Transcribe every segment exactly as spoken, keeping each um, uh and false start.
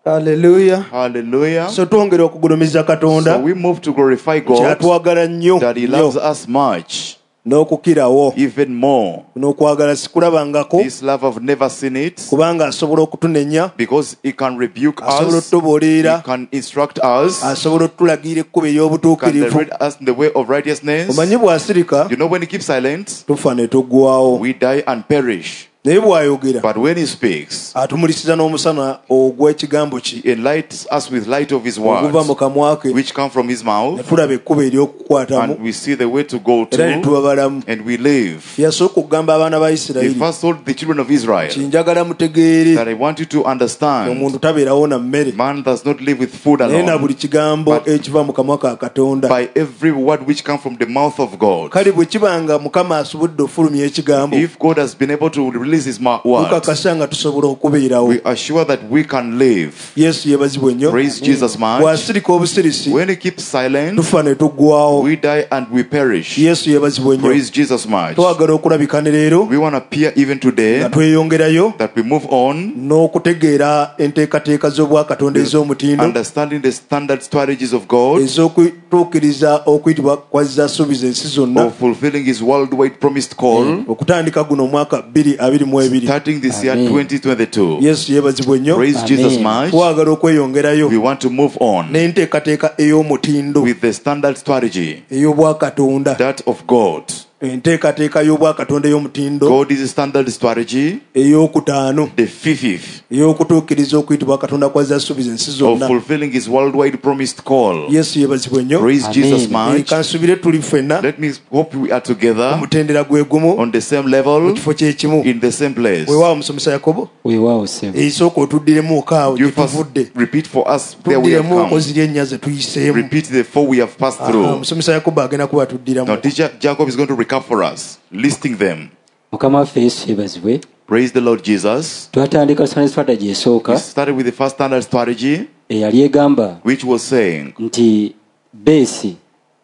Hallelujah. Hallelujah. So tuongere okugulumiza Katonda. So we move to glorify God, that He loves us much, n'okukirawo even more. n'okwagala sikulabangako This love, I've never seen it, kubanga asobola okutunenya, because He can rebuke asobola us, otutubuulira, He can instruct us, asobola otulagira ekkubo can ery'obutuukirivu. lead us in the way of righteousness. Omanyi bw'asirika You know, when He keeps silent, tufa ne tuggwawo, we die and perish. naye bw'ayogera But when He speaks, atumulisiza n'omusana ogw'ekigambo He kye enlightens us with light of His oguva mu words, kamwa ke, which come from His ne mouth, tulaba ekkubo ery'okukwatamu and we see the way to go era ne to, tuba balamu. and we live. Yasooka okugamba abaana ba He Isirayiri first told the children of Israel kinjagala mutegeere, that I want you to understand, omuntu tabeerawo na mmere, man does not live with food naye na alone, buli kigambo but ekiva mu kamwa ka Katonda. by every word which comes from the mouth of God. Kale bwe kibanga Mukama asobodde ofulumya ekigambo, If God has been able to release His ma- word, tukakasa nga tusobola okubeerawo. we are sure that we can live. Yesu yeebazibwe nnyo. Praise Jesus much. Bw'asirika obusirisi When He keeps silent, tufa ne tuggwawo. we die and we perish. Yesu yeebazibwe nnyo. Praise Jesus much. Twagala okulabika ne leero We want to appear even today, nga tweyongerayo that we move on, n'okutegeera enteekateeka z'obwakatonda ez'omutindo, understanding the standard strategies of God, ez'okutuukiriza okuyitibwa kwa zasuubiza ensi zonna, of fulfilling His worldwide promised call, okutandika guno omwaka bbiri abiri mu ebiri. starting this year Amen. twenty twenty-two. Yesu yeebazibwe nnyo. Praise Amen. Jesus much. Twagala okweyongerayo We want to move on n'enteekateeka ey'omutindo with the standard strategy, ey'obwakatonda, that of God. enteekateeka y'obwakatonda ey'omutindo God is a standard strategy, ey'okutaano, the fifth, ey'okutuukiriza okuyitibwa katonda kwa zasuubiza ensi of zonna. fulfilling His worldwide promised call. Yesu yeebazibwe nnyo. Praise Amen. Jesus Eh, much. kansubire tuli ffenna Let me hope we are together omutendera gwe gumu on the same mu level, kifo kye kimu. in the same place. Weewaawo musomesa Yakobo, weewaawo ssebo. esooka otuddiremu okaawo You gye first tuvudde, repeat for us where we have tuddiremu come. okozirya ennya ze tuyiseemu. Repeat the four we have passed Ah, through. musomesa Yakobo agenda kuba Now atuddiramu. teacher Jacob is going to recap for us, listing them. Mukama waffe Yesu yeebazibwe. Praise the Lord Jesus. Twatandika standard strategy We esooka started with the first standard strategy, eyali egamba which was saying nti beesi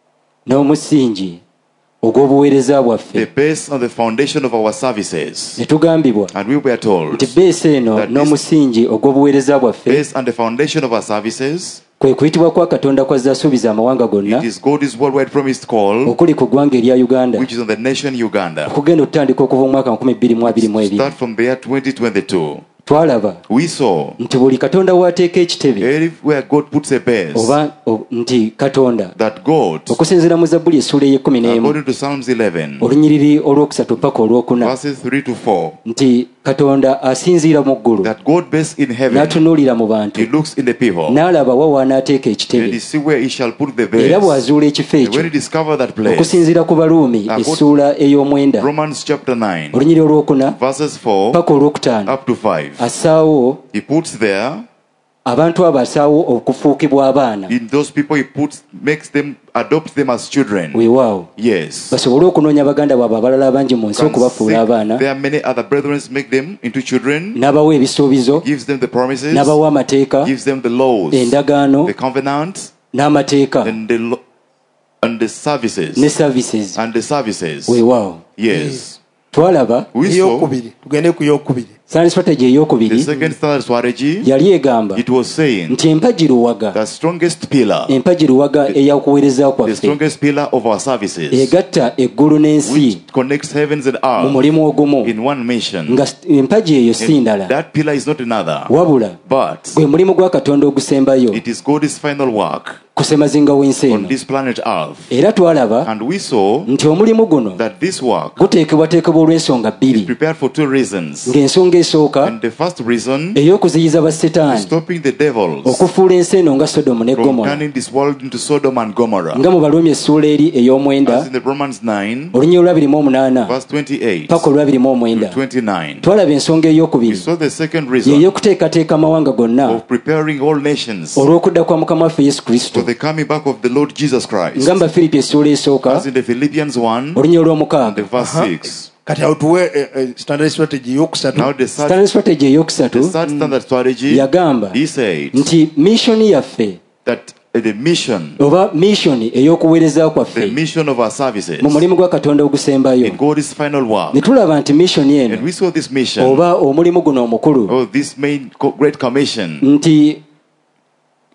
n'omusingi ogw'obuweereza the bwaffe. base and the foundation of our services. Ne tugambibwa And we were told nti beesi eno that this n'omusingi ogw'obuweereza bwaffe base and the foundation of our services, kwe kuyitibwa kwa Katonda kwa zasuubiza amawanga it gonna is God's worldwide promised call, okuli ku ggwanga erya Uganda, which is on the nation Uganda. okugenda okutandika okuva mu mwaka makumi bbiri mu abiri mu ebiri. Start from the year twenty twenty-two. Twalaba We saw nti buli Katonda w'ateeka ekitebe everywhere God puts a base, oba o- nti Katonda that God, okusinziira mu Zabbuli essula ey'ekkumi n'emu according to Psalms eleven, olunyiriri olwokusatu paka olwokuna, verses three to four, nti Katonda asinziira mu ggulu that God based in heaven, n'atunuulira mu bantu He looks in the people, n'alaba wa w'anaateeka and He ekitebe, see where He shall put the era base. bw'azuula ekifo And ekyo when He discovered that place, okusinziira ku Baluumi Now, essuula ey'omwenda Romans chapter nine, olunyiriri olwokuna verses four paka olwokutaano, up to five, assaawo He puts there, abantu abo assaawo okufuukibwa abaana in those people He puts, makes them, adopt them as children. weewaawo Yes. basobole okunoonya baganda baabwe abalala abangi mu nsi Can okubafuula seek- abaana, There are many other brethren, make them into children, n'abawa ebisuubizo, gives them the promises, n'abawa amateeka, gives them the laws, endagaano the covenant, n'amateeka and the lo- and the services, ne services. and the services. Weewaawo Yes. twalaba We saw ey'okubiri, tugende ku y'okubiri. standard strategy the ey'okubiri second standard strategy. yali egamba It was saying nti empagiruwaga the strongest pillar, empagiruwaga eyakuweereza the kwaffe strongest pillar of our services, egatta eggulu n'ensi which connects heavens and mu earth mulimu ogumu, in one mission. nga st- empagi eyo si And ndala that pillar is not another, wabula but gwe mulimu gwa Katonda ogusembayo it is God's final work ku semazinga w'ensi on eno. this planet Earth. Era twalaba And we saw nti omulimu guno that this work guteekebwateekebwa olw'ensonga bbiri, prepared for two reasons. ng'ensonga esooka And the first reason ey'okuziyiza is bassetaani stopping the devils okufuula ensi eno nga Sodomu ne from Gomora, turning this world into Sodom and Gomorrah. nga mu Baluumi essuula eri ey'omwenda As in the Romans nine, olunyiri olwabiri mu omunaana verse twenty-eight paka olwabiri mu omwenda. to twenty-nine. Twalaba ensonga We ey'okubiri saw the second ye reason ey'okuteekateeka amawanga gonna of preparing all nations olw'okudda kwa Mukama waffe Yesu Kristo, for the coming back of the Lord Jesus Christ. nga mu Bafiripi essuula esooka As in the Philippians one, olunyiri the olw'omukaaga. verse six. Kati awo tuwe eh, eh, standard strategy ey'okusatu. Now the third, Standard strategy the ey'okusatu third standard strategy, yagamba he said nti missoni yaffe that uh, the mission, oba missoni ey'okuweereza the kwaffe mission of our services mu mulimu gwa Katonda ogusembayo, in God's final work. ne tulaba nti missoni eno And we saw this mission, oba omulimu guno omukulu oh, this main co- great commission, nti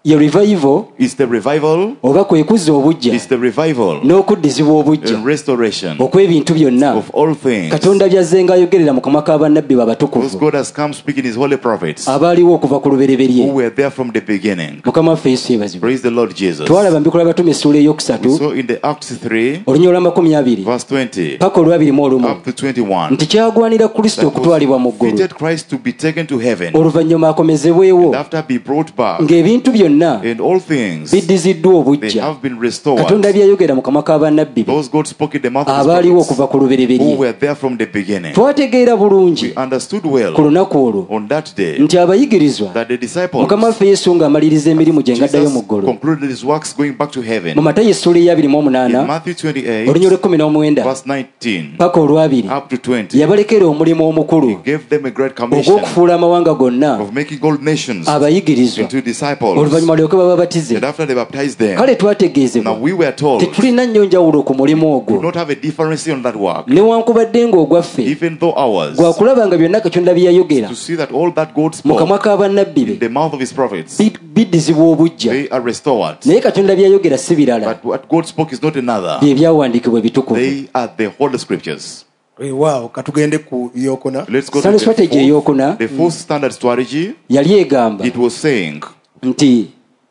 ye revival is the revival, oba kwe kuzza obujja is the revival n'okuddizibwa obujja and restoration okw'ebintu byonna of all things. Katonda byazze ng'ayogerera mu kamwa k'abannabbi Because babatukuvu God has come speaking his holy prophets abaaliwo okuva ku who lubereberye. were there from the beginning. Mukama waffe Yesu yeebazibwe. Praise the Lord Jesus. Twalaba mu Bikola by'Abatume essuula We eyokusatu saw in the Acts three, olunyolo lwa makumi abiri verse twenty paka olwabiri mu olumu up to twenty-one, nti kyagwanira Kristo that okutwalibwa mu was ggulu fitted Christ to be taken to heaven, oluvannyuma akomezebwewo and after be brought back, ng'ebintu byonna and all things biddiziddwa they obujja. have been restored. Katonda byayogera mu kamwa k'abannabbi be Those God spoke in the mouth of his abaaliwo prophets okuva ku who lubereberye. were there from the beginning. Twategeera bulungi We understood ku well lunaku olwo on that day nti abayigirizwa that the disciples, Mukama waffe Yesu ng'amaliriza emirimu gye ngaddayo mu Jesus ggulu. concluded his works going back to Mu heaven. Matayo essuula ey'abiri mu In omunaana Matthew twenty-eight, olunyolo ekkumi n'omwenda verse nineteen paka olwabiri up to twenty, yabalekera omulimu omukulu he gave them a great commission ogw'okufuula amawanga gonna of making all nations abayigirizwa into disciples, oluvannyuma lyoke bababatize. and after they baptized them. Kale twategeezebwa Now we were told we tetulina nnyo njawulo ku mulimu ogwo do not have a difference on that work, newankubadde ng'ogwaffe even though ours, gwa kulaba nga byonna Katonda bye yayogera to see that all that God mu kamwa spoke k'abannabbi in be the mouth of his prophets, bi- biddizibwa obujja. they are restored. Naye Katonda bye yayogera si birala, But what God spoke is not another. bye byawandiikibwa ebitukuvu. They are the Holy Scriptures. Wow, katugende ku yokuna. Let's go to Standard the strategy fourth, eyokuna the fourth standard strategy. yali egamba It was saying, nti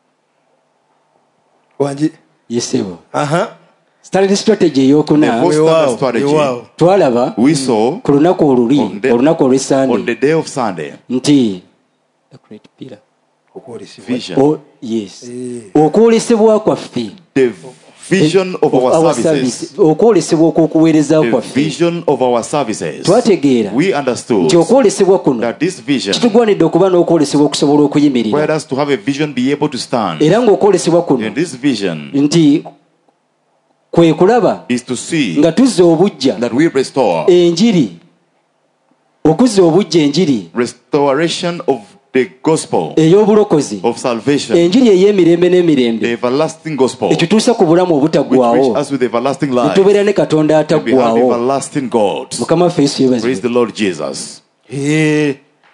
Wanji. yesebo Aha. standard strategy the eyokuna fourth Wow, standard strategy. wow. twalaba We saw ku lunaku oluli On the- olunaku on olw'esande the day of Sunday, nti the great pillar. Okwolesebwa. vision, O- yes Eh. okwolesebwa kwaffe the vision of Of our our services, service. okwolesebwa okw'okuweereza the kwaffe vision of our services. twategeera We understood nti okwolesebwa kuno that this vision kitugwanidde okuba n'okwolesebwa okusobola okuyimirira required us to have a vision, be able to stand. era ng'okwolesebwa kuno And this vision nti kwe kulaba is to see nga tuzza obujja that we restore enjiri okuzza obujja enjiri restoration of the gospel ey'obulokozi of salvation, enjiri ey'emirembe the n'emirembe everlasting gospel, which ekituusa ku bulamu reach obutaggwaawo us with everlasting life. netubeera ne Katonda We have ataggwaawo. everlasting God. Mukama waffe Yesu Praise yeebazibwe. the Lord Jesus. Eh.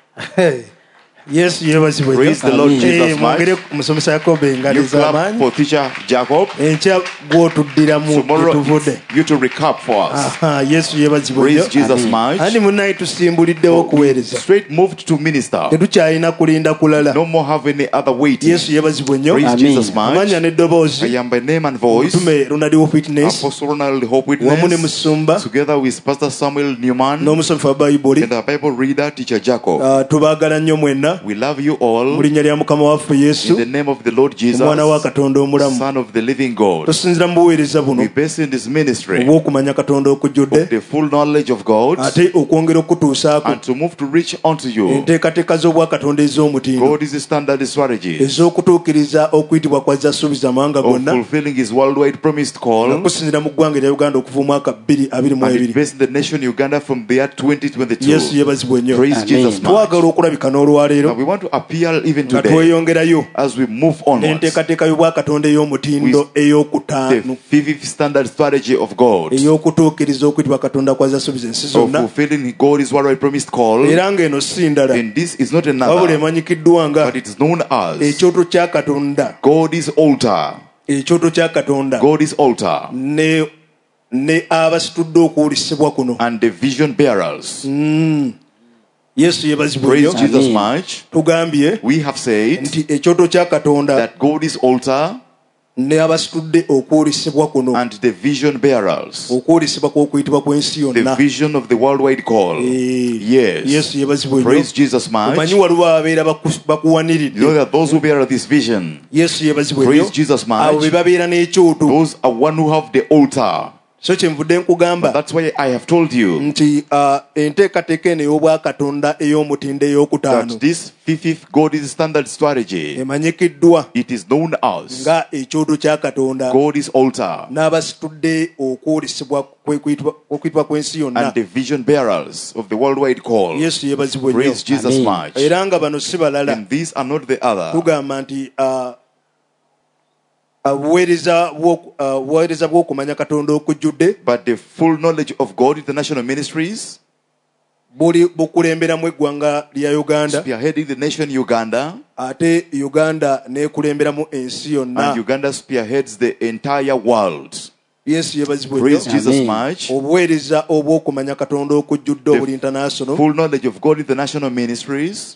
Yesu yebazibwe. Praise the Lord Amen. Jesus Eh, mwongere much. ku musomesa Yakobo You engalo clap ez'amaanyi. for teacher Jacob. Enkya gw'otuddiramu Tomorrow gyetuvudde. you to recap for us. Aha, Yesu yebazibwe. Praise Jesus Amen. Andi much. munnaye tusimbuliddewo okuweereza. Straight moved to minister. Tetukyalina kulinda kulala. No more have any other waiting. Yesu yebazibwe nnyo. Praise Amen. Jesus Amanya much. n'eddoboozi. I am by name and voice Omutume Ronald of Witness. Apostle Ronald Hope Wamu ne Witness, musumba. together with Pastor Samuel Newman N'omusomesa wa Bayibuli. and our Bible reader teacher Jacob. Ah, tubaagala nnyo mwenna. We love you all Mu linnya lya Mukama waffe Yesu. in the name of the Lord Jesus, Omwana wa Katonda omulamu. Son of the living God. Tusinzira mu buweereza buno We base in this ministry obw'okumanya Katonda okujjudde. of the full knowledge of God Ate okwongera okutuusaako and to move to reach unto you enteekateeka z'obwakatonda ez'omutindo God's standard strategies ez'okutuukiriza okuyitibwa kwa zassuubiza amawanga of gonna fulfilling his worldwide promised call, kusinzira mu ggwanga erya Uganda okuva mu mwaka bbiri abiri mu and it ebiri. based in the nation Uganda from the year twenty Yesu twenty-two. yeebazibwe nnyo. Praise Amen. Jesus much. Twagala okulabika n'olwaleero Now we want to appeal even nga today tweyongerayo as we move onwards n'enteekateeka y'obwakatonda ey'omutindo the ey'okutaano fifth standard strategy of God ey'okutuukiriza okuyitibwa katonda kwa zassuubiza ensi of zonna, fulfilling God's worldwide promised call. era ng'eno si ndala And this is not wabula another, emanyikiddwa nga but it is known as ekyoto kya katonda God's altar. ekyoto kya katonda God's altar ne ne abasitudde okuwulisibwa kuno. and the vision bearers. Yesu yeebazibwe Praise nnyo. Jesus Amen. much. Tugambye We have said nti ekyoto kya katonda that God's altar ne abasitudde okuwulisibwa kuno, and the vision bearers, okuwulisibwa kw'okuyitibwa kw'ensi the yonna. vision of the worldwide call. Eh, Yes. Yesu yeebazibwe nnyo. Praise Jesus Omanyi much. waliwo ababeera baku- You know bakuwaniridde. that those who bear this vision, Yesu yeebazibwe nnyo. praise Jesus much. Abo be babeera n'ekyoto. those are one who have the altar. So kyenvudde nkugamba That's why I have told you nti ah, enteekateeka eno ey'obwakatonda ey'omutindo ey'okutaano that this fifth God's standard strategy, emanyikiddwa it is known as nga ekyoto kya katonda God's altar n'abasitudde okuwulisibwa kwe kuyitibwa okuyitibwa kw'ensi yonna. and the vision bearers of the worldwide call. Yesu yeebazibwe nnyo. Praise Jesus Amen. much. Era nga bano si balala, And these are not the other, tugamba nti ah, ah, buweereza bw'oku- ah, buweereza bw'okumanya katonda okujjudde, but the full knowledge of God international ministries, buli bukulemberamu eggwanga lya Uganda, spearheading the nation Uganda, ate Uganda nekulemberamu ensi yonna. and Uganda spearheads the entire world. Yesu yebazibwe Praise nnyo. Jesus Amen. much. Obuweereza obw'okumanya Katonda okujjudde obuli international Full knowledge of God in the national ministries.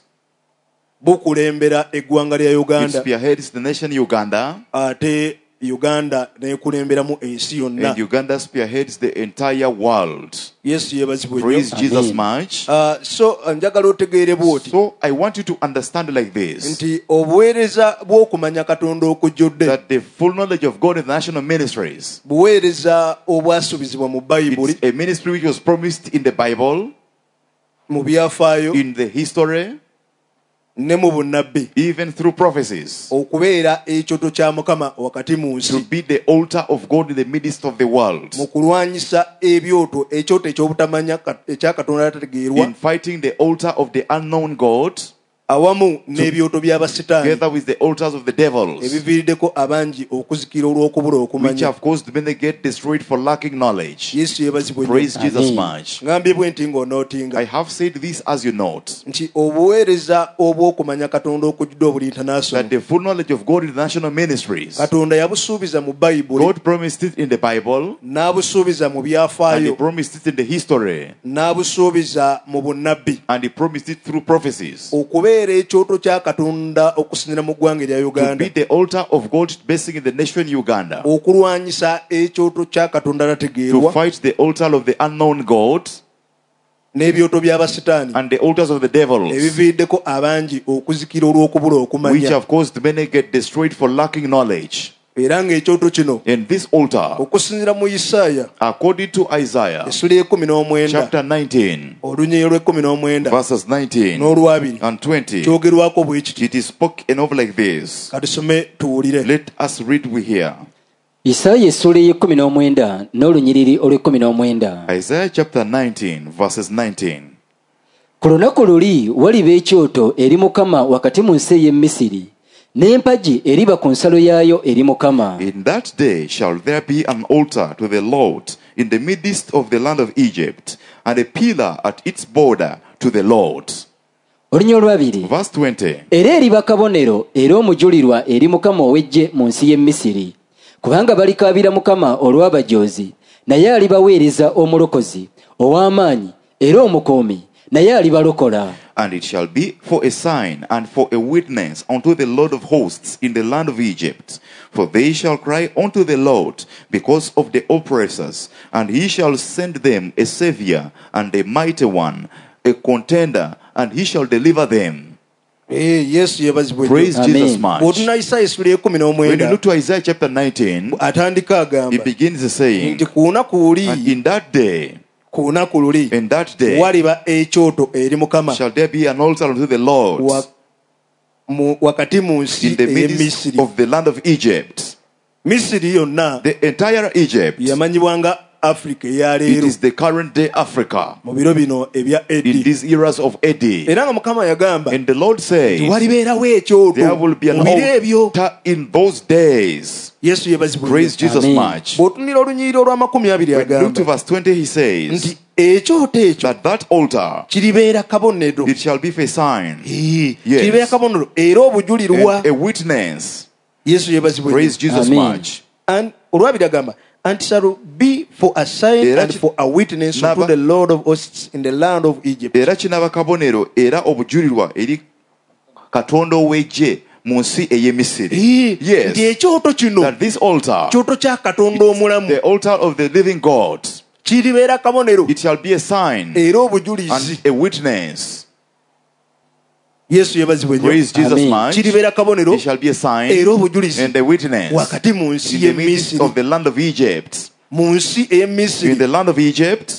bukulembera eggwanga lya It Uganda, spearheads the nation Uganda, ate Uganda nekulemberamu ensi yonna. and Uganda spearheads the entire world. Yesu yebazibwe nnyo. Praise Jesus Amen. much. Uh, so uh, njagala otegeere bw'oti So I want you to understand like this, nti obuweereza bw'okumanya Katonda okujjudde that the full knowledge of God in the national ministries, buweereza obwasuubizibwa mu Bayibuli, it's a ministry which was promised in the Bible, mu byafaayo in the history, ne mu bunnabbi, even through prophecies, okubeera ekyoto kya Mukama wakati mu to nsi, be the altar of God in the midst of the world, mu kulwanyisa ebyoto ekyoto eky'obutamanya Kat- ekya Katonda atategeerwa, in fighting the altar of the unknown God, awamu n'ebyoto by'abasitaani together with the altars of the devils, ebiviiriddeko abangi okuzikira olw'okubula which okumanya. have caused many to get destroyed for lacking knowledge. Yesu yebazibwe nnyo. Praise Jesus Amen. much. Ngambye bwe nti ng'onootinga I have said this as you note, nti obuweereza obw'okumanya Katonda okujjudde obuli international, that the full knowledge of God in the national ministries, Katonda yabusuubiza mu Bayibuli, God promised it in the Bible, n'abusuubiza mu and He byafaayo, promised it in the history, n'abusuubiza mu bunnabbi, and He promised it through prophecies, okubeera ekyoto kya Katonda okusinira mu ggwanga erya to Uganda, be the altar of God basing in the nation Uganda, okulwanyisa ekyoto kya Katonda to atategeerwa fight the altar of the unknown God n'ebyoto by'abasitaani and the altars of the devils, ebiviiriddeko abangi okuzikira olw'okubula which okumanya. have caused many to get destroyed for lacking knowledge. Era ng'ekyoto kino And this altar, okusinziira mu Isaaya according to Isaiah essula y'ekumi n'omwenda chapter nineteen, olunyeyo lw'ekkumi n'omwenda verses nineteen n'olwabiri and twenty, kyogerwako bwe kiti. it is spoken of like this. Katusome tuwulire. Let us read we hear. Isaaya essula ey'ekkumi n'omwenda n'olunyiriri olw'ekkumi n'omwenda. Isaiah chapter nineteen, verses nineteen. Ku lunaku luli waliba ekyoto eri Mukama wakati mu nsi ey'e Misiri, n'empagi eriba ku nsalo yaayo eri Mukama. In that day shall there be an altar to the Lord in the midst of the land of Egypt, and a pillar at its border to the Lord. Olunya olwabiri. Verse twenty. Era eriba kabonero era omujulirwa eri Mukama ow'eggye mu nsi y'e Misiri, kubanga balikaabira Mukama olw'abajoozi, naye alibaweereza omulokozi ow'amaanyi era omukuumi, naye alibalokola. And it shall be for a sign and for a witness unto the Lord of hosts in the land of Egypt. For they shall cry unto the Lord because of the oppressors, and he shall send them a savior and a mighty one, a contender, and he shall deliver them. Eh, Yesu yebazibwe nnyo. Praise Amen. Jesus much. Bw'otuna Isaaya essula y'ekkumi When you n'omwenda look to Isaiah chapter nineteen, atandika agamba he begins saying, nti ku lunaku luli and in that day, ku lunaku luli in that day, waliba ekyoto eri Mukama shall there be an altar unto the Lord wa- mu- wakati mu nsi in the ey'e midst Misiri. of the land of Egypt. Misiri yonna The entire Egypt, yamanyibwanga Africa eya it leero is the current day Africa, mu biro bino ebya in Edi. these eras of Eddie. Era nga Mukama yagamba And the Lord says, walibeerawo there ekyoto will be an mu biro ebyo. altar in those days. Yesu yebazibwe Praise nnyo. Jesus Amen. much. bw'otunira olunyiriri olw'amakumi abiri When you look to agamba verse twenty, he says nti ekyoto ekyo that that altar, kiribeera kabonero. it shall be for a sign Eh, Yes. kiribeera kabonero era obujulirwa. and a witness. Yesu yebazibwe Praise nnyo. Jesus Amen. much. And olwabiri agamba and shall be for a sign Era and ki- for a witness naba- unto the Lord of hosts in the land of Egypt. Era kinaba kabonero era obujulirwa eri Katonda ow'eggye mu nsi ey'e Misiri. Eh, Yes. nti ekyoto kino That this altar, kyoto kya Katonda omulamu the altar of the living God, kiribeera kabonero it shall be a sign era obujulizi. and a witness. Yesu yebazibwe nnyo. Praise Jesus Amen. much. Kiribeera kabonero It shall be a sign era obujulizi and a witness wakati mu nsi in y'e the midst Misiri. of the land of Egypt. Mu nsi ey'e In Misiri, the land of Egypt,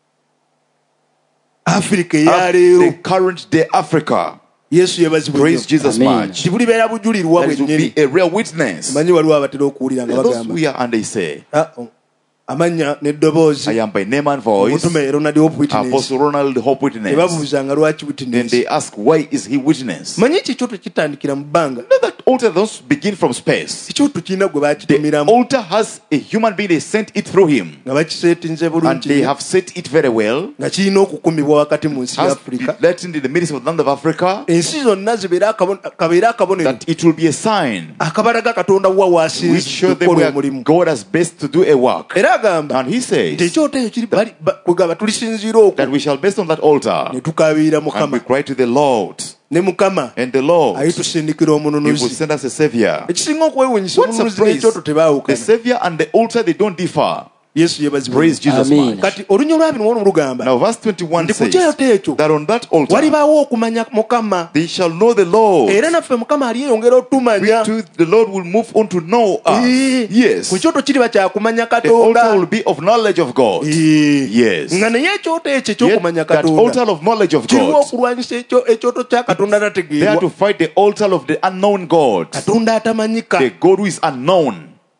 Africa eya Af- leero. the current day Africa. Yesu yebazibwe Praise nnyo. Jesus Amen. much. Tibulibeera bujulirwa That it will bwennyini. be a real witness. Manyi waliwo abatera okuwulira nga And those bagamba we are and they say, "Ah, oh, amannya n'eddoboozi I am by name and voice, omutume Ronald Hope Witness." Apostle Ronald Hope Witness. Tebabuuzanga lwaki Then witness. they ask, why is he witness? Manyi ekyo kyoto kitandikira mu bbanga. Know that altar doesn't begin from space. ekyoto kirina gwe The bakitumiramu altar has a human being, they sent it through him. nga bakiseetinze And bulungi they have set it very well. nga kirina okukumibwa wakati mu nsi ya Has been Afirika let in the midst of the land of Africa, ensi zonna zibeere akabo- kabeere akabonero that it will be a sign akabalaga Katonda wa which waasinzi show them okukola where omulimu God has best to do a work. era agamba And he nti says ekyoto ekyo kiri bali- ba- kwegamba tulisinziira okwo that we shall based on that altar ne tukaabirira and we Mukama cry to the Lord, ne Mukama and the Lord ayitusindikira he will omununuzi send us a savior. ekisinga okwewuunyisa What omununuzi surprise! n'ekyoto The tebaawukana savior and the altar, they don't differ. Yesu yebazibwa Praise Jesus Amen. much. kati olunya olwabiri olwo lugamba Now verse twenty-one ndi ku says kyoto ekyo that on that altar walibaawo okumanya Mukama they shall know the Lord. era naffe Mukama aliyeyongera We otumanya too, the Lord will move on to know us. Ee, Yes. ku kyoto kiriba kyakumanya The altar Katonda will be of knowledge of God. Ee. Yes. nga naye ekyoto ekyo Yet ekyokumanya that Katonda altar of knowledge of kiriwo God, okulwanyisa ekyo- ekyoto kya Katonda they are tategeerwa to fight the altar of the unknown God, Katonda atamanyika the God who is unknown,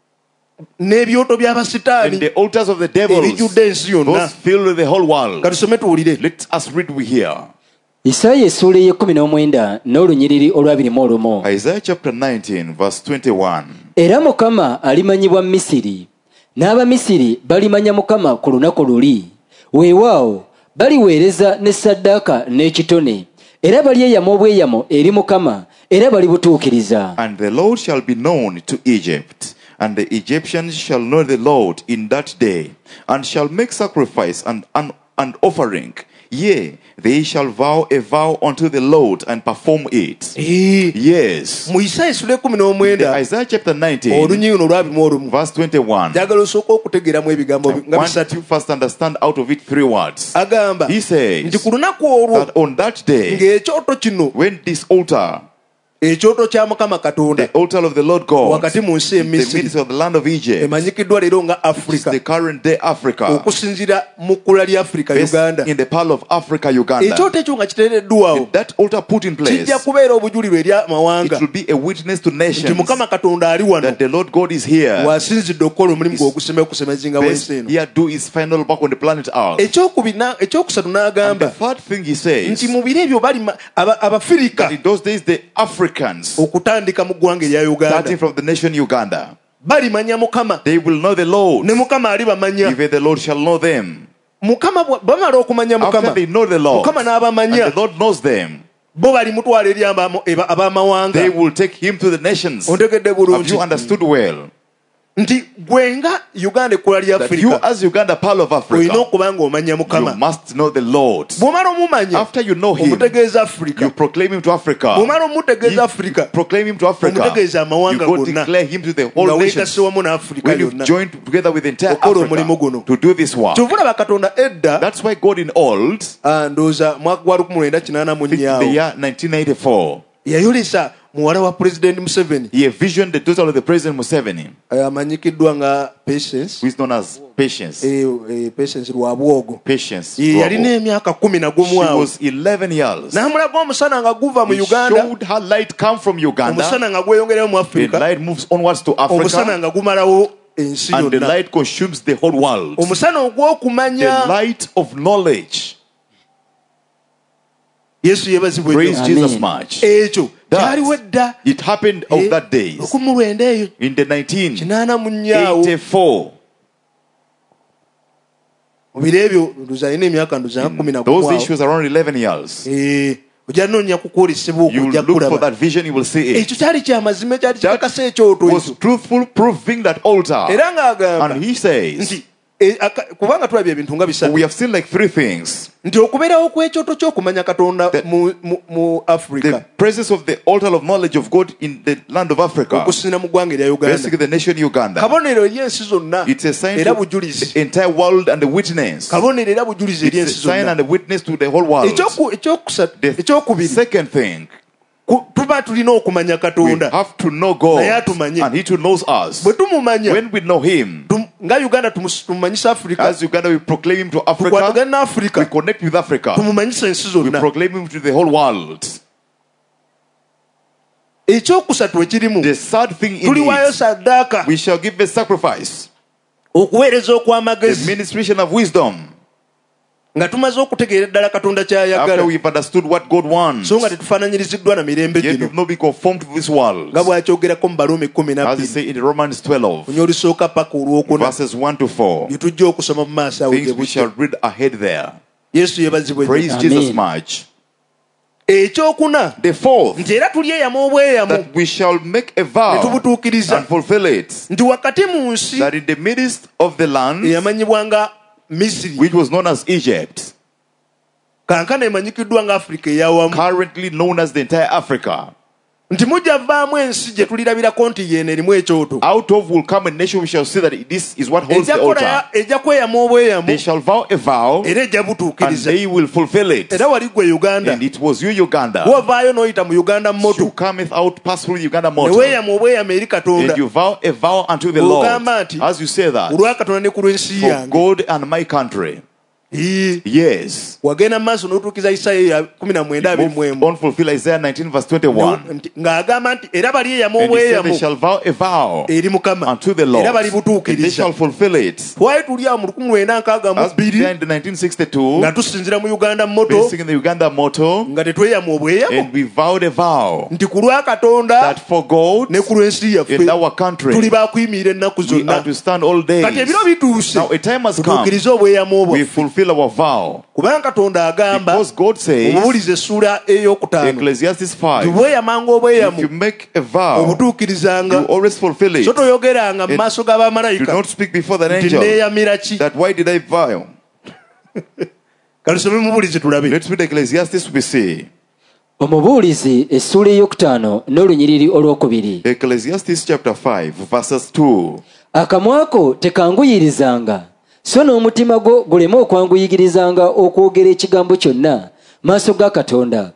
n'ebyoto and by'abasitaani the altars of the devils, ebijjudde ensi yonna those filled with the whole world. katusome tuwulire Let us read we hear. Isaaya essuula ey'ekkumi n'omwenda n'olunyiriri olwabiri mu olumu. Isaiah chapter nineteen, verse twenty-one. Era Mukama alimanyibwa Misiri, n'Abamisiri balimanya Mukama ku lunaku luli. Weewaawo baliweereza n'essaddaaka n'ekitone, era balyeyama obweyamo eri Mukama, era balibutuukiriza. And the Lord shall be known to Egypt, and the Egyptians shall know the Lord in that day, and shall make sacrifice and an and offering. Yea, they shall vow a vow unto the Lord and perform it. Ee, Yes. mu Isaaya essula ekkumi The n'omwenda Isaiah chapter nineteen, olunyi luno olwabiri mu olumu verse twenty-one. njagala osooka okutegeeramu ebigambo I nga want bisatu you first understand out of it three words. agamba He says nti ku lunaku olwo that on that day, ng'ekyoto kino when this altar, ekyoto kya Mukama Katonda the altar of the Lord God, wakati mu nsi in the emisiri midst of the land of Egypt, emanyikiddwa leero nga is Afrika the current day Africa, okusinziira mu kkula lya Afrika based Uganda in the pearl of Africa, Uganda. ekyoto ekyo nga kiteereddwawo If that altar put in place, kijja kubeera obujulirwa eri it amawanga will be a witness to nti nations Mukama Katonda ali wano that the Lord God is here. wasinzidde okukola omulimu gwe ogusema okusemezinga Best w'ensi eno here do his final work on the planet Earth. ekyokubiri na- ekyokusatu And the n'agamba third thing he says, nti mu biro ebyo bali ma- aba- abafirika that in those days the Africans, okutandika mu ggwanga erya Uganda starting from the nation Uganda, balimanya Mukama they will know the Lord. ne Mukama alibamanya Even the Lord shall know them. Mukama bwa- bamala okumanya After Mukama they know the Lord, Mukama and n'abamanya the Lord knows them, bo balimutwala eri abamo- eba- abamawanga they will take him to the nations. ontegedde Have bulungi you understood well? nti gwenga Uganda ekkula lya That you Afrika as Uganda, pearl of olina Africa, okuba nga omanya you Mukama must know the Lord. bw'omala omumanya After you know him, omutegeeza Afrika you proclaim him to Africa. bw'omala omutegeeza You Afrika proclaim him to Africa. omutegeeza You amawanga go gonna declare him to the whole nga nation. weegase wamu n'Afrika When you've yonna joined together with the entire Okola omulimu Africa guno. to do this work. kyovulaba Katonda edda That's why God in old, ah, ndowooza mwaka gwa lukumi lwenda kinaana mu in the nnya year nineteen ninety-four, yayolesa muwala wa President Museveni he envisioned the daughter of the President Museveni, eh, amanyikiddwa nga Patience who is known as Patience. eh, eh, Patience Lwabwogo Patience. Eh, yalina She emyaka kumi na gumu awo was eleven years. n'amulaga omusana nga guva mu He Uganda showed her light come from Uganda. omusana nga gweyongerayo mu The Afrika light moves onwards to omusana Africa, nga gumalawo ensi and the yonna light consumes the whole world. omusana The ogw'okumanya light of knowledge. Yesu yeebazibwe Praise nnyo. Jesus Amen. much. ekyo That kyaliwo edda it happened Eh, of that days lukumi mu lwenda eyo in the nineteen kinaana mu nnyaawo eighty-four. mu biro ebyo nduza alina emyaka nduza nga kumi na Those gumu awo issues around eleven years. Eh, ojja noonya kukwolesebwa You okujja look for kulaba that vision, you will see it. ekyo kyali kyamazima kyali kikakasa ekyoto Was ekyo truthful, proving that altar. era ng'agamba And he says, nti eh, aka- kubanga tulabye ebintu nga bisatu we have seen like three things. nti okubeerawo kw'ekyoto ky'okumanya Katonda That- mu, mu, mu The Afrika presence of the altar of knowledge of God in the land of Africa, okusinira mu ggwanga erya Uganda basically the nation Uganda. kabonero eri ensi zonna It's a sign era to bujulizi the entire world and the witness. kabonero era bujulizi eri It's a ensi sign zonna and a witness to the whole world. Ekyoku- ekyokusatu- The ekyokubiri second thing, ku- tuba tulina okumanya we Katonda have to know God, Naye atumanye. and He too knows us. bwe tumumanya When we know Him, tum- nga Uganda tumus- tumumanyisa Afrika as Uganda, we proclaim Him to Africa. tukwatagana ne We Afrika connect with Africa. tumumanyisa ensi We zonna proclaim Him to the whole world. ekyokusatu ekirimu The third thing in tuliwaayo it, saddaaka we shall give a sacrifice, okuweereza the okw'amagezi ministration of wisdom. nga tumaze okutegeera ddala Katonda after ky'ayagala we've understood what God wants, so nga tetufaananyiriziddwa na mirembe yet gino we've not been conformed to this world. nga bw'akyogerako mu Baruumi kumi As he nabbiri said in Romans twelve, onyo olusooka paka olwokuna verses one to four, bye tujja okusoma mu maaso awo things gye we bujja. shall read ahead there. Yesu yeebazibwe nnyo. Praise Amen. Jesus much. ekyokuna The fourth, nti era tulyeyama obweyamu that we shall make a ne vow tubutuukiriza and fulfill it, nti wakati mu nsi that in the midst of the land eyamanyibwa nga Misiri which was known as Egypt, kankana emanyikiddwa nga Afirika eyawamu currently known as the entire Africa, nti mujja vaamu ensi gye tulirabirako nti yeeno erimu ekyoto out of will come a nation we shall see that this is what holds ejja the kukola altar. ya- ejja kweyama obweyamu They shall vow a vow era ejja and butuukiriza they will fulfill it. era wali gwe Uganda And it was you, Uganda. wovaayo n'oyita mu Uganda You moto cometh out, pass through the Uganda ne motor, weeyama obweyamu eri Katonda and you vow a vow unto the Lord. Ogamba nti, As you say that, olwa Katonda ne ku lw'ensi for yange God and my country. Ii, Yes. wagenda mu maaso n'otuukiza Isaya kumi na mwenda abiri mu emu Move on, fulfill Isaiah nineteen verse twenty-one. Nti- ng'agamba nti era balyeyama And he said they obweyamu shall vow a vow eri Mukama unto the Lord, era and they balibutuukiriza shall fulfill it. twali tuli awo mu lukumi lwenda nkaaga mu As we bbiri began in nineteen sixty-two, nga tusinzira mu Uganda moto basing in the Uganda motto, nga tetweyama obweyamu and we vowed a vow nti ku lwa Katonda that for God ne ku lw'ensi yaffe in our country tuli bakuyimirira ennaku we are zonna to stand all kati days. ebiro bituuse Now a time has come, tutuukirize obweyamu obwo we fulfill our vow. kubanga Katonda agamba Because God says, obuwulize essula ey'okutaano Ecclesiastes nti five, bweyamanga if you obweyamu make a vow, you obutuukirizanga always fulfill it. so toyogeranga mu maaso Do g'abamalayika not speak before the nti angel neeyamira ki that why did I vow? kalusome mubulizi tulabe Let's read Ecclesiastes, we see. omubuulizi essula eyokutaano n'olunyiriri olwokubiri. Ecclesiastes chapter five, verses two. Akamwa ko tekanguyirizanga, so n'omutima gwo guleme okwanguyigirizanga okwogera ekigambo kyonna maaso ga Katonda.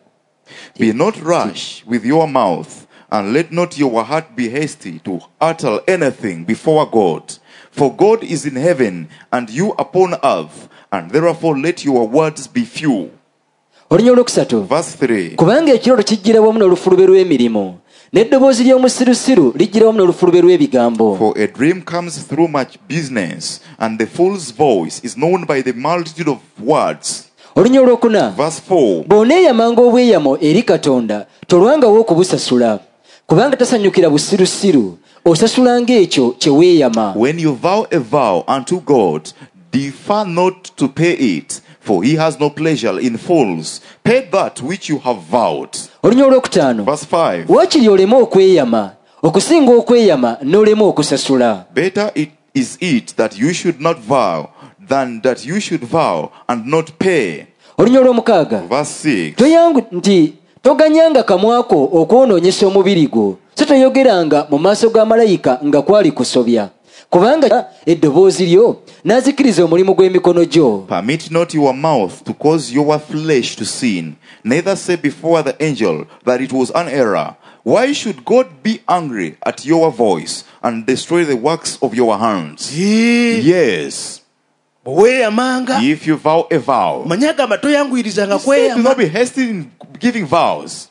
Be not rash with your mouth, and let not your heart be hasty to utter anything before God. For God is in heaven, and you upon earth, and therefore let your words be few. Olunya olwokusatu. Verse three. Kubanga ekirooto kijjira wamu n'olufulube lw'emirimu, n'eddoboozi ly'omusirusiru lijjira wamu n'olufulube lw'ebigambo. For a dream comes through much business, and the fool's voice is known by the multitude of words. Olunya olwokuna. Verse four. Bw'oneeyamanga obweyamo eri Katonda tolwangawo okubusasula, kubanga tasanyukira busirusiru, osasulanga ekyo kye weeyama. When you vow a vow unto God, defer not to pay it, for he has no pleasure in fools. Pay that which you have vowed. Olunya olwokutaano. Verse five. Waakiri oleme okweyama, okusinga okweyama n'olema okusasula. Better it is it that you should not vow than that you should vow and not pay. Olunya olw'omukaaga. Verse six. Toyangu nti toganyanga kamwako okwonoonyesa omubiri gwo, so toyogeranga mu maaso ga malayika nga kwali kusobya, kubanga eddoboozi lyo n'azikiriza omulimu gw'emikono gyo. Permit not your mouth to cause your flesh to sin, neither say before the angel that it was an error. Why should God be angry at your voice and destroy the works of your hands? Ii, Yes, bweweeyamanga if you vow a vow, manye agamba toyanguyirizanga he said, do kweyama not be hasty in giving vows.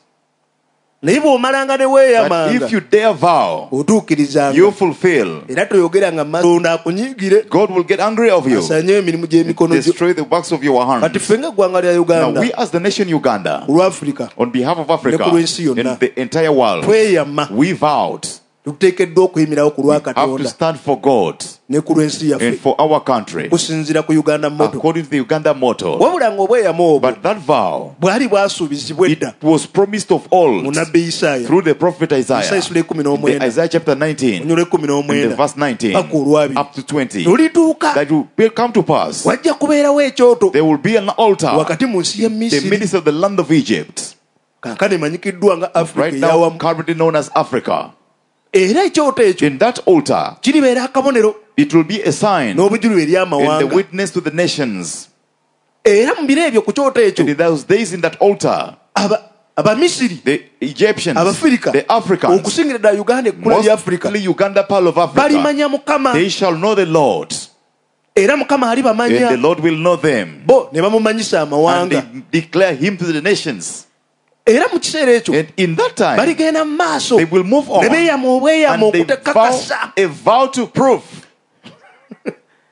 naye bw'omalanga ne But weeyamanga if you dare vow, otuukirizanga you fulfill. era toyogeranga mu maaso akunyiigire God will get angry of you, asanye emirimu gy'emikono gyo. destroy the works of your kati hands. ffe nga eggwanga lya Now Uganda we as the nation Uganda, ku lw'Afrika on behalf of Africa Ne ku lw'ensi yonna. and the entire world, tweyama we vowed tuteekeddwa okuyimirawo ku lwa have to Katonda stand for God ne ku lw'ensi and yaffe for our country, kusinziira ku Uganda moto according to the Uganda motto. wabula ng'obweyamo obwo But that vow, bwali bwasuubizibwa edda it was promised of mu old nabbi Isaaya through the prophet Isaaya Isaiah. essula ekumi In the n'omwenda Isaiah chapter nineteen, onyolo ekumi in the n'omwenda verse nineteen paka olwabiri up to twenty, lulituuka that will come to pass. wajja kubeerawo ekyoto There will be an altar wakati mu nsi y'e the Misiri midst of the land of Egypt, kankana emanyikiddwa nga Afrika right now eyawamu currently known as Africa. era ekyoto ekyo In that altar, kiribeera akabonero it will be a sign n'obujulirwa eri and the amawanga witness to the nations. era mu biro ebyo ku kyoto ekyo And in those days in that altar, aba- abamisiri the Egyptians, abafirika the Africans, okusingira ddala Uganda ekkula lya Afrika mostly Uganda part of Africa, balimanya Mukama they shall know the Lord, era Mukama and the alibamanya Lord will know them, bo ne bamumanyisa and amawanga they declare him to the nations. era mu kiseera ekyo And in that time, baligenda mu maaso they will move on ne beeyama obweyamo and they vow okutekakasa a vow to prove.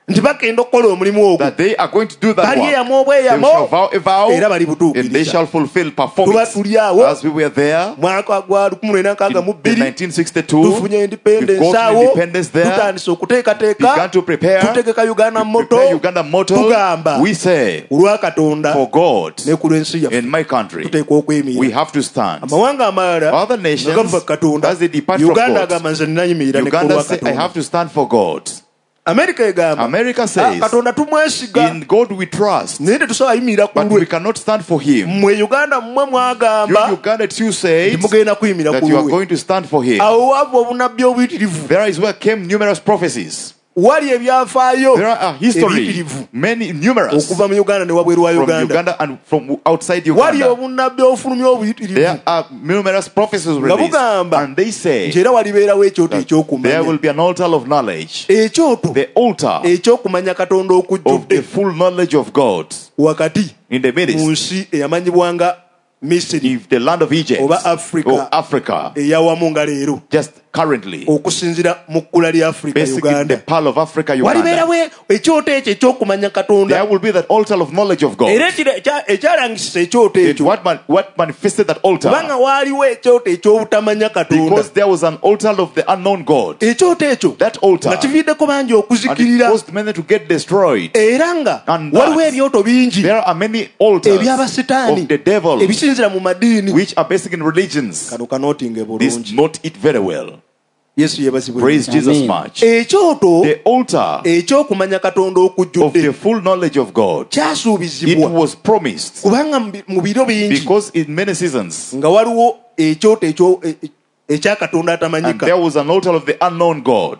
nti bagenda okukola omulimu ogwo that they are going to do that work. balyeyamu They shall obweyamo vow a vow era and they balibutuukiriza. shall fulfill, perform tuba it. tuli awo As we were there mwaka gwa lukumi lwenda nkaaga mu in bbiri nineteen sixty-two, tufunye we've independence got awo independence there, tutandise okuteekateeka began to prepare, tutegeka uganda moto prepare Uganda motto. tugamba We say, olwa katonda for God ne ku lw'ensi yaffe in my country, tuteeka we okwemira. have to stand. amawanga amalala Other nations, nga gava katonda as they depart from uganda God, agamba nze ninayimirira ne ku Uganda lwa say, I katonda. have to stand for God. amerika egamba America "Ah, says, katonda tumwesiga in God we trust, naye tetusobola yimirira ku but we lwe. cannot stand for Him. mmwe uganda mmwe You mwagamba Ugandans, you say nti mugenda kuyimirira that ku you are lwe. going to stand for Him. awo wava obunabbi obuyitirivu. There is where came numerous prophecies. wali ebyafaayo There are a history, ebiyitirivu many numerous, okuva mu uganda ne wabweru wa from uganda. Uganda and from outside wali Uganda. obunabbi obufulumya obuyitirivu There are numerous prophecies released, bugamba, and they say nti era walibeerawo ekyoto that there ekyokumanya. will be an altar of knowledge, ekyoto the altar ekyokumanya katonda of the okujjudde full knowledge of God wakati in the mu midst, nsi eyamanyibwanga misiri if the land of Egypt oba Africa, or Africa, eyawamu nga leero just currently, okusinzira mu kkula lya Africa basically the uganda. pearl of Africa, Uganda. walibeerawo ekyoto ekyo ekyokumanya There katonda. will be that altar of knowledge of God. era ekira- ekya- ekyalangisiza ekyoto It, ekyo what, man, what manifested that altar? kubanga waaliwo ekyoto ekyobutamanya katonda. Because there was an altar of the unknown God. ekyoto ekyo That altar, nga kiviiddeko bangi and it okuzikirira caused many to get destroyed. era nga And waliwo that ebyoto bingi There are many altars ebyabasitaani of the devil ebisinzira mu madiini. which are basic in religions. kano kanootinge This bulungi. note it very well. yesu yebazibwe. Praise Amen. Jesus much. ekyoto The altar ekyokumanya katonda of the okujjudde full knowledge of God, it kyasuubizibwa was promised, kubanga mu bi- mu biro bingi because in many seasons, nga waliwo ekyoto ekyo- e- e- ekya katonda and atamanyika there was an altar of the unknown God,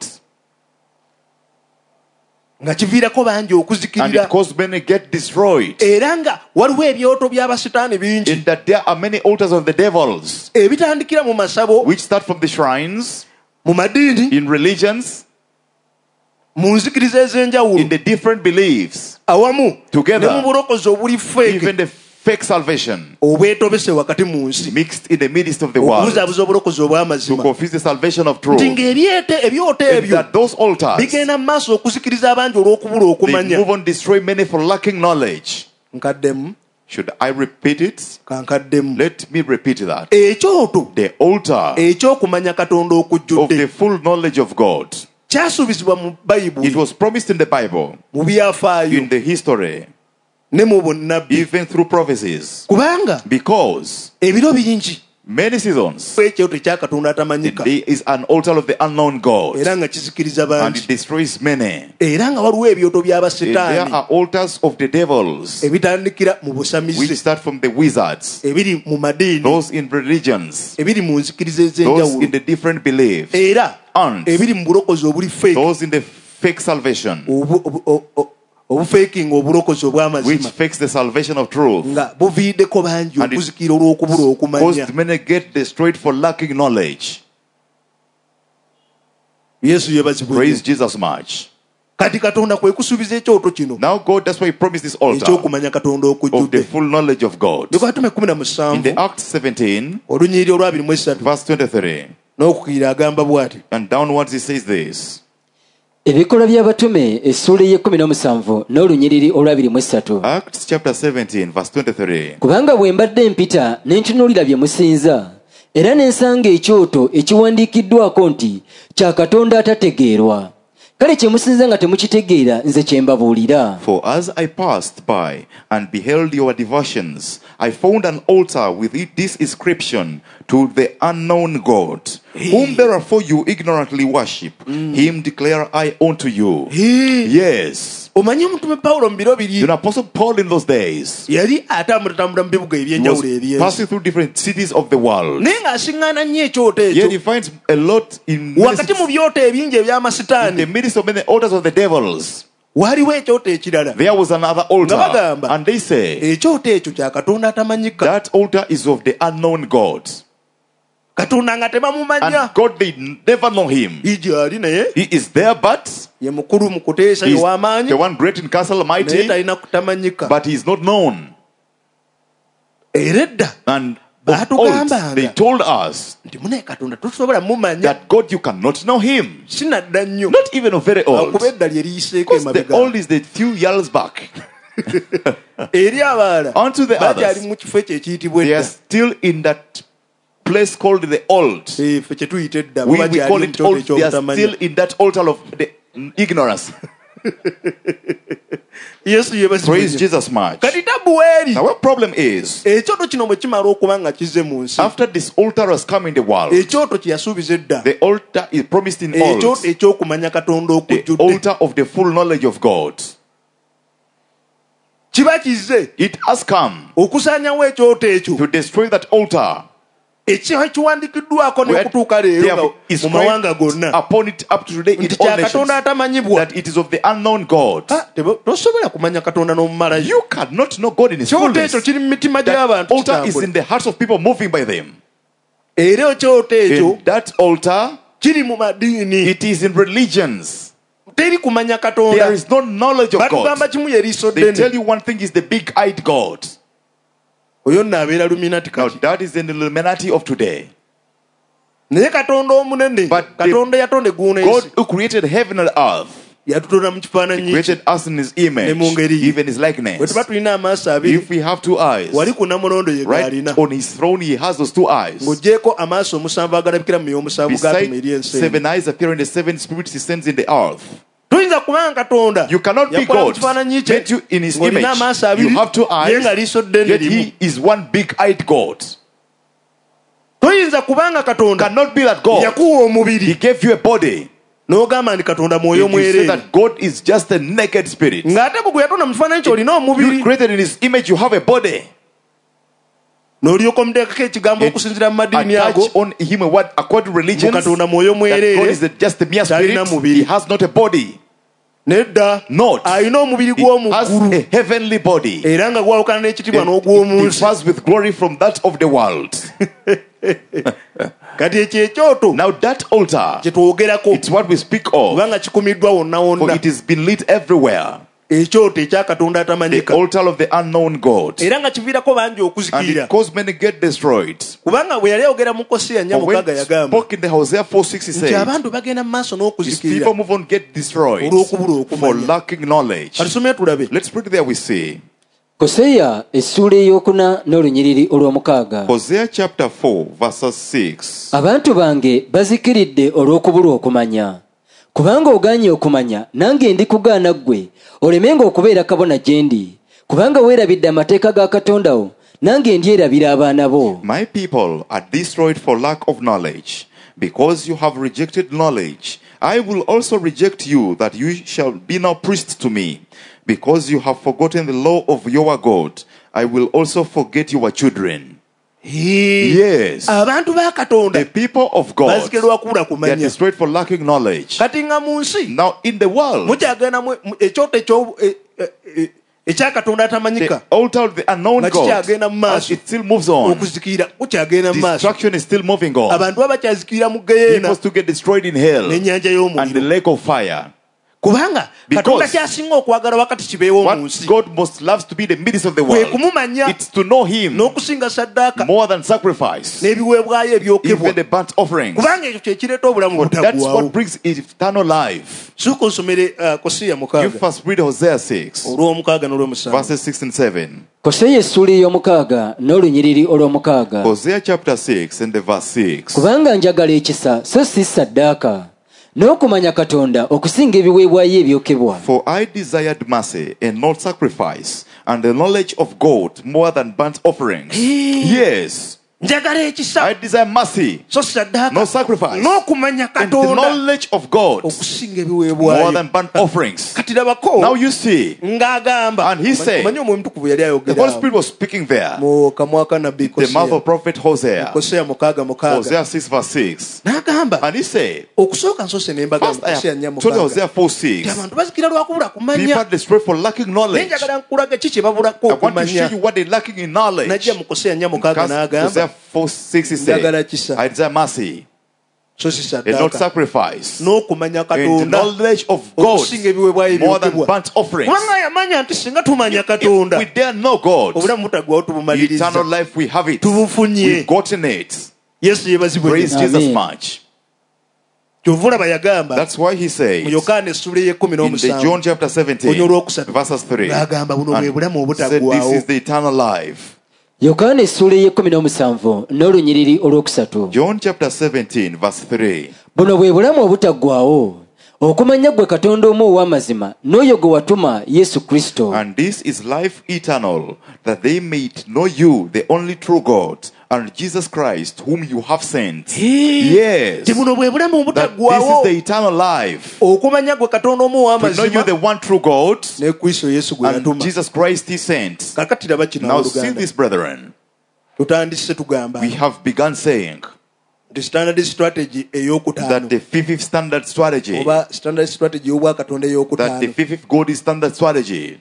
nga kiviirako bangi and okuzikirira it caused many get destroyed. era nga waliwo ebyoto by'abasitaani bingi In that there are many altars of the devils ebitandikira mu masabo, which start from the shrines, mu madiini, in religions, mu nzikiriza ez'enjawulo in the different beliefs, awamu Together. ne mu bulokozi obuli feeke even the fake salvation obwetobese wakati mu nsi mixed in the midst of the world, okubuzaabuza obulokozi to obw'amazima. confuse the salvation of truth. nti ng'ebyete ebyoto And ebyo that those altars, bigenda mu maaso okuzikiriza abangi olw'okubula they okumanya. move on, destroy many for lacking knowledge. nkaddemu Should I repeat it? kankaddemu Let me repeat that. ekyoto The altar ekyokumanya katonda of okujjudde the full knowledge of God. kyasuubizibwa mu It bayibuli, was promised in the Bible, mu byafaayo in the history, ne mu bunnabbi, even through prophecies, kubanga because ebiro bingi many seasons ekyoto ekya katonda atamanyika there is an altar of the unknown God, era nga kizikiriza and bangi, it destroys many. era nga waliwo ebyoto And there by'abasitaani are altars of the devils ebitandikira mu which busamize, start from the wizards, ebiri mu madiini, those in religions, ebiri mu nzikiriza those in ez'enjawulo, the different beliefs, era and ebiri mu bulokozi obuli fake, those in the fake salvation, obu- obu- o- o- obufakinga obulokozi which obw'amazima, fakes the salvation of truth, nga buviiddeko bangi And it okuzikira olw'okubula okumanya. caused many get destroyed for lacking knowledge. yesu yebazibwe. Praise Jesus much. kati katonda kwe kusuubiza ekyoto kino Now God, that's why He promised this altar ekyokumanya katonda of the okujjudde. full knowledge of God. Luka kumi na In musanvu the Acts seventeen, olunyiriri olwabiri mu esatu verse twenty-three, n'okukira agamba bw'ati: and downwards He says this. ebikola by'abatume essuula ey'ekkumi n'omusanvu n'olunyiriri olwabiri mu essatu. Acts chapter seventeen, verse twenty-three. kubanga bwe mbadde mpita ne ntunuulira bye musinza era ne nsanga ekyoto ekiwandiikiddwako nti kya katonda atategeerwa, kale kye musinza nga temukitegeera nze kye mbabuulira. For as I passed by and beheld your devotions, I found an altar with it this inscription: to the unknown God, whom therefore you ignorantly worship, him declare I unto you. Hee, Yes. omanyi omutume pawulo mu biro biri The Apostle Paul in those days yali atambulatambula mu bibuga was ebyenjawulo ebyensi, passing through different cities of the world. naye ng'asiŋŋaana nnyo ekyoto Yet ekyo he finds a lot in many wakati mu cities, byoto ebingi in the eby'amasitaani. midst of many altars of the devils. Waliwo ekyoto ekirala There was another nga altar, bagamba and they say ekyoto ekyo kya katonda atamanyika. that altar is of the unknown God. katonda nga tebamumanya, And God, they never know him. igyali naye He is there, but ye mukulu mu kuteesa, he ye is w'amaanyi, the one great in castle, naye mighty, talina kutamanyika. but he is not known. Era edda And of old, they told us that God, you cannot know him. Not even a very old. Because the old is the few years back. Unto the others, they are still in that place called the old. We, we call it old. They are still in that altar of the ignorance. Yes, praise Jesus much. Now what problem is, after this altar has come in the world, the altar is promised in old, the altar of the full knowledge of God. It has come to destroy that altar. Where is upon it up to today in all nations, that it is of the unknown God. You cannot know God in his fullness. That altar is in the hearts of people moving by them. And that altar, it is in religions. There is no knowledge of God. They tell you one thing is the big-eyed God. Now that is in the Illuminati of today. But the God who created heaven and earth, he created us in his image, even his likeness. If we have two eyes, right on his throne he has those two eyes. Besides seven eyes appearing, the seven spirits he sends in the earth. You cannot be God. Made you in his image. You have two eyes, yet he is one big-eyed God. Cannot be that God. He gave you a body. You say that God is just a naked spirit. You created in his image, you have a body. Attach on him a word according to religion, that God is just a mere spirit. He has not a body. Not. It has a heavenly body. It differs with glory from that of the world. Now that altar, it's what we speak of, for it has been lit everywhere. The altar of the unknown God. And it caused many to get destroyed. For when spoke in the Hosea four six, he said, these people move on, get destroyed for lacking knowledge. Let's put it there, we see. Hosea essula ey'okuna n'olunyiriri olw'omukaaga. Hosea chapter four verse six. Abantu bange bazikiridde olw'okubulwa okumanya. Kubanga oganye okumanya, nange ndikugaana ggwe, olemenga okubeera kabona gye ndi. Kubanga weerabidde amateeka ga Katonda wo, nange ndyerabira abaana bo. My people are destroyed for lack of knowledge. Because you have rejected knowledge, I will also reject you, that you shall be no priest to me. Because you have forgotten the law of your God, I will also forget your children. Yes. The people of God, they are destroyed for lacking knowledge. Now in the world, the altar of the unknown God, as it still moves on, destruction is still moving on. People to get destroyed in hell and the lake of fire. Because what God most loves to be the midst of the world, it's to know him more than sacrifice, even the burnt offerings. For that's what brings eternal life. You first read Hosea six, verses six and seven. Hosea essula ey'omukaaga n'olunyiriri olw'omukaaga. Hosea chapter six and the verse six. Kubanga njagala ekisa so si ssaddaaka, n'okumanya Katonda okusinga ebiweebwayo ebyokebwa. For I desired mercy and not sacrifice, and the knowledge of God more than burnt offerings. Yes. I desire mercy, no sacrifice, and the knowledge of God more than burnt offerings. Now you see, and he said, the Holy Spirit was speaking there, the mouth of prophet Hosea, Hosea six verse six, and he said, first I have told Hosea four six, people destroyed for lacking knowledge. I want to show you what they're lacking in knowledge. Hosea four six, he said, I desire mercy. so si and not saddaaka sacrifice, n'okumanya and katonda knowledge of God okusinga ebiweebwayo more than ebyokebwa burnt offerings. kubanga yamanya nti singa tumanya If katonda we dare know God, obulamu butaggwawo tubumaliriza eternal life we have it. tubufunye We've gotten it. yesu yebazibwe Praise Amen. Jesus much. kyova olaba yagamba That's why he says mu yokaana essula ey'ekkumi in the n'omusanvu John chapter seventeen, onyo olwokusatu verses three, n'agamba buno bwe and bulamu said, this obutaggwawo is the eternal life. yokaana essuula ey'ekkumi n'omusanvu n'olunyiriri olwokusatu. John chapter seventeen, verse three. buno bwe bulamu obutaggwaawo okumanya ggwe katonda omu ow'amazima n'oyo gwe watuma yesu kristo. And this is life eternal, that they may know you, the only true God, and Jesus Christ, whom you have sent. Yes. ti buno bwe bulamu That this is obutaggwawo the eternal life. okumanya gwe katonda omu To know you, ow'amazima the one true God, ne kristo yesu gwe and yatuma Jesus Christ he sent. kakati raba kino Now see oluganda this, brethren. tutandise tugamba We have begun saying nti standard strategy that ey'okutaano the fifth standard strategy, oba standard strategy y'obwakatonda that the ey'okutaano fifth God is standard strategy,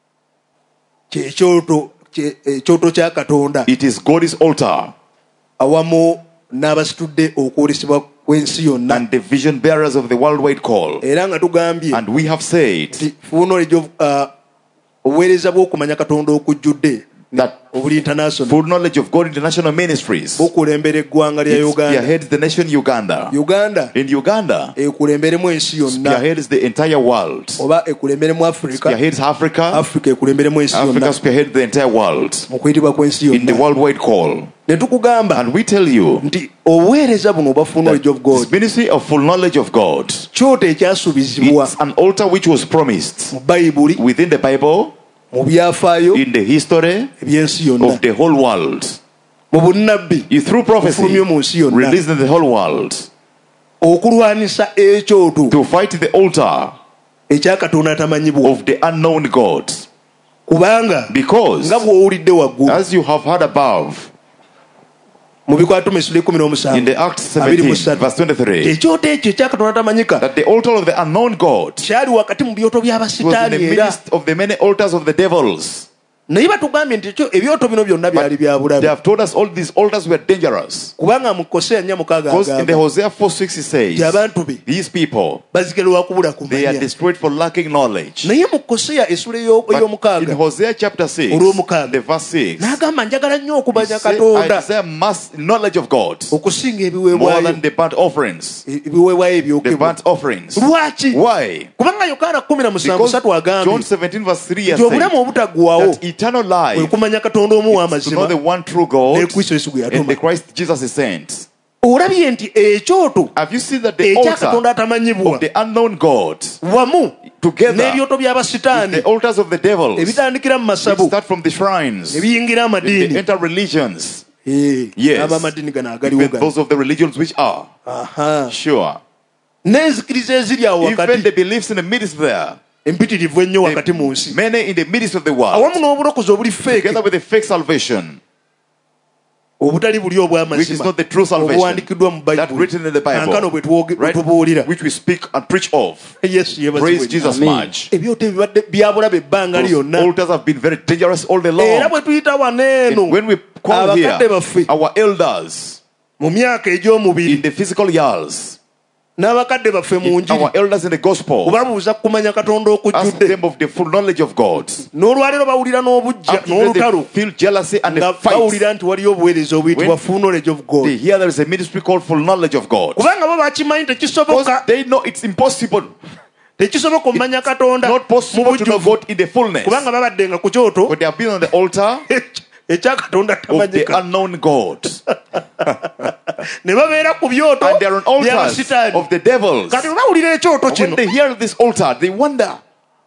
kyekyoto kye- ekyoto kya katonda it is God's altar awamu n'abasitudde okwolesebwa kw'ensi yonna and the vision bearers of the worldwide call. era nga tugambye And we have said nti full knowledge of uh, obuweereza bw'okumanya katonda okujjudde that obuli international full knowledge of God International Ministries, bukulembera eggwanga lya it uganda spearheads the nation Uganda. uganda In Uganda, ekulemberemu ensi yonna spearheads the entire world. oba ekulemberemu africa Spearheads Africa. africa ekulemberemu ensi Africa yonna spearheads the entire world mu kuyitibwa kw'ensi in the yonna worldwide call. ne tukugamba And we tell you nti obuweereza buno obwa full knowledge of this god ministry of full knowledge of God, kyoto ekyasuubizibwa it's an altar which was promised mu bayibuli within the Bible, mu byafaayo in the history eby'ensi yonna of the whole world. mu bunnabbi You through prophecy ofulumye mu nsi yonna released in the whole world okulwanisa ekyoto to fight the altar ekyakatonda atamanyibwa of the unknown God. kubanga Because nga bw'owulidde waggulu as you have heard above mu bikwata mu essula ekkumi in n'omusanvu the Acts abiri mu seventeen ssatu verse twenty-three, ekyoto ekyo ekyakatonda atamanyika that the altar of the unknown God kyali wakati mu byoto was in by'abasitaani the era midst of the many altars of the devils. naye batugambye nti ekyo ebyoto bino byonna byali bya They bulabe have told us all these altars were dangerous. kubanga mu koseya nnya mukaaga Because in the agamba Hosea four six he nti says, abantu be these people, bazikira lwa kubula they are kumanya destroyed for lacking knowledge. naye mu koseya essula eyo- But in ey'omukaaga Hosea chapter six, olw'omukaaga the verse six, n'agamba njagala nnyo he okumanya said, I katonda desire mass knowledge of God okusinga more ebiweebwayo than the burnt offerings. ebiweebwayo The ebyokebwa burnt offerings. lwaki Why? kubanga yokaana kumi na musanvu Because satu John agambye seventeen verse three has nti obulamu said obutaggwawo that eternal kwe life kumanya katonda omu is to know w'amazima the one true God ne kristo yesu gwe and the yatuma Christ Jesus is sent. olabye nti ekyoto Have you seen that the ekyakatonda altar atamanyibwa of the unknown God wamu together n'ebyoto with by'abasitaani the altars of the devils, ebitandikira mu which masabu start from the shrines, ebiyingira they amadiini enter religions, Eh, Yes. ab'amadiini gano agaliwo even gano those of the religions which are Aha. sure. n'enzikiriza eziri awo Even wakati the beliefs in the midst there, empitirivu ennyo wakati mu nsi many in the midst of the world, awamu n'obulokozi obuli feeke together with the fake salvation, obutali buli which is obw'amazima not the true salvation, obuwandikiddwa mu that written in the kankano bwe Bible, tuwoge- bwe right? tubuulira Which we speak and preach of. yesu Praise yebazibwe Jesus Amen. much. ebyoto ebibadde byabulabe ebbanga Those lyonna altars have been very dangerous all day era long. bwe tuyita waneeno And when we call abakadde here baffe our elders mu myaka in egy'omubiri the physical years, n'abakadde baffe mu njiri our elders in the gospel, kubabuuza kumanya katonda ask okujjudde them of the full knowledge of God. n'olwaleero bawulira n'obujja After n'olutalo they feel jealousy and nga they fight, bawulira nti waliyo obuweereza obuyitibwa When full knowledge of they god hear there is a ministry called full knowledge of God. kubanga bo bakimanyi Because tekisoboka they know it's impossible, tekisoboka omanya katonda not mu possible to know bujjuvu God in the fullness. kubanga babaddenga ku kyoto But they have been on the altar ekyakatonda of the tamanyika unknown God. ne babeera ku byoto And they are on altars by'abasitaani of the devils. kati bwe bawulira ekyoto When kino they hear this altar, they wonder,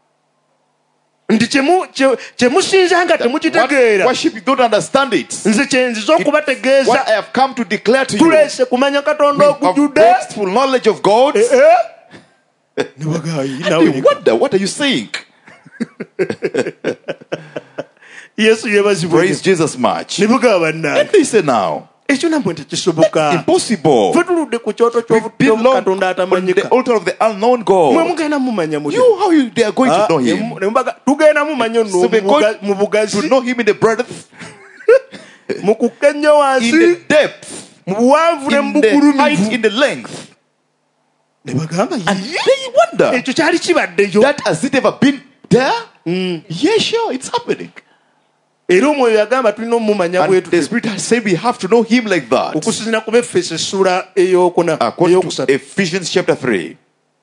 nti kyemu- kye kye musinza nga what temukitegeera worship you don't understand it. nze kyenziza What okubategeeza I have come to declare to you, we tuleese kumanya katonda have okujjudde brought full knowledge of God. Eh, eh. ne bagaayi And nawe you wonder, what are you saying? yesu yebazibwe Praise Jesus much. ne bugaba And bannange they say now, ekyo nabwe tekisoboka impossible. fe tuludde ku kyoto We've been long ky'omukatonda on the atamanyika altar of the unknown mwe God. mugenda mumanya mutyo You, how you they are going Ah, to know ne Him? mu- ne mubaga- tugenda mumanya nno So we're mu going buga- mu To bugazi know Him in the breadth, mu kukka ennyo in the wansi depth, mu buwanvu ne mu in the height, bugulumivu. in the length. Ne bagamba And "Yee, they wonder, ekyo kyali kibaddeyo." that has it ever been there? Yeah, sure, it's happening. Era omwoyo yagamba tulina omumanya And bwetu the Spirit has said we have to know him like that. okusinziira ku Befeso essula ey'okuna According to ey'okusatu. Ephesians chapter three.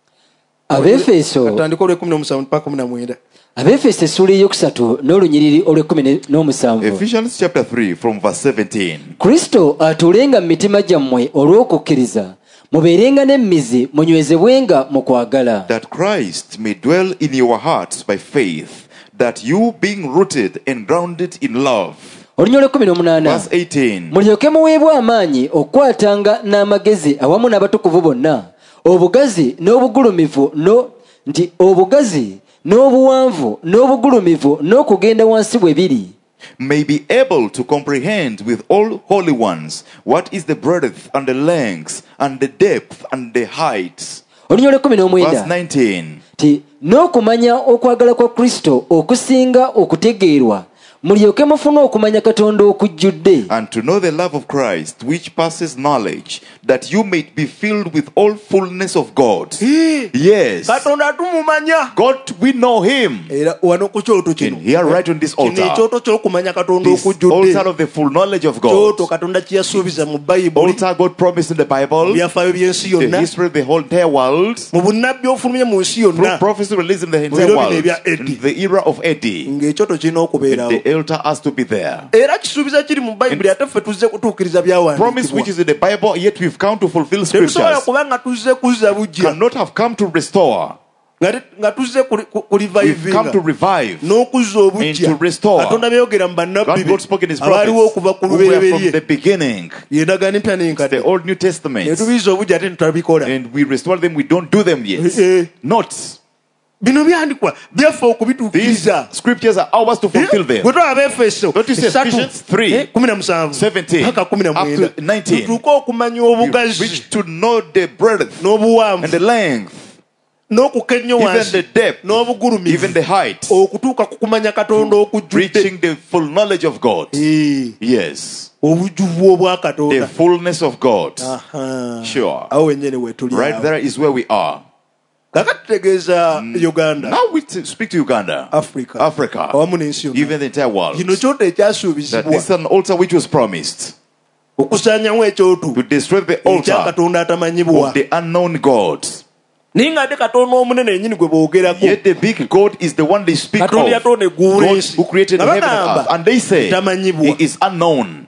abefeso Atandika olw'ekumi n'omusanvu paka kumi na mwenda. abefeso essula eyokusatu n'olunyiriri olw'ekkumi ne- n'omusanvu. Ephesians chapter three from verse seventeen. kristo atuulenga mu mitima gyammwe olw'okukkiriza mubeerenga n'emmizi munywezebwenga mu kwagala. That Christ may dwell in your hearts by faith, that you being rooted and grounded in love. olunya olw'ekkumi n'omunaana Verse eighteen. mulyoke muweebwe amaanyi okukwatanga n'amagezi awamu n'abatukuvu bonna obugazi n'obugulumivu no nti obugazi n'obuwanvu n'obugulumivu n'okugenda wansi bwe biri. May be able to comprehend with all holy ones what is the breadth and the length and the depth and the height. olunya olw'ekkumi Verse n'omwenda nineteen. ti n'okumanya okwagala kwa kristo okusinga okutegeerwa mulyoke mufune okumanya katonda okujjudde. And to know the love of Christ, which passes knowledge, that you may be filled with all fullness of God. Hee, Yes. katonda tumumanya. God, we know him. Era wano ku kyoto kino And here, right on this kino altar, ekyoto ky'okumanya katonda this altar okujjudde. of the full knowledge of kyoto God, katonda kye yasuubiza mu bayibuli altar God promised in the Bible, byafaayo by'ensi the yonna history of the whole entire world, mu bunnabbi ofulumye mu nsi through yonna prophecy released in the entire Biro bino world, ebya Eddie. in the era of Eddie. ng'ekyoto kirina okubeerawo. The altar has to be there. Era kisuubiza kiri mu bayibuli ate ffe tuzze kutuukiriza Promise which byawandiikibwa. is in the Bible, yet we've come to fulfill tetusobola scriptures. kuba nga tuzze kuzza bujja Cannot have come to restore. nga te- nga tuzze kuli- ku- We've come to kulivayivinga revive. n'okuzza And obujja. to restore. katonda byayogera mu bannabbi God, be God spoke in his abaaliwo prophets, okuva ku who were from the lubereberye beginning, yendagaano empya the n'enkadde Old New ne Testament, tubiyiza obujja ate netulabikola. and we restore them. We don't do them yet. Eh, eh. Not. bino byandikwa byaffe These okubituukiriza. scriptures are ours to fulfill them. bwe twaba Efeso Don't you see esatu, Ephesians three, eh, kumi na musanvu seventeen, paka kumi na up mwenda to nineteen. tutuuke okumanya We obugazi reach to know the breadth and n'obuwanvu the length, n'okukennyo even wansi the depth, n'obugulumivu even the height, okutuuka ku kumanya katonda okujjudde. reaching the full knowledge of God. Eh, Yes. obujjuvu obwa The katonda. fullness of God. Aha. Sure. awo wennyini wetuli Right awo. there is where we are. kaka tutegeeza uganda Now we t- speak to Uganda, africa Africa, awamu n'ensi yonna. even the entire world. kino kyoto That ekyasuubizibwa this is an altar which was promised okusaanyamu ekyoto to destroy the altar ekyakatonda atamanyibwa of the unknown God. naye nga ate katonda omunene yennyini gwe boogerako Yet the big God is the one they speak of. katonda yatonda eggulu God n'ensi who created nga heaven and bagamba earth. And they say tamanyibwa. he is unknown.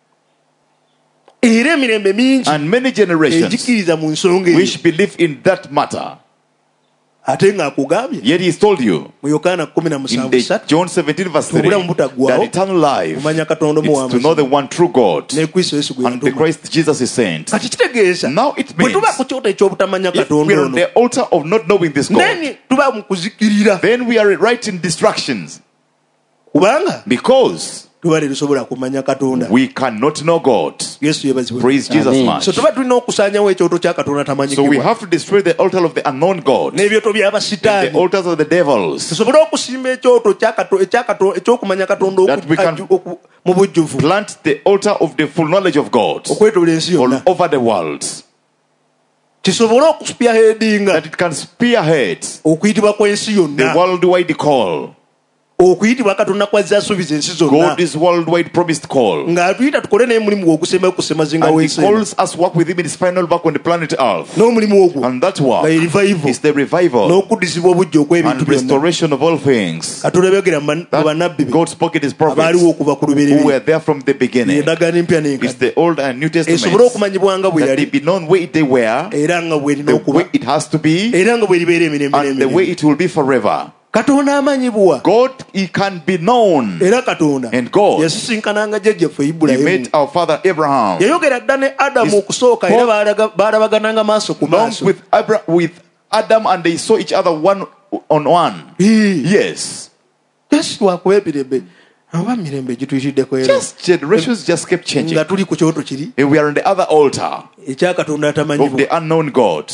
era emirembe mingi And many generations egikiriza mu nsonga eyo which believe in that matter. ate ng'akugambye Yet he has told you mu yokaana kumi na in musanvu the satu John seventeen verse three Obulamu butaggwaawo, that eternal life kumanya katonda is to omuwamazi know the one true God ne kristo yesu gwe and the yatuma. Christ Jesus is sent. kati kitegeeza Now it bwe means tuba ku kyoto ekyobutamanya if we katonda are on ono the altar of not knowing this God, then tuba mu kuzikirira then we are right in distractions kubanga because tuba tetusobola kumanya katonda. we cannot know God. yesu yebazibwe. Praise Jesus Amen. much. so tuba tulina okusaanyawo ekyoto kya katonda So we tamanyikibwa have to destroy the altar of the unknown God, n'ebyoto the by'abasitaani altars of the devils, tusobole okusimba ekyoto kya Kato- ekya Kato- ekyokumanya katonda That we can- oku- oku- mu bujjuvu plant the altar of the full knowledge of God okwetola ensi all yonna over the world, kisobole okuspyahedinga that it can spearhead okuyitibwa kw'ensi the yonna worldwide call. okuyitibwa katonda kwazze asuubiza ensi zonna God is worldwide promised call. ng'atuyita tukole n'omulimu gwokusembayo kusemazinga And he w'ensi calls us work with him in his final work on the planet Earth. n'omulimu ogwo And that nga work ye revival is the revival n'okuddizibwa obujja okw'ebintu and byonna restoration of all things. katonda byogera mu ban- mu That bannabbi be God spoke in his abaaliwo prophets okuva ku who were lubereberye there from the beginning. endagaano empya It's n'enkadde the Old and New esobole Testaments, okumanyibwa nga bwe that they yali be known where they were, era nga bwe erina the okuba way it has to be, era nga bwe libeera emirembe and the way n'emirembe it will be forever. katonda amanyibwa God, he can be known. era katonda And God, yasisinkananga jjajjaffe he ibulayimu met our father Abraham, yayogera dda ne adamu Is- okusooka era baalaga- baalabagananga maaso ku along maaso with, Abra- with Adam, and they saw each other one on one. Hii. Yes. just lwakuba emirembe aba mirembe gituyitiddeko era Just generations just kept changing. nga tuli ku kyoto kiri And we are on the other altar ekya katonda of atamanyibwa the unknown God,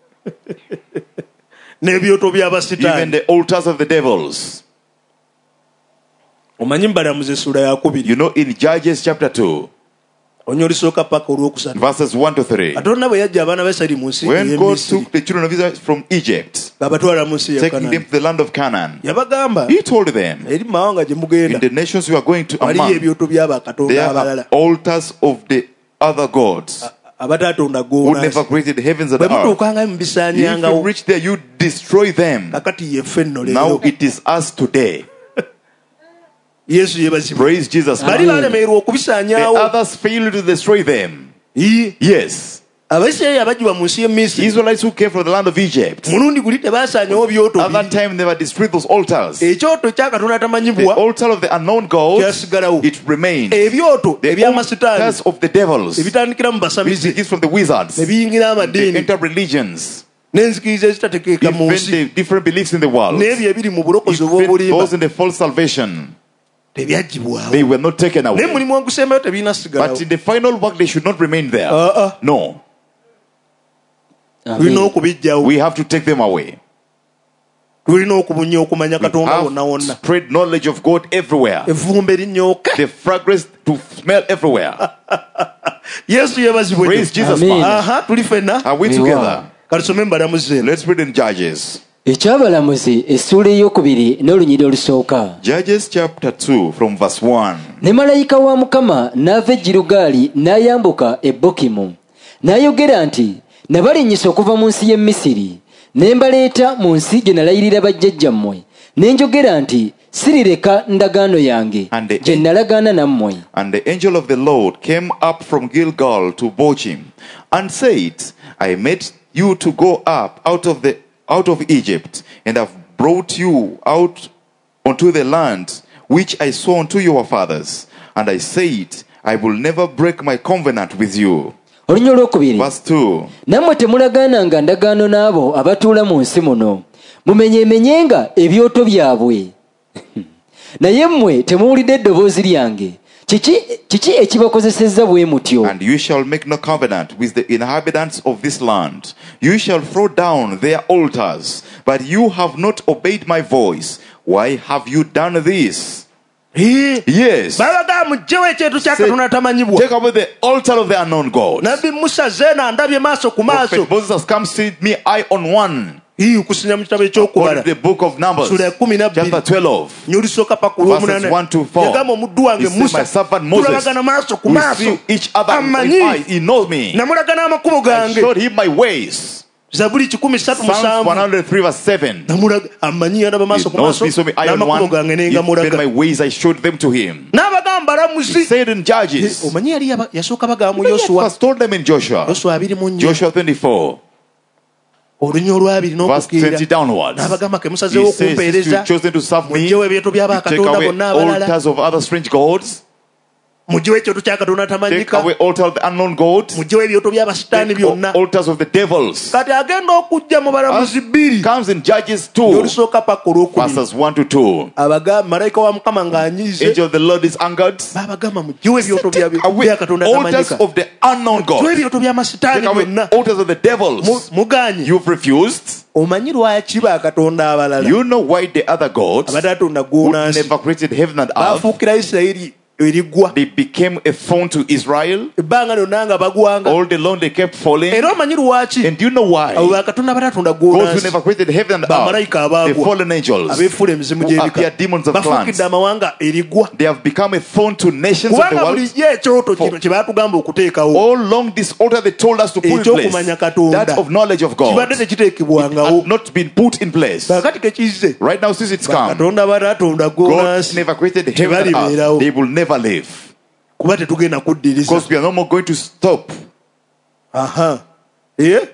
n'ebyoto even by'abasitaani the altars of the devils. omanyi mbalamuza essula yakubiri You know, in Judges chapter two, onyolisoka paka olwokusatu. Verses one to three. Katonda bwe yajja abaana ba Isirayiri mu nsi When God y'Emisiri took the children of Israel from Egypt, babatwala mu nsi ya taking them Kanaani, to the land of Canaan, yabagamba He told them, eri mu mawanga gye in mugenda the nations you are going to waliyo among, ebyoto by'abakatonda there are abalala altars of the other gods abatatonda who never goona. created the heavens and Bwe the earth. mutuukanga If you mubisaanyangawo reach there, you destroy them. kakati yeffe nno Now leero. it is us today. Yesu yeebazibwa. Praise Jesus. Bali Amen. baalemererwa The okubisaanyaawo. others failed to destroy them. Ii, Yes. Abayisirayiri abajjibwa mu nsi y'e Misiri Israelites who came from the land of Egypt. mulundi guli tebaasaanyawo byoto At that biri. time, they were destroyed those altars. Ekyoto kya Katonda The atamanyibwa altar of the unknown God, kyasigalawo. it remained. Ebyoto The ebyamasitaani altars of the devils, ebitandikira mu which basamize begins from the wizards, ne biyingira the amadiini inter-religions, n'enzikiriza ezitategeeka mu even nsi the different beliefs in the world, n'ebyo ebiri mu bulokozi even obw'obulimba those in the false salvation, tebyagibwawo. they were not taken naye away. mulimu ogusembayo tebiina sigalawo. But in the final work, they should not remain there. Uh-uh. No, tulina Amen. okubijjawo. we have to take them away. tulina okubunya okumanya We Katonda have wonna to wonna. spread knowledge of God everywhere. Evvumbe linyooka. The fragrance to smell everywhere. Yesu yeebazibwe Praise nnyo. Jesus, Amen. man. Aha, tuli ffenna. Are we We together? are. Katusome mbalamuzi eno. Let's read in Judges. ekyabalamuzi essuula eyokubiri n'olunyiriri olusooka. Judges chapter two from verse one. Ne malayika wa Mukama n'ava e Girugaali n'ayambuka e Bokimu n'ayogera nti, nabalinnyisa okuva mu nsi y'e Misiri ne mbaleeta mu nsi gye nalayirira bajjajjammwe ne njogera nti, sirireka ndagaano yange And the- gye nalagaana nammwe. And the angel of the Lord came up from Gilgal to Bochim and said, I made you to go up out of the out of Egypt, and have brought you out unto the land which I swore unto your fathers. And I said, I will never break my covenant with you. Olunyiriri olwokubiri. Verse two. Nammwe temulagaananga ndagaano n'abo abatuula mu nsi muno, mumenyeemenyenga ebyoto byabwe. Naye mmwe temuwulidde eddoboozi lyange. Kiki kiki ekibakozesezza bwe mutyo? And you shall make no covenant with the inhabitants of this land. You shall throw down their altars, but you have not obeyed my voice. Why have you done this? Ii, Yes. babaga mugyewo ekyetu kya Say, Katonda atamanyibwa. take away the altar of the unknown God. Nabbi Musa zeena andabye maaso ku maaso. Prophet Moses has come see me eye on one. Ii, okusinya mu kitabo According to ekyokubala the book of Numbers, sura ya kumi na bbiri chapter twelve. nyulisooka paka ku Verses lw'omunaana. one to four. Yagamba omuddu wange He said, Musa, my servant Moses, tulabagana maaso ku we maaso. see each other in Amanyi. eyes. He knows me. namulagana amakubo I gange. showed him my ways. Zabuli kikumi ssatu Psalms musanvu. one hundred three verse seven. Namulaga amanyi yalaba He maaso ku knows maaso me, so me eye on n'amakubo one. gange ne Even ngamulaga. my ways I showed them to him. N'abagamba He balamuzi. said in Judges. Omanyi yali yaba- yasooka bagamba mu He Yoswa. first told them in Joshua. Yoswa abiri mu nnya. Joshua twenty-four olunya olwabiri verse twenty n'okukkirira. downwards. N'abagamba ke He musazeewo says, okumpeereza. you've chosen to serve me, Muggyewo ebyeto you take by'abakatonda away bonna abalala. altars of other strange gods, Muggyewo ekyoto kya Katonda take atamanyika. away altar of the unknown God, Muggyewo ebyoto by'abasitaani take byonna. altars of the devils. Kati agenda okujja mu balamuzi bbiri. Comes in Judges two N'olusooka paka olwokubiri. verses one to two. Abagamba malayika wa Mukama ng'anyiize. Angel of the Lord is angered. Babagamba muggyewo ebyoto bya Take away bya Katonda altars atamanyika. of the unknown Muggyewo God. ebyoto by'amasitaani Take away byonna. altars of the Mu- devils. Muganye. You've refused. Omanyi lwaki bakatonda abalala You know why the other gods abatatonda who goona nsi never created heaven and earth, bafuukira Isirayiri eriggwa they became a thorn to Israel. ebbanga lyonna nga bagwanga All day long they kept falling. era omanyi lwaki And do you know why? abo bakatonda abatatonda God goona who nsi never created heaven and bamalayika earth, the abaagwa fallen angels, abeefuula emizimu who appear gy'ebika demons of bafuukidde clans, amawanga eriggwa they have become a thorn to nations of the kubanga world. bulijjo ekyoto kino kye baatugamba okuteekawo All along this altar they told us to put in ekyokumanya place, Katonda that of knowledge of God, kibadde tekiteekebwangawo had not been put in place. kakati kekizze Right now, since it's come, bakatonda abatatonda goona God nsi never created heaven and Tebalibeerawo. earth. They will never live. kuba tetugenda kuddiriza Because we are no more going to stop. aha ye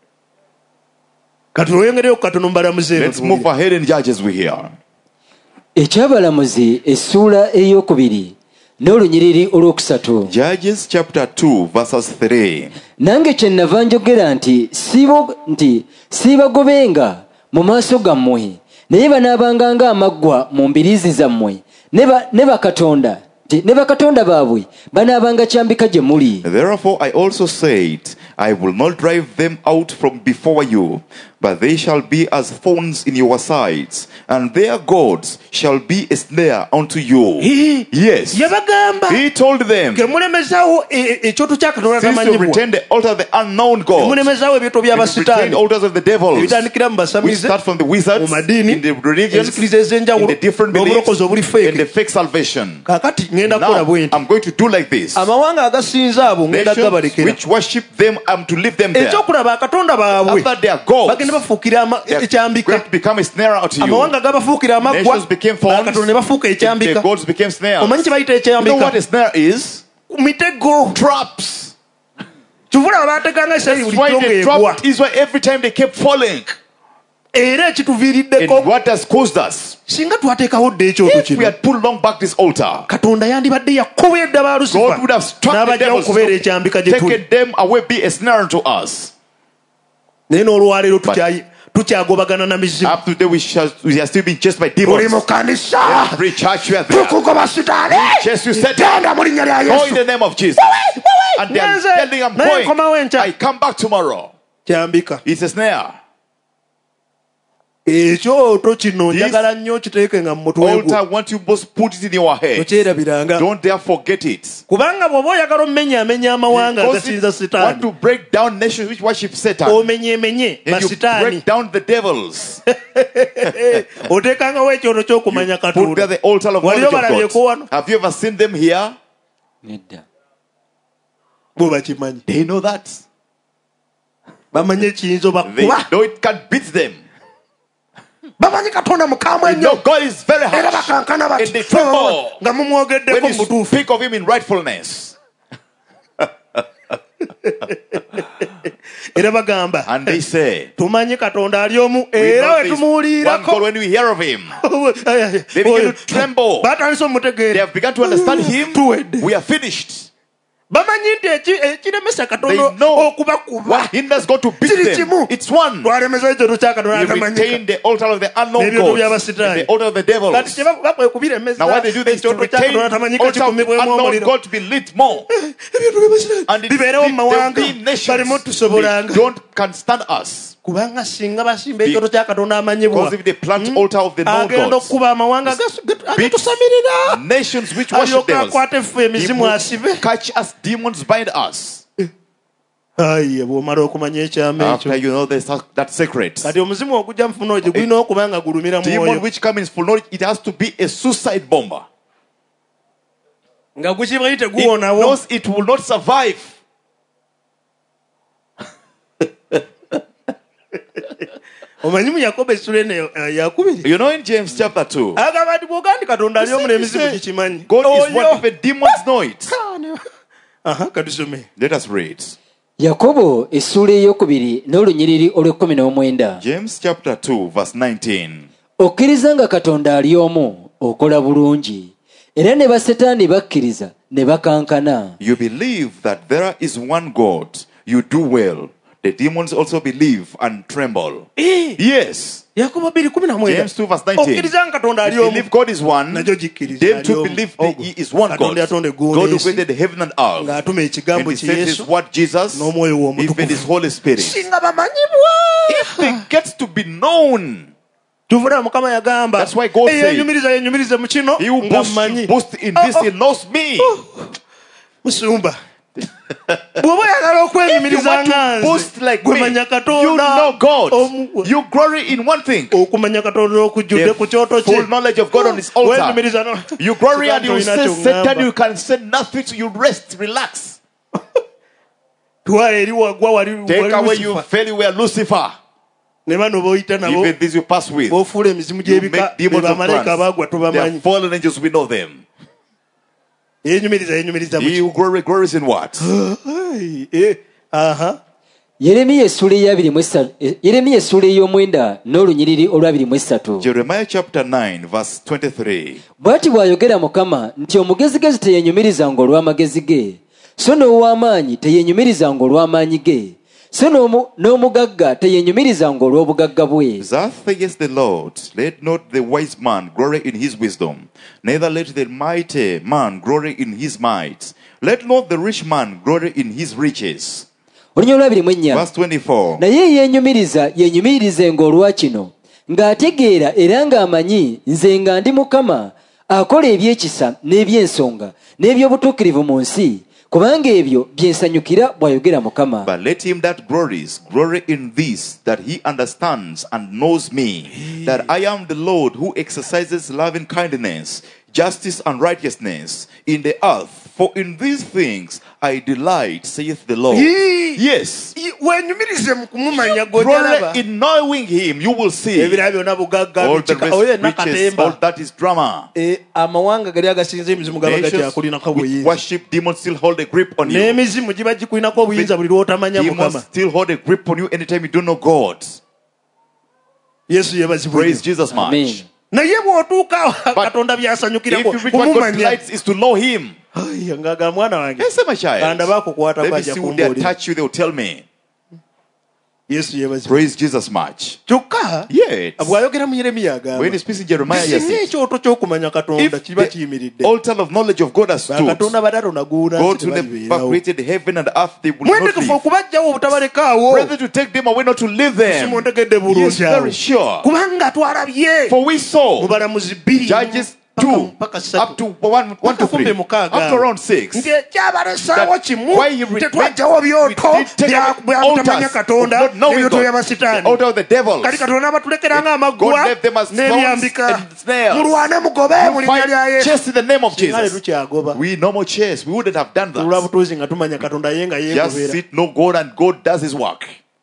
kati oyongereyo katono mbalamuze Let's move ahead in Judges we hear. Ekyabalamuzi essuula eyokubiri n'olunyiriri olwokusatu. Judges chapter two verses three. Nange kyennava njogera nti siibo nti siibagobenga mu maaso gammwe, naye banaabanga ng'amaggwa mu mbiriizi zammwe, ne ba- ne bakatonda nti ne bakatonda baabwe banaabanga kyambika gye muli. Therefore I also said, I will not drive them out from before you, but they shall be as thorns in your sides, and their gods shall be a snare unto you. He- Yes. yabagamba He told them, ke mulemezawo e- e- ekyoto kya katonda since you tamanyibwa retain the altar of the unknown God, mulemezawo ebyoto you retain by'abasitaani altars of the devils. ebitandikira mu We basamize start from the wizards, mu madiini in the religions, enzikiriza in ez'enjawulo the different beliefs, n'obulokozi obuli in the feeke fake salvation. kaakati ŋŋenda kukola Now, bwe nti I'm going to do like this. amawanga agasinza abo ŋŋenda Nations gabalekera which worship them, I'm to leave them there. ekyokulaba akatonda baabwe After their gods, bagenda bafuukira ama- they are ekyambika going to become a snare unto you. amawanga gabafuukira amaggwa Nations became thorns, bakatonda ne bafuuka the ekyambika gods became snares. omanyi kye bayita You know what ekyambika a snare is? mitego Traps. kivula baateganga esayiri That's buli why kyo they ng'egwa trapped Israel every time they kept falling. era And ekituviiriddeko what has caused us? singa twateekawo dde ekyoto If we kino had pulled long back this altar, katonda yandibadde yakobedda ba God lusifa would have struck the n'abajjawo devils, okubeera ekyambika gye tuli taken them away, be a snare unto us. naye n'olwaleero tukyayi- tukyagobagana na mizimu Up to today, we, shall, we are still being chased by tuli demons. mu kanisa Every church we are there. tukugoba sitaani Chase you, Satan. genda mu linnya lya Go in yesu the name of Jesus. And they are Ngenze, telling I'm naye going. nkomawo enkya I come back tomorrow. kyambika It's a snare. ekyoto kino This njagala nnyo kiteekenga mu mutwe Altar, gwo I want you both put it in your head. tokyerabiranga Don't dare forget it. kubanga bw'oba oyagala omenyaamenya amawanga Because agasinza if you want sitaani to break down nations which worship Satan, omenyeemenye and you basitaani break down the devils, oteekangawo ekyoto ky'okumanya put there katonda the altar of waliyo knowledge of balabyeko God. wano Have you ever seen them here? nedda bo bakimanyi They know that. bamanyi ekiyinza They obakuba know it can beat them. bamanyi katonda mukaamu They know ennyo God is very era harsh. bakankana And bati they tremble nga when mumwogeddeko mu you butuufu speak of Him in rightfulness. era bagamba And they say, tumanyi katonda ali omu we era know we this one tumuwulirako God when we hear of Him. They begin to tremble. batandise They omutegeera have begun to understand Him. tuwedde We are finished. bamanyi nti eki- ekiremesa They katonda know okubakuba what hinders God to beat kiri them. kimu It's one. twalemeza ekyoto kya katonda You atamanyika retain the altar of the unknown N'ebyoto gods by'abasitaani. and the altar of the kati devils. kye bakwe kubiremeza Now what they do, they to ekyoto kya retain katonda atamanyika altar of the kikumibwemu unknown omuliro God to be lit more. ebyoto by'abasitaani And it bibeerewo mu there will mawanga be nations balimu they tusobolanga don't can stand us. kubanga singa basimba ekyoto kya katonda amanyibwa Because if they plant altar of the known agenda gods, okukuba amawanga agas- gat- agatusamirira nations which worship alyoka devils, akwata effe He emizimu will asibe catch us, demons bind us. aye bw'omala okumanya ekyama After ekyo you know this, that secret. kati omuzimu ogujja mufuna ogyo gulina okuba nga gulumira Demon mwoyo which comes in full knowledge, it has to be a suicide bomber. nga gukimanyi It teguwonawo knows it will not survive. omanyi mu yakobo essula eno eh, yakubiri You know in James chapter two, agamba nti bwogandi katonda ali omu n'emizimu He said, gikimanyi God is Oyo. one, even demons know it. aha katusome Let us read. yakobo essuula eyokubiri n'olunyiriri olw'ekkumi n'omwenda James chapter two, verse nineteen. okkiriza nga katonda ali omu okola bulungi era ne basetaani bakkiriza ne bakankana You believe that there is one God, you do well. The demons also believe and tremble. Eh, Yes. yakobo bbiri kumi na mwenda James two, verse nineteen. okkiriza nga katonda ali You omu believe God is one. nakyo gikkiriza Them ali to omu. believe that Ogwo. He is one God. Katonda yatonda eggulu God who n'ensi, created heaven and earth. ng'atuma And ekigambo He ki sent His yesu word Jesus, n'omwoyo we even omutukuvu His Holy Spirit. singa bamanyibwa If it gets to be known, tuvula mukama yagamba That's why God said, eyenyumiriza yenyumirize mu kino He who nga boasts, mmanyi boast in Oh, this, oh. He knows me. musumba bw'oba oyagala If you okwenyumiriza want to nga boast nze like me, gwemanya you katonda know God. omu- You glory in one thing. okumanya katonda okujjudde The ku kyoto kye full knowledge of God on His altar. wenyumiriza no- You glory and you Tolina say, ky'oŋŋamba. Satan, you can say nothing, so you rest, relax. twala eri wagwa wali Take wali away you Lucifer. fell, you were Lucifer. ne bano boyita nabo Even these you pass with. b'ofuula emizimu You gy'ebika make demons of bamalayika France. baagwa They are tobamanyi fallen angels, we know them. yenyumiriza yenyumiriza mu He who glory, glories in what? Ai, eh, aha yeremiya essuula ey'abiri mu essa- eh, yeremiya essuula ey'omwenda n'olunyiriri olw'abiri mu essatu Jeremiah chapter nine, verse twenty-three. bw'ati bw'ayogera mukama nti omugezigezi teyeenyumirizanga olw'amagezi ge so n'ow'amaanyi teyeenyumirizanga olw'amaanyi ge so n'omu- n'omugagga teyeenyumirizanga olw'obugagga bwe Thus saith the Lord, let not the wise man glory in his wisdom, neither let the mighty man glory in his might. Let not the rich man glory in his riches. olunyolo lwabiri mu ennya Verse twenty-four. naye yeenyumiriza yeenyumirizenga olwa kino ng'ategeera era ng'amanyi nze nga ndi Mukama akola ebyekisa n'ebyensonga n'ebyobutuukirivu mu nsi kubanga ebyo byensanyukira bw'ayogera Mukama. But let him that glories glory in this, that he understands and knows me, that I am the Lord who exercises loving kindness, justice and righteousness in the earth. For in these things I delight, saith the Lord. Yee. Yes. wenyumirize mu kumumanya Glory gojalaba in knowing him, you will see ebira byonna bugagga all the bikika oyo rest, riches, all nakatemba that is drama. Eh, amawanga gali agasinza emizimu gaba Nations gakyakulinako with obuyinza worship, demons still hold a grip on you. n'emizimu giba gikulinako obuyinza buli lw'otamanya Demons Mukama. still hold a grip on you anytime you don't know God. Yesu yebazibwe Praise Jesus much. Amen. naye bw'otuuka But katonda if byasanyukirako you reach what God kumumanya delights is to know him. Ai, ngagala mwana wange Yes, my child. kanda bakukwata Let me kwajja see who they kumbuulira. touch you, they will tell me. Yesu yebazibwe Praise Jesus much. kyokka Yet, bw'ayogera mu Yeremiya when agamba he speaks in Jeremiah, singa yes, ekyoto ky'okumanya katonda if kiba kiyimiridde the altar of knowledge of God has stood, bakatonda batatonda guuna God who never created heaven and earth, they will not mwentegefu live. okubajjawo obutabalekaawo Rather to take them away, not to leave them. simuntegedde Yes, bulungi awo very sure. kubanga twalabye For we saw mu balamuzi bbiri Judges paka- two paka up ssatu to one, one to Paka three, kumbe up mukaaga to around six. nti ekyabalesaawo That kimu why you re- tetwajjawo byoto we did take bya- away bya butamanya altars katonda of not knowing n'ebyoto God, the by'abasitaani altar of the devils. kati katonda abatulekera God ng'amaggwa left them as n'ebyambika thorns and snails. mulwane mugobe mu You linnya lya fight yesu just in the name of singa Jesus. letukyagoba We no more chase. We wouldn't have done tulwa that. butuuzi nga tumanya katonda ye nga Just yeegobeera sit, no God, and God does his work.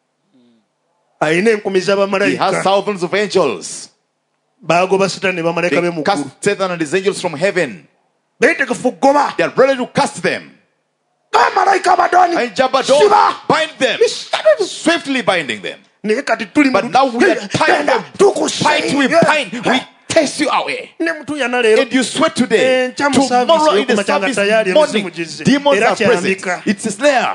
alina enkumi He has z'abamalayika thousands of angels. baagoba sitaani ne bamalayika be They mu ggulu cast Satan and his angels from heaven. beetegefu okugoba They are ready to cast them. bamalayika abadoni And Jabadon siba bind them, swiftly binding them. naye kati tuli mu But now we are tying them. Fight, we bind, we chase you away. ne mutuuyana leero And you sweat today. Eh, nchamu Tomorrow service in the yokumachanga service tayari morning, emizimu gizze. demons Era are present. kyambika. It's a snare.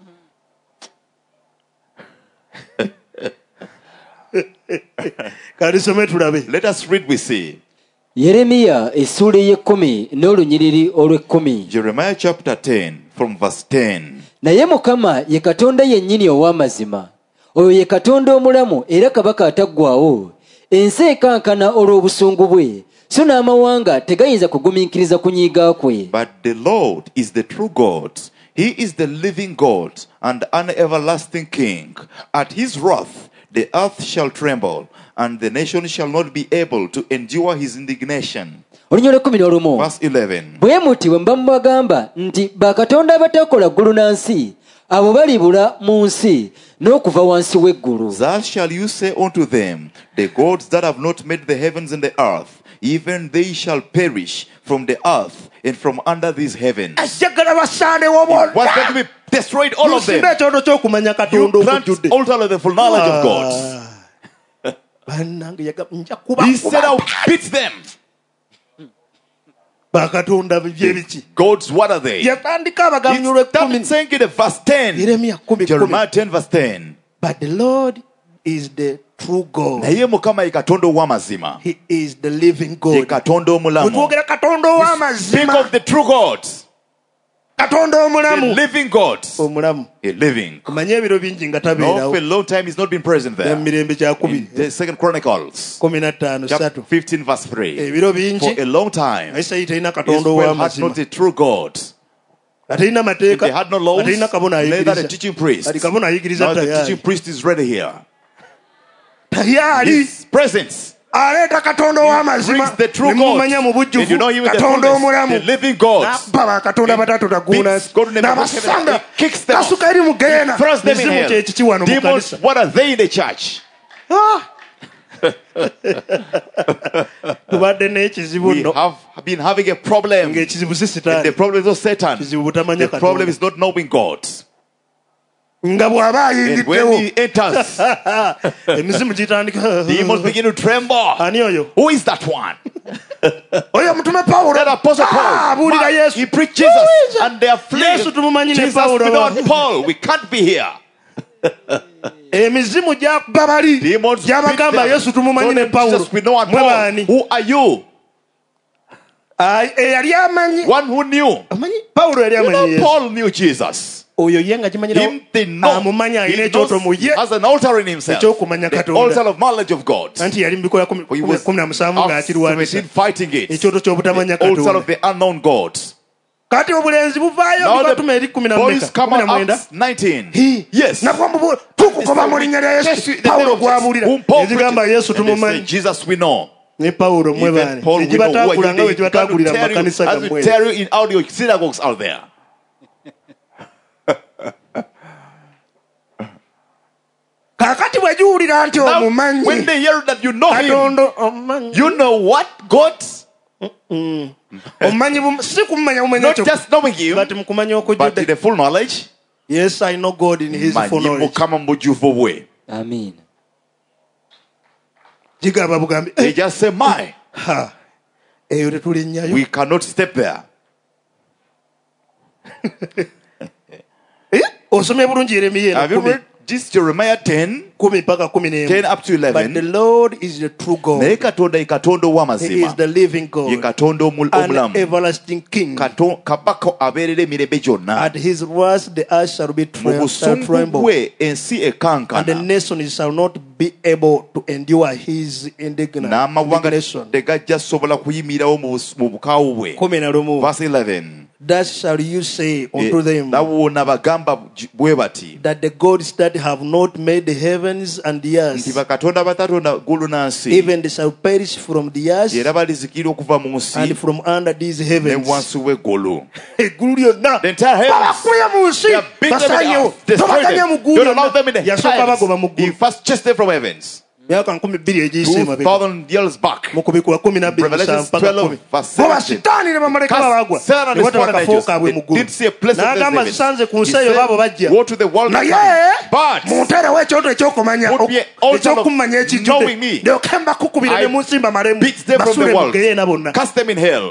kalisome tulabe Let us read, we see. Yeremiya essuula ey'ekkumi n'olunyiriri olw'ekkumi. Jeremiah chapter ten, from verse ten. Naye Mukama ye Katonda yennyini ow'amazima. Oyo ye Katonda omulamu era kabaka ataggwaawo. Ensi ekankana olw'obusungu bwe, so n'amawanga tegayinza kugumiikiriza kunyiiga kwe. But the Lord is the true God. He is the living God and an everlasting King. At his wrath the earth shall tremble, and the nation shall not be able to endure his indignation. Olunyiriri ekkumi n'olumu. Verse eleven. Bwe muti bwe mba mubagamba nti bakatonda abatakola ggulu na nsi, abo balibula mu nsi n'okuva wansi w'eggulu. Thus shall you say unto them, the gods that have not made the heavens and the earth, even they shall perish from the earth and from under this heaven. ajjagala basaanewo Was bonna that to be destroyed, all of them? musimba ekyoto ky'okumanya You katonda plant okujjudde altar of the full knowledge of God. bannange yaga- nja He said, kuba I'll beat them. bakatonda byebiki Gods, what are they? yatandika He abagamyi olw'ekkumi started saying it in verse ten. yeremiya kumi kumi Jeremiah ten, verse ten. but the lord is the true god Naye Mukama ye Katonda ow'amazima. he is the living Ye god Katonda omulamu. wetwogera katonda Speak ow'amazima of the true God. katonda The omulamu living God. omulamu A living. omanye ebiro bingi nga No, tabeerawo for a long time he's not been present ya there. mirembe In kyakubiri the second Chronicles, kumi na ttaano chapter satu fifteen, verse three. ebiro bingi For a long time, isirayiri talina katonda Israel had ow'amazima not a true God. atalina If mateeka they had no laws, atalina kabona neither the ayigiriza teaching priest. kati kabona ayigiriza Now the tayali teaching priest is ready here. tayali His presence aleeta katonda ow'amazima brings the true God. nemumanya mu And you bujjuvu know him in the katonda fullness, omulamu the living God. n'abba bakatonda batatoda guuna beats God in the n'abasanga He kicks them off. kasuka eri mu geena Throws them in mizimu hell. kyekiki wano mu Demons, kanisa what are they in the church? Ah! tubadde n'ekizibu We nno have been having a problem. ng'ekizibu si And the sitaani problem is not Satan. kizibu butamanya The problem katonda is not knowing God. nga bw'aba And when ayingiddewo he enters, emizimu gitandika demons begin to tremble. ani oyo Who is that one? oyo mutume pawulo That apostle Ah, Paul. abuulira Man, yesu he preached Jesus. Who is And they are fleeing. Yesu tumumanyi ne Jesus Paulo without wa- Paul. We can't be here. emizimu gyakuba bali Demons gyabagamba beat them. yesu tumumanyi Told ne them, pawulo Jesus, we know and mwe Paul. baani Who are you? Ai, eyali amanyi One who knew. amanyi pawulo yali You amanyi know, yesu Paul knew Jesus. oyo ye nga kimanyira Him they know. amumanya alina He ekyoto knows mu he ye has an altar in himself. ekyokumanya The Katonda altar of knowledge of God. anti yali mu bikola kumi He was kumi na musanvu ng'akirwanisa seventeen fighting it. ekyoto ky'obutamanya The altar Katonda of the unknown God. kati obulenzi buvaayo Now bibatuma eri kumi the na boys meka come kumi na out mwenda Acts nineteen. Hi. Yes. nabwo mbubu tukugoba mu linnya lya Yesu Pawulo gwabulira ezigamba Yesu And they say, tumumanyi Jesus we know. ne Pawulo mwe Even baani Paul, we know who are egibataagula you. nga bwe They come gibataagulira to mu tell you, makanisa as we gammwe tell you in all your synagogues out there. kaakati bwe giwulira nti Now, omumanyi when they hear that you know him, Katonda omumanyi you know what? God, omumanyi bum- si kumumanya bumanya not ekyo just knowing him, but mu kumanya but in okujjudde the full knowledge. yes I know God in his full Manyi knowledge Mukama mu bujjuvu bwe. Amen. gigamba bugambi They eh, just say, my, ha eyo tetulinnyayo we cannot step there. Eh, osomye bulungi Yeremiya Have you kumi read this Jeremiah ten, kumi mpaka kumi ten n'emu up to but the eleven? Lord is the true God Naye Katonda ye Katonda he is ow'amazima. the living Ye God Katonda omul- an omulamu. everlasting King Kato- Kabaka abeerera emirembe gyonna. at his wrath the earth shall be Mu trem- shall busungu tremble bwe ensi and the ekankana. nations shall not be able to endure his indigna- N'amawanga indignation tegajja sobola kuyimirirawo mu bus- mu bukaawu bwe. kumi na lumu Verse eleven. thus shall you say unto them Nawona bagamba bwe bati that the gods that have not made the heavens and the nti earth bakatonda batatonda ggulu n'ensi even they shall perish from the earth era balizikira okuva mu nsi and from under these ne heavens wansi w'eggulu. eggulu lyonna The entire heavens. babakuya mu nsi They are beat them in the basanyewo earth. Destroy tobaganya them. mu ggulu Don't allow them in the yasooka bagoba mu heavens. He ggulu first chased them from heavens. myaka nkumi bbiri egiyise Two emabega thousand years back. mu kubikula kumi na bbiri Revelation musanvu mpaka twelve, kumi verse bo seventeen. basitaani ne bamaleka babagwa Satan and ne his bataba fallen akafo angels, kaabwe they mu ggulu did see a place of n'agamba theirs zisanze ku He nsi eyo said, baabo bajja woe to the world to naye come. But munteerewo ekyoto ekyokumanya Would be an altar of ekyokumanya knowing me. ekijjudde ndyoke mbakukubira I ne mu nsi mbamalemu beat them from basule the mu world. geyeena bonna Cast them in hell.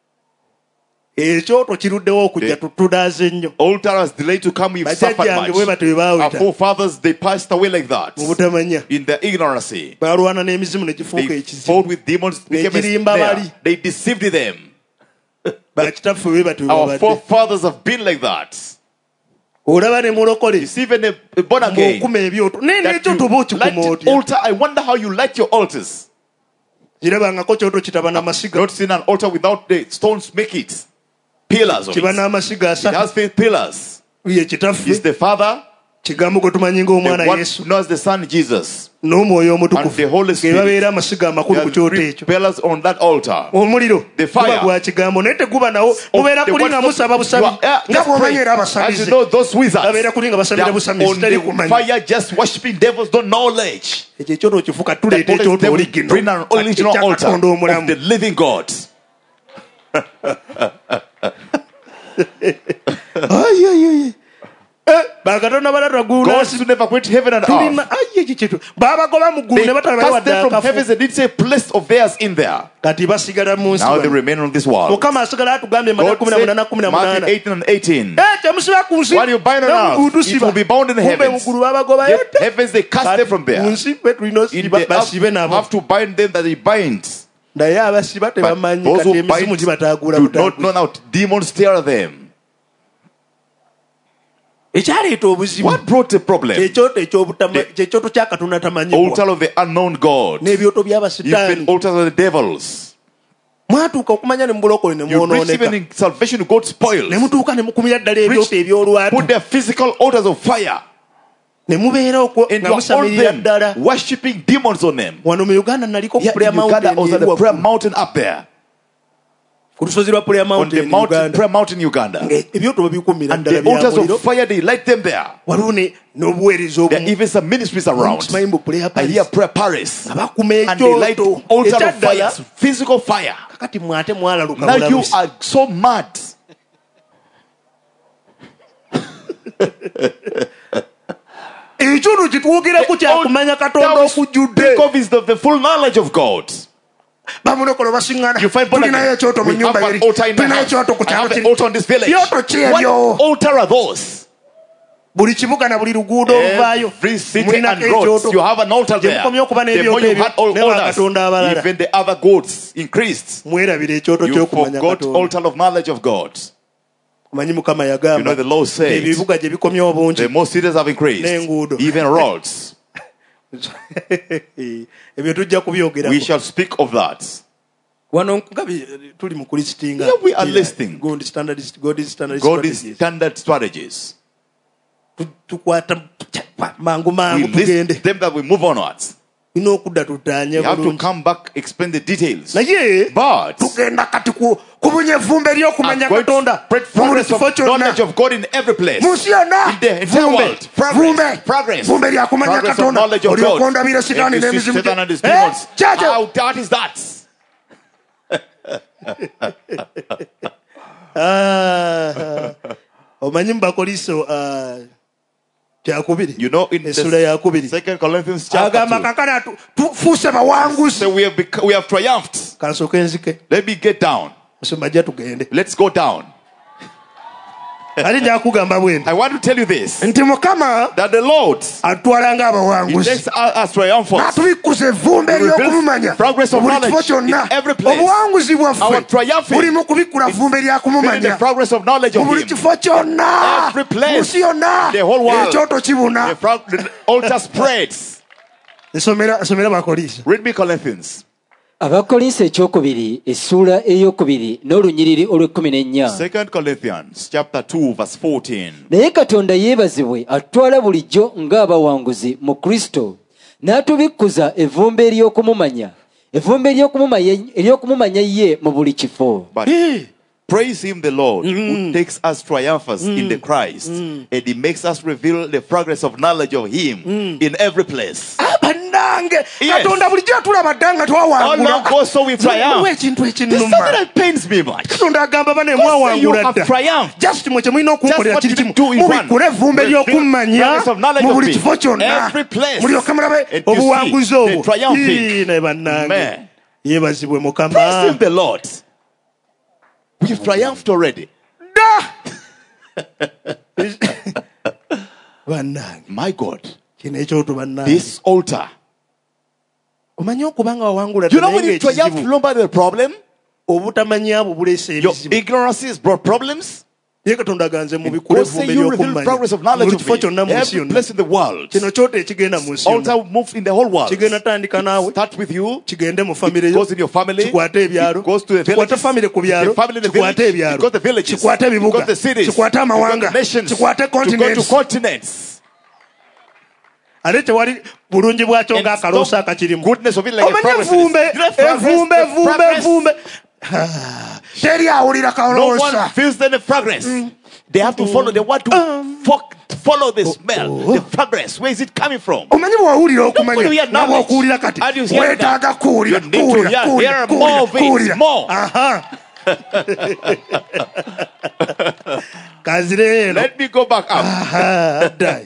ekyoto kiruddewo okujja The- tudaaze nnyo Altar has delayed to come. We've suffered bajjajjange bwe much. batyo bwe Our baawita forefathers, they passed away like that. mu butamanya In their ignorancy. balwana n'emizimu ne gifuuka They ekizibu fought with demons. Became a Negirimba snare. bali. They deceived them. bakitaffe bwe batyo bwe Our babadde forefathers have been like that. olaba ne mulokole It's even a, a born again. ng'okuma ebyoto naye That n'ekyoto oba you okikuma light otya altar. I wonder how you light your altars. kirabangako kyoto kitaba n'amasiga Not seen an altar without the stones make it. Pillars of kiba it. n'amasiga It asatu has faith pillars. ye kitaffe It's the Father, kigambo gwe tumanyi the ng'omwana one yesu who knows the Son Jesus. n'omwoyo And the omutukufu Holy ge Spirit. babeera amasiga amakulu There ku are kyoto three ekyo pillars on that altar. omuliro The fire. guba gwa kigambo naye teguba nawo mubeera The kuli nga words of- musaba busabi you are- yeah, nga just bw'omanyi pray. era As you abasabize know, those wizards, babeera kuli nga they basabira are busamizi on teri the kumanya fire just worshipping devils, don't knowledge. ekyo ekyoto okifuka The tuleeta Holy ekyoto Spirit oligino bring an original altar ekyakatonda of omulamu the living God. Ai, ai, ai. Eh, bakatonda balata ggulu Gods n'ensi who never quit heaven and tulina earth. ai ekyo kyetu babagoba mu ggulu They ne batala cast them from bawadde heavens akafu and didn't say place of theirs in there. kati basigala mu nsi Now they bano. remain on this world. mukama asigala atugambye mata God kumi na munaana kumi na said, Matthew munaana eighteen and eighteen. Eh, kyemusiba ku nsi What you bind on ne mu ggulu earth, it tusiba. will be bound in Kumbe heavens. mu ggulu babagobayo Yet dda. heavens they cast them from ku there. nsi fe tulina In osiba the basibe earth, nabo have to bind them that they bind. naye abasiba But tebamanyi those kati who emizimu bind gibataagula do not know butaagula now. Demons stare them. ekyaleeta obuzibu What brought the problem? kyekyoto ekyobutama The- kyekyoto kya katonda tamanyibwa Altar of the unknown God. n'ebyoto Even by'abasitaani altars of the devils. mwatuuka okumanya ne mubulokole ne You reach even mwonooneka in salvation, you got spoiled. ne mutuuka ne mukumira ddala Reach- ebyoto ebyolwatu Put their physical altars of fire. ne mubeera okwo And nga you are on musamirira them, ddala worshipping demons on them. wano mu uganda naliko ku Yeah, prayer in Uganda, mountain I was at eri the prayer waggulu. mountain up there. ku lusozi lwa prayer On mountain the eri mountain, uganda prayer mountain in Uganda. Nga ebyoto babikumira And ddala the altars byamuliro of fire, they light them there. waliwo ne- n'obuweereza There are obumu even some ministries around. simanyi mbu prayer I palace. hear prayer Paris. nga bakuma And they light ekyoto altar of fire, ekyaddala physical fire. kakati mwate mwalaluka Now you bulabuzi. are so mad. ekyoto kitwogerako kyakumanya katonda That we okujjudde speak of is the, the full knowledge of God. bamulokolo basiŋŋana You find born tulinayo again. ekyoto mu We have nyumba an eri altar in my tulinayo house. ekyoto ku I kyalo have an kiri altar on this village. byoto ki What ebyo altar are those? buli kibuga na buli luguudo oluvaayo Every city mulinako and roads, ekyoto you have an altar Gye there. mukomye okuba The n'ebyoto more you ebyo, had all ne orders, bakatonda abalala. even the other gods increased. mwerabira ekyoto You ky'okumanya forgot katonda altar of knowledge of God. omanyi mukama You know, yagamba the law says ebibuga gye bikomya obungi the more cities have increased, N'enguudo. even roads. ebyo tujja kubyogera We shall speak of that. wano nga bi- tuli mu kulistinga Here we are listing. God standard God is standard God is strategies. standard strategies. Tu- tukwata mangu mangu We list tugende them that we move onwards. ina okudda tutaanye You have to bulungi come back, explain the details. naye But tugenda kati ku- kubunya evvumbe I'm ery'okumanya going to katonda spread mu buli progress kifo of knowledge kyonna of God in every place. mu nsi yonna In the entire vumbe world. Progress. vumbe Progress. vumbe lyakumanya Progress of katonda knowledge of God. olyokondabira sitaani And to see n'emizimu Satan and his Eh, demons. kyekyo How that is that? Ah, omanyi mubakoliso kyakubiri You know, in essula yakubiri the Second Corinthians chapter agamba two, kakana tu- tufuuse bawanguzi so we have bec- we have triumphed. kansooka enzike Let me get down. musomajja tugende Let's go down. ate njakugamba bwendi I want to tell you this: nti mukama that the Lord, atwala He ng'abawanguzi makes us as triumphant. atubikkuza evvumbe ery'okumumanya Progress of mu buli kifo knowledge kyonna in every place. obuwanguzi bwaffe Our triumphing buli mu kubikkula vvumbe in the lyakumumanya progress of knowledge mu of buli Him. kifo kyonna Every place. mu nsi yonna The whole world. ekyoto kibuna The, frog, the altar spreads. nsomera nsomera bakoliisa Read me Corinthians. abakolinsi ekyokubiri essuula eyokubiri n'olunyiriri olw'ekkumi n'ennya Second Corinthians chapter two verse fourteen. naye katonda yeebazibwe atutwala bulijjo ng'abawanguzi mu kristo n'atubikkuza evvumbe ery'okumumanya evvumbe ery'okumumanya- ery'okumumanya ye mu buli kifo But praise Him, the Lord, who takes us triumphants in the Christ, and He makes us reveal the progress of knowledge of Him in every place. bannange Yes. katonda bulijjo atulaba dda nga All now twawangula goes so we triumph. ekintu There's something ekinnuma that pains me much. katonda agamba bane God say you mwawangula have dda triumphed. just mwe kye mulina okunkolera Just kiri what you kimu do is one. mubikkule evvumbe Reveal ery'okummanya progress of knowledge mu of buli me. kifo kyonna Every place. mulyoke mulabe And you obuwanguzi see obwo the triumphing. Ii, naye bannange Man. yeebazibwe Praise mukama Him, the Lord. We've triumphed already. dda bannange My God, kino ekyoto bannange this altar. omanyi okubanga wawangula You know naye when you triumph, ng'ekizibu remember the problem? obutamanya abo buleesa Your ebizibu ignorance has brought problems. naye katonda aganze mubikule God say evvumbe you reveal the progress of ery'okummanya knowledge buli of kifo kyonna me. mu nsi Every yonna place in the world. kino kyoto ekigenda mu nsi yonna Altar moves in the whole world. kigenda tandika naawe Start with you. kigende mu famire It yo goes in your family. kikwate ebyalo It goes to the kikwate villages. famire ku byalo The family in the kikwate village. ebyalo It goes to the villages. kikwate It ebibuga goes to the cities. kikwate It goes to amawanga nations. kikwate To go to continents continents. ate tewali bulungi bwakyo And ng'akaloosa stop akakirimu goodness of it like a omanye progress. evvumbe You know, progress, evvumbe the evvumbe progress. evvumbe Ah, teri awulira No one kaloosa feels any progress. They have to follow. They want to fo- follow the smell, the progress. Where is it coming from? omanyi bw'owulira When you hear okumanya nabwe knowledge, okuwulira kati and you hear that, weetaaga kuwulira you need to kuwulira hear- kuwulira hear more of it, kuwulira more. aha kazire eno Let me go back up. aha dai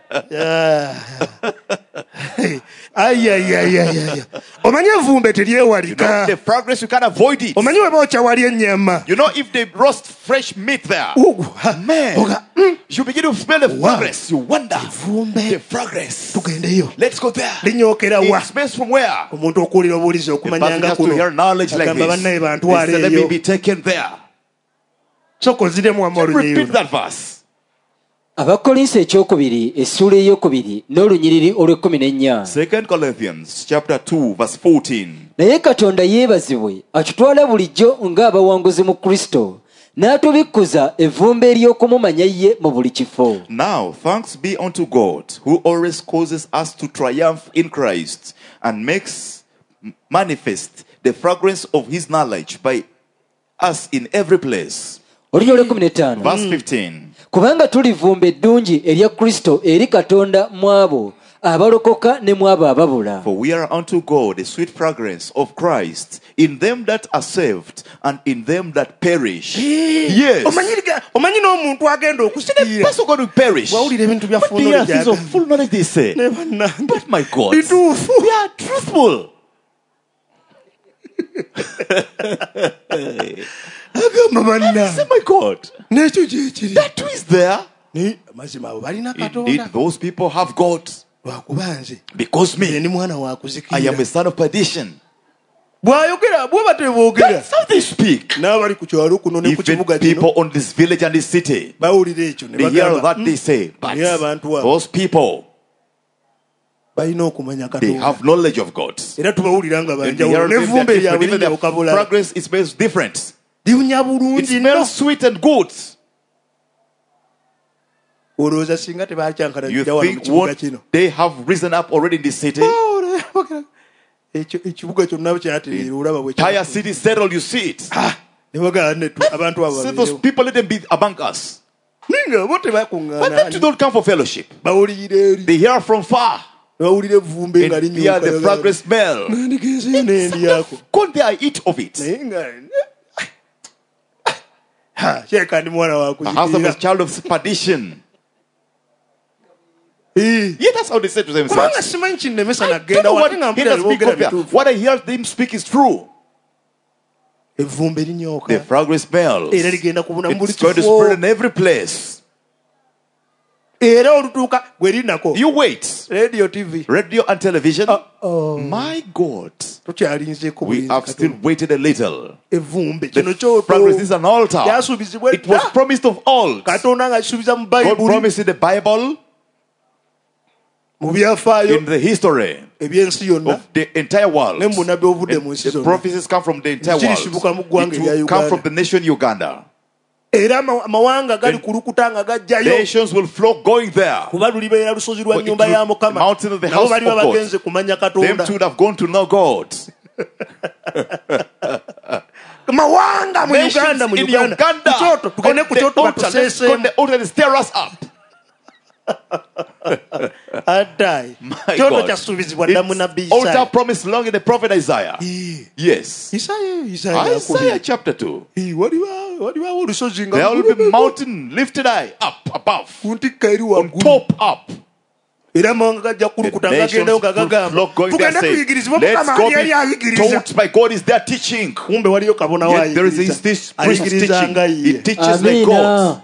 ayayayayaya omanyi evvumbe You know, teryewalika the progress, you can't avoid it. omanyi weba okyawali ennyama You know, if they roast fresh meat there, Ugu, ha, man, oga, mm, you begin to smell the Wow. progress. You wonder Evvumbe. the progress. tugendeyo Let's go there. linyookera wa It smells from where? omuntu okuwulira obuwulizi The person okumanyanga has to kuno hear knowledge like agamba this. bannaye They bantwala say, let me eyo be taken there. soko nziremu wama Repeat olunyiriro that verse. abakolinsi ekyokubiri essuula eyokubiri n'olunyiriri olw'ekkumi n'ennya Second Corinthians chapter two verse fourteen. naye katonda yeebazibwe atutwala bulijjo ng'abawanguzi mu kristo n'atubikkuza evvumbe ery'okumumanya ye mu buli kifo Now thanks be unto God, who always causes us to triumph in Christ and makes manifest the fragrance of his knowledge by us in every place. olunyiriri olw'ekkumi n'ettaano Verse fifteen. kubanga tuli vvumbe eddungi erya kristo eri katonda mu abo abalokoka ne mu abo ababula For we are unto God a sweet fragrance of Christ in them that are saved and in them that perish. Yes. omanyi liga- omanyi n'omuntu agenda The okusikiira person going to perish. wawulira ebintu bya But they funnole are things of gyagamba. full knowledge, they say. Ne bannange, But my God, bituufu they are truthful. agamba banna Say, my God, n'ekyo gyekiri that too is there. naye amazima abo balina katonda Indeed, those people have God. lwakuba nze Because nze me, ndi mwana wa I am kuzikirira a son of perdition. bw'ayogera bwe bateboogera That's how they speak. n'abali ku kyalo kuno ne ku Even kibuga people kino on this village and this city, bawulira ekyo ne they hear bagamba that they say, but naye abantu abo those people, balina okumanya they Katonda have knowledge of God. era tubawulira nga And they hear banjawulo them, n'evvumbe they're lyabwe different. Even linyawuka their bulala fragrance is smells different. liwunya It bulungi nno smells sweet and good. olowooza singa tebakyankana You jja wano mu think kibuga what kino they have risen up already in this city? ekyo ekibuga kyonna kyatereera olaba bwe Entire city settled, you see it. ne bagamba ne tu- abantu abo Say those babeerewo people, let them be among us. ninga bo But them too tebakuŋŋaana don't come for fellowship. bawulira eri They hear from far. ne bawulira evvumbe nga And hear the fragrance smell. nandigenze nendyako Go there, I eat of it. naye nga Ha, kyeka ndi mwana wa A house of a kuzikirira child of perdition. Eh, Yeah, that's how they say to kubanga themselves. simanyi kinnemesa I don't nagenda know wate what nga he mpulira does speak boogera of there. bituufu What I hear them speak is true. evvumbe The linyooka fragrance smells. era ligenda kubuna mu buli It's going to kifo spread in every place. era olutuuka gwe linako You wait. radio tv Radio and television. oh, My God. tukyalinzeeko We have still waited a little. evvumbe The kino kyoto fragrance is an altar. kyasuubizibwa It was edda promised of old. katonda nga kisuubiza mu God bayibuli promised in the Bible, mu byafaayo in the history eby'ensi yonna of the entire world. ne mu bunabi obudde mu And nsi the zonna prophecies come from the entire Kirisibuka mu world. ggwanga It erya will come Uganda. from the nation Uganda. era ama- amawanga gali And kulukuta nga gajjayo Nations will flock going there. kuba lulibeera lusozi lwa For it nnyumba ya will- the mukama mountain of the nabo house bali of God. bagenze kumanya Them katonda too would have gone to know God. mawanga mu Nations uganda mu in uganda Uganda. ku kyoto tugende On ku the kyoto altar, let's go on batuseeseemu the altar and stir us up. addayi My kyoto God. kyasuubizibwa dda mu nabbi It's altar isaya promised long in the prophet Isaiah. Eh, Yes. isaya isaya Isaiah yakubye. chapter two. Eh, waliwo- waliwo olusozi nga There will be mountain lifted high up above, ku ntikka eri on waggulu top up. era amawanga gajja kulukuta The nations ngagendayo nga will gagamba flock going there tugende saying, tuyigirizibwe let's mukama go ali yali be ayigiriza taught by God is their teaching. kumbe waliyo kabona wa Yet there is this, this priest ayigiriza teaching. nga He ye teaches like God.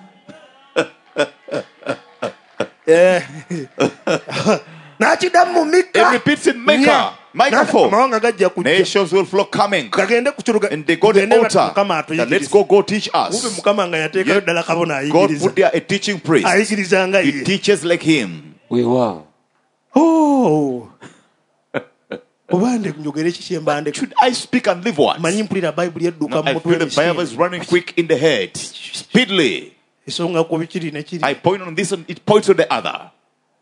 Eh. n'akiddamu mu It mikka repeats in Nya. Mecca. Microphone. amawanga gajja kujja Nations will flock coming. gagende ku kiro And they go to the altar. mukama That let's atuyigiriza go, go teach kumbe us. mukama nga yateekayo Yet ddala kabona God ayigiriza put there a teaching priest. ayigiriza nga He ye teaches like him. weewaawo Oh. oba nde njogere ki kye mba ndeka Should I speak and live what? manyi mpulira bayibuli edduka No, mu I mutwe feel the Bible is running quick in the head. Speedily. ensonga ku bikiri ne kiri I point on this and it points to the other.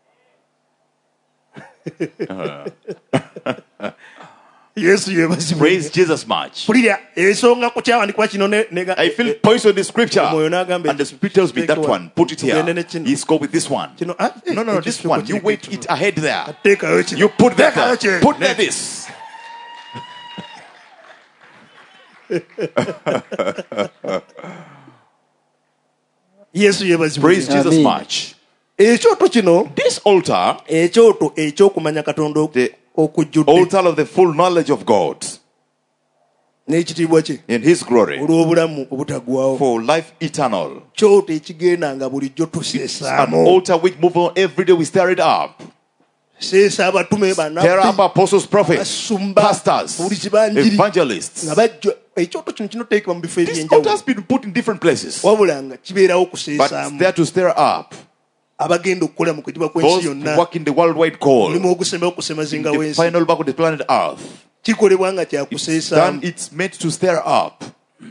yesu yebazibwe Praise Jesus much. pulira ensonga ku kyawandikibwa kino ne- ne- I feel it points on the scripture. Omwoyo n'agamba And the spirit tells me that one. Put it here. Tugende ne kino. Let's go with this one. kino ah, eh, No, no, no, ekyo this kituuko one. You kireke wait kino. it ahead there. teekayo kino You put that Teekayo there. kino. Put there this. yesu yebazibwe Praise Jesus Amen. much. ekyoto kino This altar, ekyoto ekyokumanya katonda oku- the okujjudde altar of the full knowledge of God n'ekitiibwa kye in His glory olw'obulamu obutaggwawo for life eternal. kyoto ekigenda nga bulijjo An tuseesaamu altar which move on every day we stir it up. seesa abatume There are bannabbi apostles, prophets, basumba pastors, bulizi banjiri evangelists. nga bajja ekyoto kino kinoteekebwa mu bifo This altar has ebyenjawulo been put in different places, wabula nga kibeerawo but it's kuseesaamu there to stir up abagenda okukola mu kugibwa kw'ensi those who yonna work in the worldwide call, omulimu ogusembayo okusemazinga the w'ensi final back of the planet Earth. kikolebwa nga It's done, kyakuseesaamu it's meant to stir up.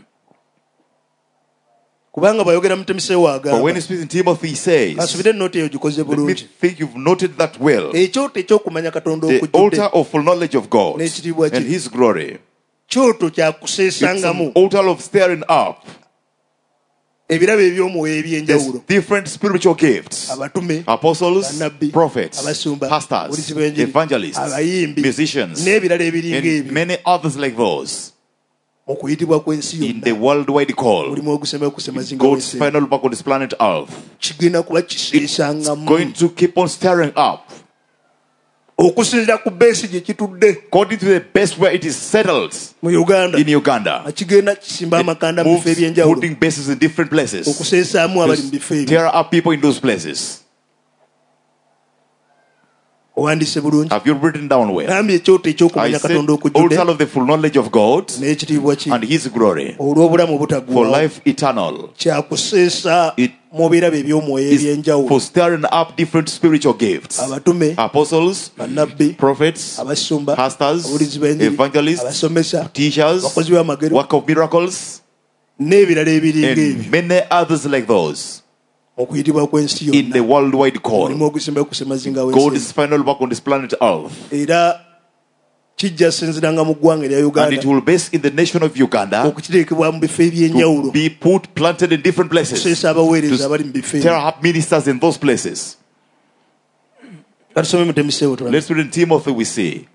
kubanga bwayogera mutemesewo But when agamba he speaks in Timothy, he says, asubire ennoti eyo gikoze let me bulungi think you've noted that well. ekyoto ekyokumanya katonda The altar okujjudde of full knowledge of God N'ekitiibwa kye. and His glory. kyoto It's an kyakuseesangamu altar of stirring up. ebirabo eby'omwoyo There's eby'enjawulo different spiritual gifts. abatume Apostles, bannabbi prophets, abasumba pastors, bulizi bw'enjiri evangelists, abayimbi musicians, n'ebirala ebiringa and ebyo many others like those okuyitibwa kw'ensi in the yonna worldwide call. mulimu ogusembayo okusemazinga God's w'ensi final back on this planet Earth. kigenda kuba It's kiseesangamu going to keep on stirring up okusinzira ku beesi gye kitudde according to the best where it is settled mu uganda in Uganda. kigenda kisimba amakanda mu Moves, bifo ebyenjawulo putting bases in different places. okuseesaamu abali mu bifo ebyo There are people in those places. owandiise bulungi Have you written down well? gambye ekyoto I ekyokumanya said, katonda altar okujjudde of the full knowledge of God n'ekitiibwa ki and His glory olw'obulamu for obutaggwaawo life eternal. kyakuseesa It mu birabo eby'omwoyo is eby'enjawulo for stirring up different spiritual gifts. abatume Apostles, bannabbi prophets, abasumba pastors, ababulizi b'enjiri evangelists, abasomesa teachers, abakozi b'amagero work of miracles, n'ebirala ebiringa and ebyo many others like those okuyitibwa kw'ensi in the yonna worldwide mulimu call. ogusembayo kusemazinga w'ensi God's final work on this planet Earth. era kijja sinziranga mu ggwanga erya And uganda it will base in the nation of Uganda okukiteekebwa mu bifo to eby'enjawulo be put, planted in different places. kuseesa abaweereza To abali mu bifo stir ebyo up ministers in those places. katusome mu temiseewo tulabe. Let's read in Timothy we see.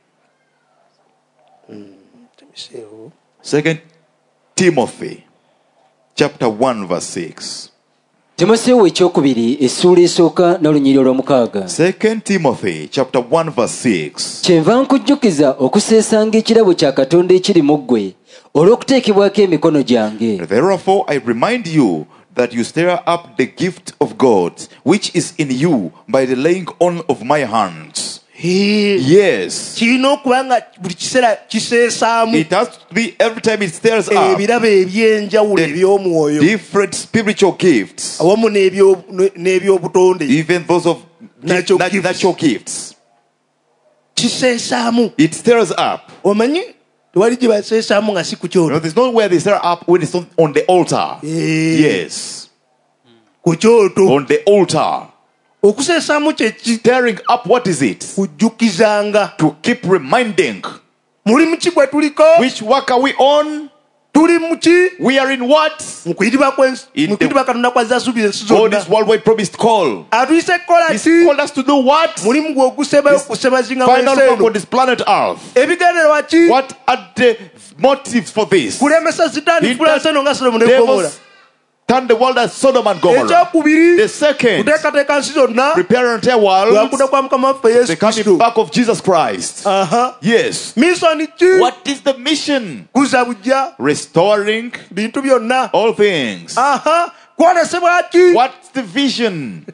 Temiseewo. Second Timothy chapter one verse six. timoseewo ekyokubiri essuula esooka n'olunyiri olw'omukaaga. Second Timothy chapter one verse six. kyenva nkujjukiza okuseesanga ekirabo kya katonda ekiri mu ggwe olw'okuteekebwako emikono gyange. Therefore I remind you that you stir up the gift of God which is in you by the laying on of my hands. Hee. Yes. kirina okuba nga buli kiseera kiseesaamu It has to be every time it stirs up ebirabo eby'enjawulo the eby'omwoyo different spiritual gifts, awamu n'ebyo- n'ebyobutonde even those of Natural nat- gifts. natural gifts. kiseesaamu It stirs up. omanyi tewali gye baseesaamu nga si ku You kyoto know, there's no where they stir up when it's on, on the altar. Eh, Yes, ku kyoto on the altar. okuseesaamu kyeki Stirring up, what is it? kujjukizanga To keep reminding. mulimu ki gwe tuliko Which work are we on? tuli mu ki We are in what? mu kuyitibwa kwensi- In mu the- kuyitibwa katonda kwazza asuubiza ensi God zonna is worldwide promised call. atuyise kukola He's ki called us to do what? mulimu gwe ogusebayo kusebazinga Final wensi work on eno this planet Earth. ebigendererwa ki What are the motives for this? kulemesa sitaani He fulansi eno nga sodomu ne gomora Devils turn the world as Sodom and Gomorrah. ekyokubiri The second, kuteekateeka nsi zonna prepare unto a world lwakuda kwa mukama waffe yesu the coming kristo back of Jesus Christ. aha Yes. misoni ki What is the mission? kuza bujja Restoring bintu byonna all things. aha kwolesebwa ki What's the vision?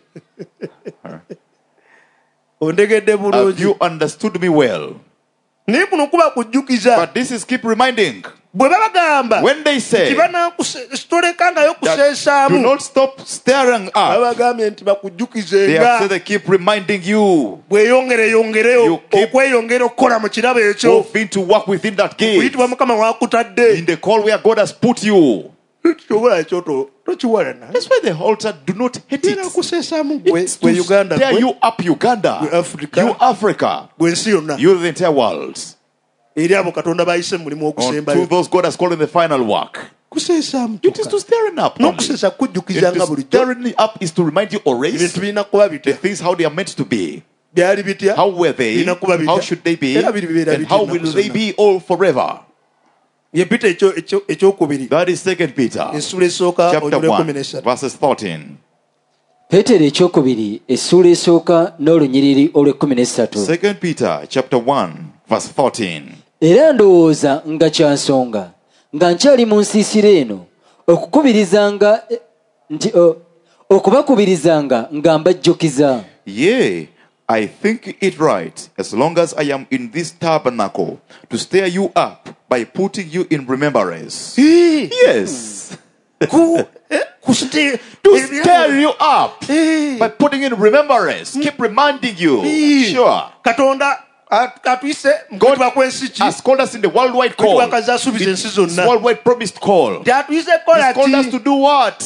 ondegedde Have bulungi you understood me well? naye kuno kuba kujjukiza But this is keep reminding. bwe babagamba When they say, tolekangayo that do kuseesaamu not stop stirring up, babagambye nti they have bakujjukizenga said they keep reminding you. bweyongereyongereyo You keep- okweyongera okukola mu kirabo ekyo Move in to work within that gate. kuyitibwa mukama In wakutadde the call where God has put you. kyobola ekyoto tokiwalana That's why the altar do not hate era it. kuseesaamu gwe It's gwe to uganda stir gwe you up, Uganda. You Africa. You Africa. gwe ensi yonna You the entire world. eri abo katonda bayise mu mulimu Unto ogusembayo those God has called in the final work. kuseesaamu It is to stirring up. only. n'okuseesa It kujjukizanga is bulijjo stirring up is to remind you always ebintu birina kuba the bitya things how they are meant to be. byali bitya How were they? birina kuba bitya How should they be? era biri bibeera And bitya how ennaku will they zonna. be all forever? ye pita ekyo- ekyo- ekyokubiri That is Second Peter ensula esooka chapter onyole kumi one n'essatu verses thirteen. peetero ekyokubiri essuula esooka n'olunyiriri olw'ekkumi n'essatu. Second Peter chapter one verse thirteen. era ndowooza nga kyansonga nga nkyali mu nsiisira eno okukubirizanga eh, nti o- okubakubirizanga nga mbajjukiza. Yea, I think it right, as long as I am in this tabernacle, to stir you up by putting you in remembrance. Hii, Yes, ku- eh, kusite- to eh, stir you up Eh. by putting in remembrance. Keep reminding you. Hii. Sure. katonda at- katuyise mu God kuyitibwa kw'ensi ki has called us in the worldwide call. kuyitibwa kazi asuubiza ensi It's zonna worldwide promised call. tyatuyise kukola He's called us to ki do what?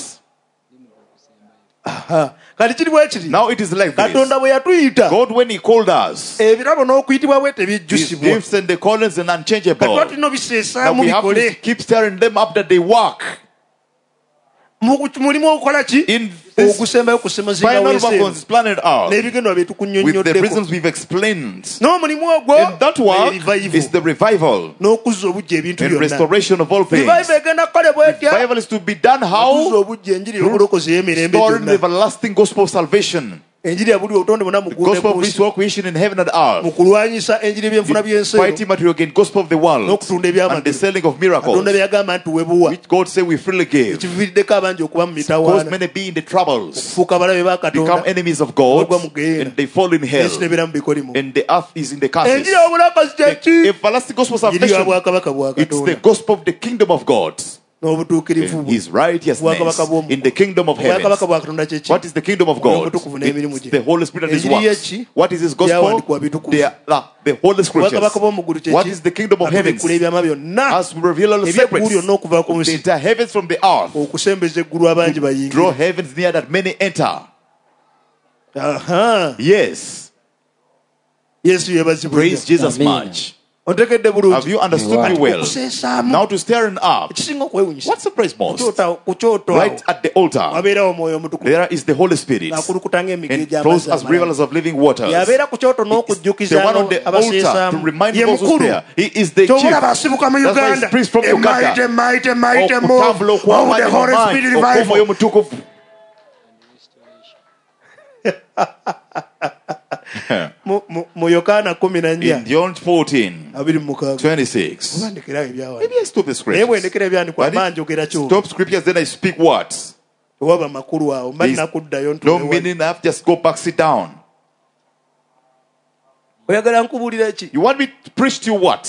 Aha. kati kiri bwe kiri Now it is like this. katonda bwe yatuyita God, when He called us, ebirabo n'okuyitibwa bwe His tebijjusibwa gifts and the callings and kati unchangeable. tulina Now obiseesaamu we have to bikole keep stirring them up that they work. Mu- mulimu okukola ki In this ogusembayo kusemazinga final wensi work eno on this planet Earth, n'ebigendwa bye with the tukunnyonnyoddeko reasons we've explained. n'omulimu ogwo And that work revival is the revival n'okuzza obujja ebintu and byonna restoration of all things. revival egenda kukolebwa etya Revival is to be done okuzza how? obujja enjiri y'obulokozi ey'emirembe Restoring the gyonna everlasting gospel of salvation. enjiri ya buli obutonde bwonna mu The ggulu gospel ne of ku this nsi, world creation in heaven and mu earth. kulwanyisa enjiri y'ebyenfuna by'ensi eno, Fighting material again, gospel of the world. n'okutunda And the ebyamagero. selling of Katonda miracles. bye yagamba nti webuwa, Which God said we freely give. ekiviiriddeko abangi okuba mu Cause mitawaana, many be in the troubles. okufuuka abalabe ba Become Katonda, enemies of God. bagwa mu geyeena, And they fall in hell. ensi n'ebeera mu bikolimu. And the earth is in the curses. Enjiri y'obulokozi kye The ki? everlasting gospel of Enjiri ya salvation. bwakabaka bwa It's the Katonda gospel of the kingdom of God. n'obutuukirivu And bwe. his righteousness Bwakabaka bw'omu- in the kingdom of heaven. Obwakabaka bwa Katonda kye ki? What is the kingdom of Omwoyo God? Omutukuvu n'emirimu It's gye. the Holy Spirit and his Enjiri works. ye ki? What is his Byawandiikibwa gospel? bitukuvu. They are uh, the Holy Scriptures. Obwakabaka bw'omu ggulu kye What ki? is the kingdom of heaven? Atubikkula ebyama byonna As we reveal all the eby'eggulu secrets lyonna okuva ku of the nsi, entire heavens from the earth. okusembeza eggulu abangi Draw bayingire. heavens near that many enter. Aha. Yes. Yesu yeebazibwe. Praise Jesus Amen. much. Ontekedde Have bulungi. you understood Wow. me well? Okuseesaamu. Now to stirring up. Ekisinga okwewunyisa. What's the praise most? Kukyota- ku kyoto awo, Right at the altar. wabeerawo Omwoyo Omutukuvu There is the Holy Spirit. akulukuta ng'emigga And flows egy'amazzi as rivers amalala. of living waters. Yabeera ku kyoto The n'okujjukiza one on the altar to abaseesaamu. remind Ye those who's mukulu. there. He is the chief. Kyobulaba asibuka mu That's why Uganda. he's priest from A mighty, Uganda. mighty, mighty move Okutambula of okw'amaanyi the mu Holy maanyi Spirit okw'Omwoyo revival. Mutukuvu. Mu- mu- mu Yokaana kumi na nnya In John fourteen, abiri mu mukaaga. twenty-six. Obandikirawo ebyawandiikibwa. Maybe I stop the Naye scriptures. bwendekera ebyandikwa But if amangi ogera ky'oba. Stop scriptures, then I speak words. Tewaba makulu awo. Mba There's nakuddayo no ntuwe wali. meaning. I have to just go back, sit down. Oyagala nkubuulira ki? You want me to preach to you what?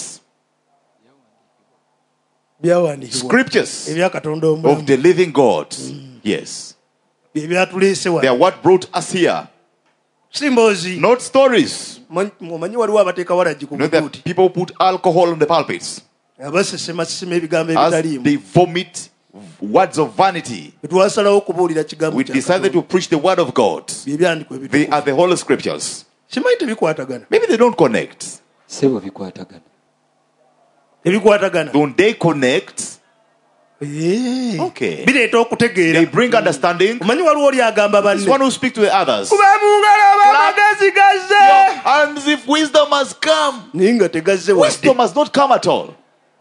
Byawandiikibwa. Scriptures Ebya Katonda of omulamu. the living God. Yes. Bye byatuleese They wano. are what brought us here. Si mboozi. Not stories. Mwan- Omanyi waliwo abateeka walagi ku You know that butuuti. people put alcohol on the pulpits Abasesemasesema ebigambo as ebitaliimu. they vomit words of vanity. Twasalawo okubuulira kigambo We kya decided Katonda. to preach the word of God. Bye byandikwa They ebitukuvu. are the Holy Scriptures. Simanyi tebikwatagana. Maybe they don't connect. Sebo bikwatagana. Tebikwatagana. Don't they connect? Eh. Okay. Bireeta They okutegeera. bring understanding. Omanyi waliwo oli agamba This banne. one who speak to the others. Kuba mu ngalo ab'amagezi gazze. And as if wisdom has come. Naye nga tegazze wadde. Wisdom has not come at all.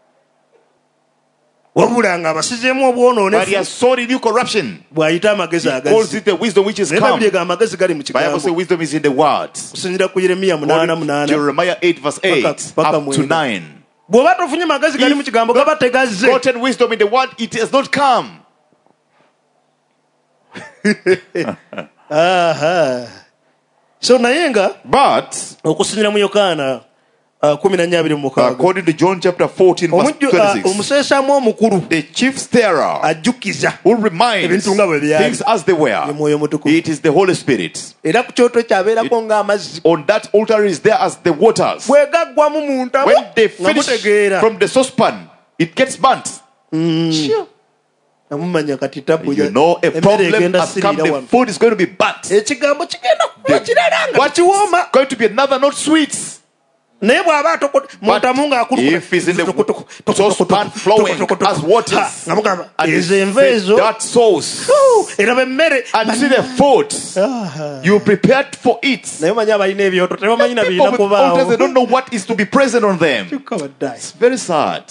Wabula nga abasizeemu But he obwonoonefu has sowed in you corruption. bw'ayita amagezi He calls agazzi. it the wisdom which is Naye come. Babuli ega amagezi gali mu Bible says kigambo. wisdom is in the word. Kusinziira ku Yeremiya munaana munaana. Jeremiah eight verse eight Paka up to mwenda. nine. Bw'oba tofunye magezi gali mu kigambo gaba tegazze. Gotten wisdom in the word, it has not come. Aha. So naye nga But okusinziira mu Yokaana uh, kumi na nnya abiri mu mukaaga. according to John chapter fourteen verse Omujju- uh, twenty-six, omuseesaamu omukulu the chief stirrer ajjukiza who reminds ebintu nga bwe byali. things as they Ye were, Mwoyo Mutukuvu. it is the Holy Spirit. Era ku kyoto kyabeerako ng'amazzi. On that altar is there as the waters. Bwe gaggwamu mu ntabo When they nga finish mutegeera. from the saucepan, it gets burnt. Sure. Namumanya kati tabu You know a emmere problem egenda has come. siriira The wano. food is going to be burnt. Ekigambo kigenda kuba kirala nga What kiwooma. going to be another, not sweet. Naye bw'aba atoko- muntamu ng'akulukuta. if it's in the Toko- toko- saucepan toko- flowing toko- toko- as waters, Ha, nga mugamba and ezo it's enva ezo that sauce, Huu, eraba emmere and see the food, Aha. you prepared for it. naye omanyi abalina ebyoto tebamanyi na People birina with altars, they kubaawo. don't know what is to be present on them. Kyokka baddayi. It's very sad.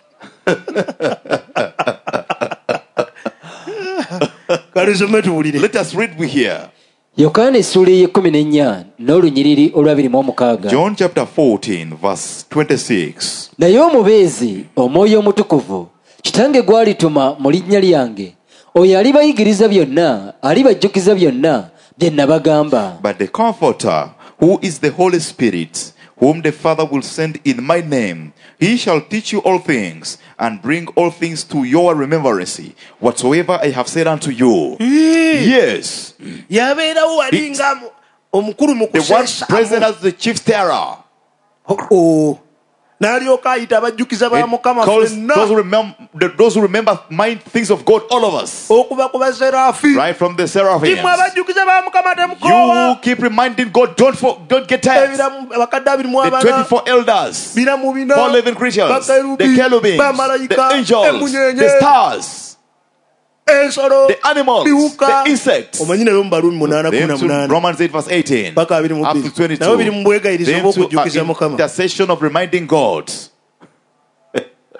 Kale tusome tuwulire. Let us read we here. Yokaana essuula ey'ekkumi n'ennya n'olunyiriri olw'abiri mu omukaaga. John chapter fourteen, verse twenty-six. Naye omubeezi Omwoyo Omutukuvu Kitange gw'alituma mu linnya lyange, oyo alibayigiriza byonna, alibajjukiza byonna bye nabagamba. But the Comforter, who is the Holy Spirit, whom the Father will send in my name, he shall teach you all things, and bring all things to your remembrance, whatsoever I have said unto you. Yes, Yabeerawo wali nga mu- omukulu mu the one present kuseesaamu. as the chief stirrer. Oh. N'alyoka ayita abajjukiza ba It Mukama calls ffenna. those who remember, those who remember mind things of God, all of us, Okuva ku baserafi. right from the seraphims. Timwe abajjukiza ba Mukama temukoowa. You keep reminding God, don't for, don't get tired. Ebiramu abakadde abiri mu The abana. twenty-four elders, Bina mu bina. four living creatures, Bakerubi, the cherubims, bamalayika, the angels, emunyenye, the stars, ensolo, the animals, biwuka. the insects. Omanyi nayo mu Baluumi munaana kumi Them na to munaana. Romans eight verse eighteen Paka abiri mu up to bbiri. twenty-two. Nabo biri mu bwegayiriza Them bw'okujjukiza to uh, Mukama. intercession of reminding God.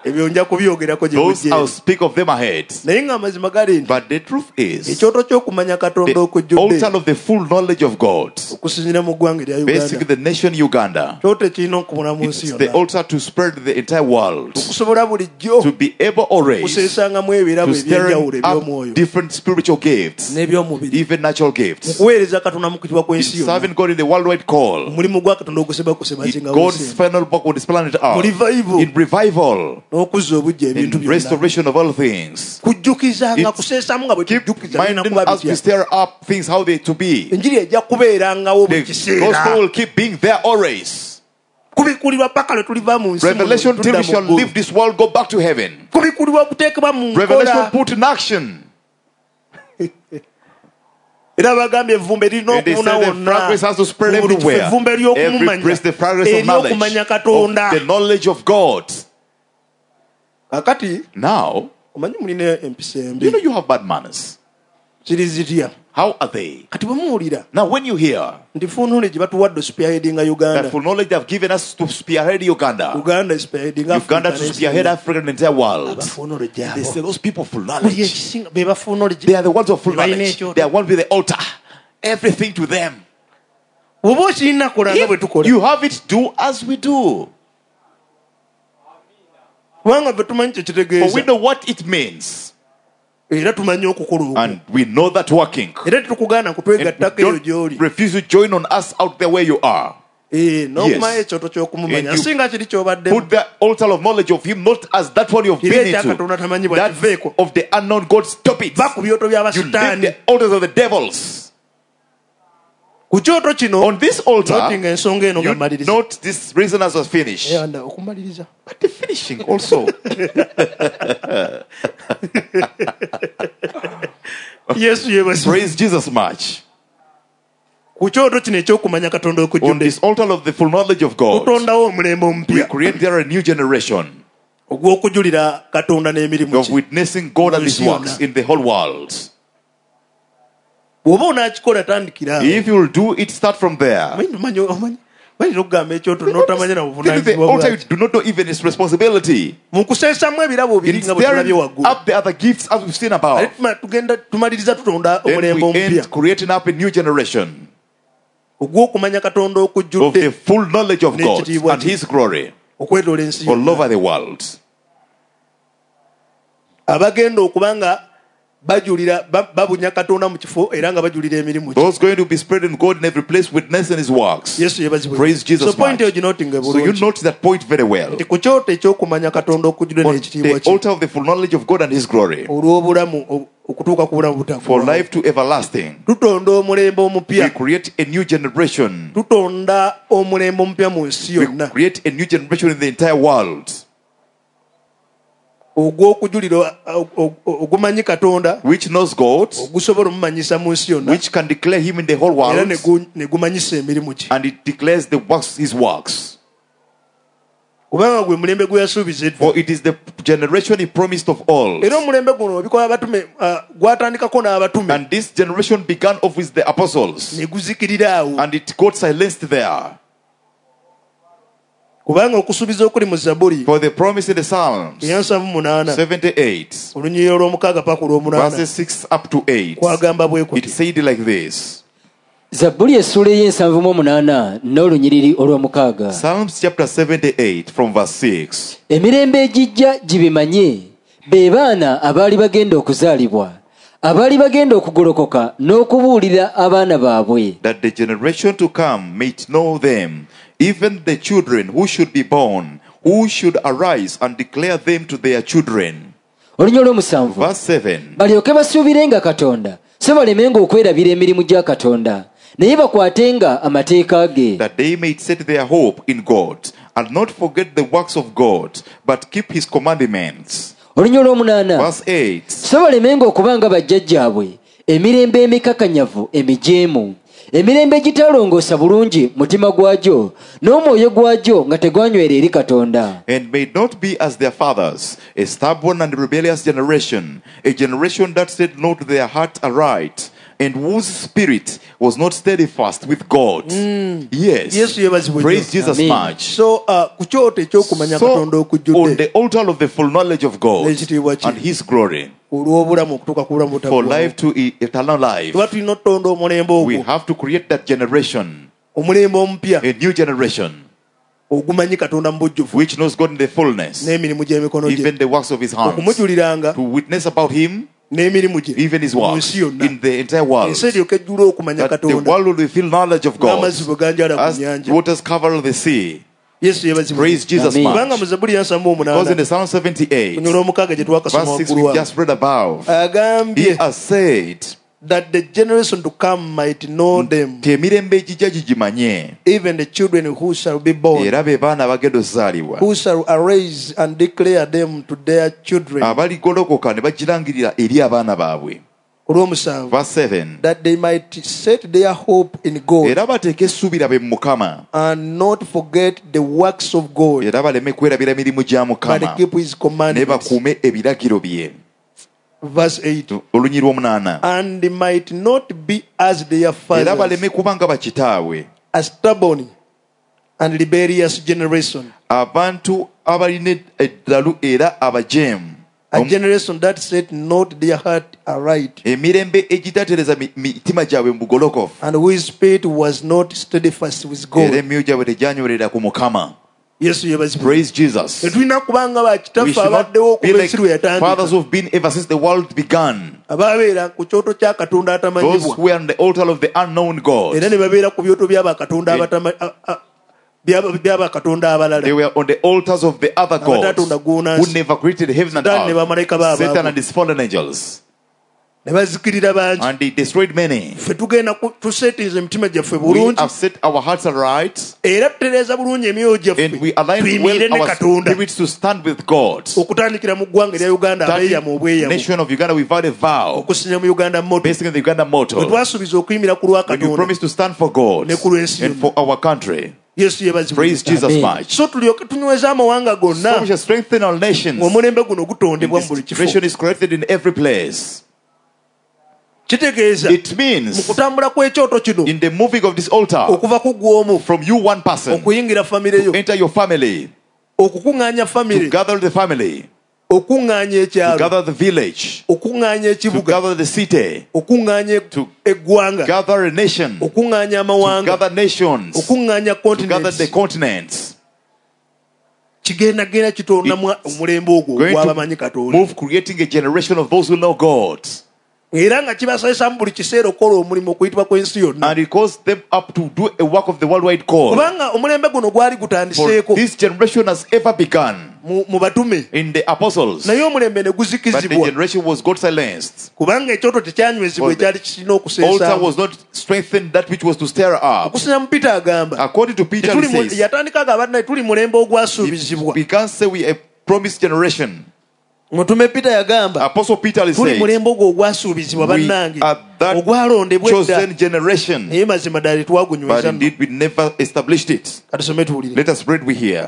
ebyo nja kubyogerako gye Those I'll bujje speak of them ahead. naye ng'amazima gali nti But the truth is, ekyoto ky'okumanya katonda the okujjudde altar of the full knowledge of God, okusinziira mu ggwanga erya basically uganda the nation Uganda, kyoto ekirina okubula mu nsi it's the yonna altar to spread the entire world, okusobola bulijjo to be able always kuseesangamu ebirabo to stir ebyenjawulo eby'omwoyo up different spiritual gifts, n'ebyomubiri even natural mu gifts. kuweereza katonda mu kutibwa kw'ensi yonna Serving God in the worldwide call, omulimu gwa katonda oguseba kuseba in kinga God's final work on this planet mu Earth, revival in revival, n'okuzza obujja ebintu in byonna restoration of all things. kujjukizanga It's- kuseesamu nga bwe Keep tujjukiza birina minding kuba as we bitya stir up things how they to be. enjiri ejja kubeerangawo buli The kiseera gospel will keep being there always. kubikulirwa paka lwe tuliva mu nsi muno, Revelation till tudda we mu shall ggulu. leave this world, go back to heaven. kubikulirwa okuteekebwa mu Revelation nkola put in action. era bagambye evvumbe lirina And they okubuna said the wonna fragrance has to spread Mu buli kifo everywhere. evvumbe Every ery'okumumanya place, the fragrance of knowledge, ery'okumanya of katonda the knowledge of God. kakati Now, omanyi mulina empisa you embi know you have bad manners. ziri zitya How are they? kati bwe muwulira Now, when you hear nti funuule gye batuwadde spearheadinga that uganda full knowledge they have given us to spearhead Uganda, uganda spearheadinga Uganda to spearhead Africa and the entire world, abafunuule they gyabo say those people full buli knowledge. ekisinga be bafunuule They are the ones of full Balina knowledge. ekyoto. They are one with the altar. Everything to them. oba okirina kola nga bwe If tukola you have it, do as we do. kubanga ffe tumanyi kye For we kitegeeza know what it means. era tumanyi okukola okwo And we know that working. era tetukugaana And kutwegattako eyo don't gy'oli refuse to join on us out there where you are. Eh, n'okumayo Yes. ekyoto ky'okumumanya And you singa kiri kyobaddemu Put the altar of knowledge of Him not as that one you've Kiri been ekya into. Katonda tamanyibwa That kiveeko. of the unknown God. Stop it. ba ku byoto You leave by'abasitaani the altars of the devils. ku kyoto kino On this altar, notinga ensonga eno nga you maliriza note this reason as was finished. Eyanda, okumaliriza But the finishing also. yesu yeebazibwe Praise Jesus much. ku kyoto kino ekyokumanya katonda On okujjudde this altar of the full knowledge of God, tutondawo omulembe we omupya create there a new generation ogw'okujulira katonda n'emirimu of kye witnessing God and His works in the whole world. bw'oba onaakikola tandikira awo. If you will do it, start from there. Omanyi- omanyi omanyi- omanyi okugamba ekyoto n'otamanya na Then the buvunaanyizibwa altar, you bwaki do not know even its responsibility. mu kuseesamu ebirabo biri It's nga bwe tulabye tearing waggulu up the other gifts as we've seen Ate above. tuma- tugenda tumaliriza tutonda Then omulembe we omupya end creating up a new generation ogw'okumanya katonda of okujjudde the full knowledge of God N'ekitiibwa and kye. His glory okwetoola ensi all yonna. over the world. abagenda okuba nga bajulira ba- babunya katonda mu kifo era nga bajulira emirimu kye Those going to be spreading God in every place, witnessing His works. yesu yebazibwe Praise Jesus so point much. eyo ginotinga So you bulungi note that point very well. nti ku kyoto ekyokumanya katonda okujjudde On n'ekitiibwa the kye altar of the full knowledge of God and His glory, olw'obulamu o- okutuuka ku bulamu for butaggwaawo. life to everlasting, tutonda omulembe we omupya create a new generation. tutonda omulembe omupya mu nsi We yonna create a new generation in the entire world, ogw'okujulira o- o- o- ogumanyi katonda which knows God, ogusobola omumanyisa mu nsi yonna which can declare Him in the whole era world, ne gu- ne gumanyisa emirimu kye and it declares the works, His works. kubanga gwe mulembe gwe yasuubiza edda For it is the generation He promised of all. era omulembe guno obikola abatume ah, gwatandikako n'abatume And this generation began off with the apostles, ne guzikirira awo and it got silenced there. kubanga okusuubiza okuli mu zabuli For the promise in the Psalms eyansavu munaana seventy-eight, olunyiriro olw'omukaaga paka olw'omunaana verses six up to eight, kwagamba bwe it kuti said like this. zabbuli essuula ey'ensanvu mu omunaana n'olunyiriri olw'omukaaga Psalms chapter seventy-eight from verse six. emirembe egijja gibimanye be baana abaali bagenda okuzaalibwa abaali bagenda okugolokoka n'okubuulira abaana baabwe That the generation to come may know them, even the children who should be born, who should arise and declare them to their children. olunya olw'omusanvu Verse seven. balyoke basuubirenga katonda so balemenga okwerabira emirimu gya katonda naye bakwatenga amateeka ge That they may set their hope in God, and not forget the works of God, but keep His commandments. olunya olw'omunaana Verse eight. so balemenga okuba nga bajjajjaabwe emirembe emikakanyavu emijeemu emirembe egitalongoosa bulungi mutima gwagyo n'omwoyo gwagyo nga tegwanywera eri katonda And may not be as their fathers, a stubborn and rebellious generation, a generation that said no to their heart aright, and whose spirit was not steadfast with God. Yes. Yesu yebazibwe Praise nnyo. Jesus Amen. much. So uh, ku kyoto ekyokumanya So, Katonda on okujjudde the altar of the full knowledge of God N'ekitiibwa kye. and His glory, olw'obulamu okutuuka ku bulamu for butaggwaawo. life to e- eternal life, tuba tulina otutonda omulembe we ogwo have to create that generation, omulembe omupya a new generation, ogumanyi Katonda mu bujjuvu which knows God in the fullness, n'emirimu gy'emikono gye even the works of His hands, okumujuliranga to witness about Him, n'emirimu gye even His mu works, nsi yonna in the entire world, ensi eryoka ejjula okumanya that the Katonda world will feel knowledge of God n'amazzi bwe ganjala ku as nnyanja. waters cover the sea. Yesu yebazibwe. Praise Jesus Amen. kubanga mu much. Zabbuli ya nsamba Because in omunaana the Psalm seventy-eight, kunyula omukaaga gye twakasoma verse six, waggulu we wano just read above, He agambye has said, that the generation to come might know them, nti emirembe egijja gigimanye, even the children who shall be born, era be baana abagenda okuzaalibwa, who shall arise and declare them to their children. abaligolokoka ne bagirangirira eri abaana baabwe. olw'omusanvu Verse seven, that they might set their hope in God era bateeke essuubi lyabe mu Mukama, and not forget the works of God, era baleme kwerabira emirimu gya but Mukama, keep his ne commandments. bakuume ebiragiro bye. Verse eight, Olunyi lw'omunaana, and they might not be as their era fathers, baleme kuba nga bakitaabwe, a stubborn and rebellious generation, abantu abalina eddalu era abajeemu, a generation that set not their heart aright, emirembe egitateereza mi- mitima gyabwe mu bugolokofu, and whose spirit was not steadfast with era God. emyoyo gyabwe tegyanyolerera ku Mukama. Yesu yebazibwe. Praise Jesus. Tetulina kubanga We bakitaffe should not abaddewo be okuva like ensi lwe fathers yatandika, who've been ever since the world began. ababeera ku kyoto kya Katonda Those atamanyibwa, who are on the altar of the unknown God. era ne babeera ku byoto by'abakatonda Yeah. abatama- a- a- by'aba- by'abakatonda abalala. They were on the altars of the other gods Abatatonda gw'onaasi. who never created heaven and Sitaani ne earth. bamalayika baabwe Satan and his fallen angels. ne bazikirira bangi. And they destroyed many. Ffe tugenda ku- tusetinza emitima gyaffe We bulungi, have set our hearts aright era tutereeza bulungi emyoyo and we gyaffe align tuyimire ne well our Katonda, spirits to stand with God. okutandikira mu ggwanga erya Uganda abeeyama Starting obweyamu, nation of Uganda, we vowed a vow, okusinya mu Uganda motto, based on the Uganda motto. bwe twasuubiza okuyimira ku lwa When you Katonda. promise to stand for God Ne ku lw'ensi and yonna. for our country. Yesu yebazibwe. Praise Jesus Amen. much. So tulyoke tunyweza amawanga So gonna we shall strengthen our nations. omulembe guno gutondebwa mu buli This kifo. generation is corrected in every place. Kitegeeza It mu means kutambula kw'ekyoto kino in the moving of this altar, okuva ku gw'omu from you one person, okuyingira famire yo, enter your family, okukuŋŋaanya to famire, gather the family, okuŋŋaanya to ekyalo, gather the village, okuŋŋaanya to ekibuga, gather the city, okuŋŋaanya to eggwanga, gather a nation, to okuŋŋaanya amawanga, gather nations, okuŋŋaanya to gather the continents. continents. Kigenda genda kitonda mu omulembe ogwo Going ogw'abamanyi to Katonda, move, creating a generation of those who know God. era nga kibasanyusa mu buli kiseera okukola omulimu okuyitibwa kw'ensi yonna, And it calls them up to do a work of the worldwide call. kubanga omulembe guno gwali For gutandiseeko this generation has ever begun mu mu batume, in the apostles, naye omulembe ne but the guzikizibwa generation was God silenced. kubanga ekyoto tekyanywezibwa For the ekyali kirina Altar okuseesaamu. was not strengthened, that which was to stir up. okusinya mu Peter agamba According to Peter, he tetuli mu- says, yatandika agamba naye tuli mulembe ogwasuubizibwa. we can't say we are a promised generation. mutume Peter yagamba Apostle Peter is tuli saying, mulembe ogwo ogwasuubizibwa we bannange, are that ogwalondebwa edda, chosen generation, naye mazima ddala but tetwagunyweza. indeed we never established it. Katusome tuwulire. Let us read we hear.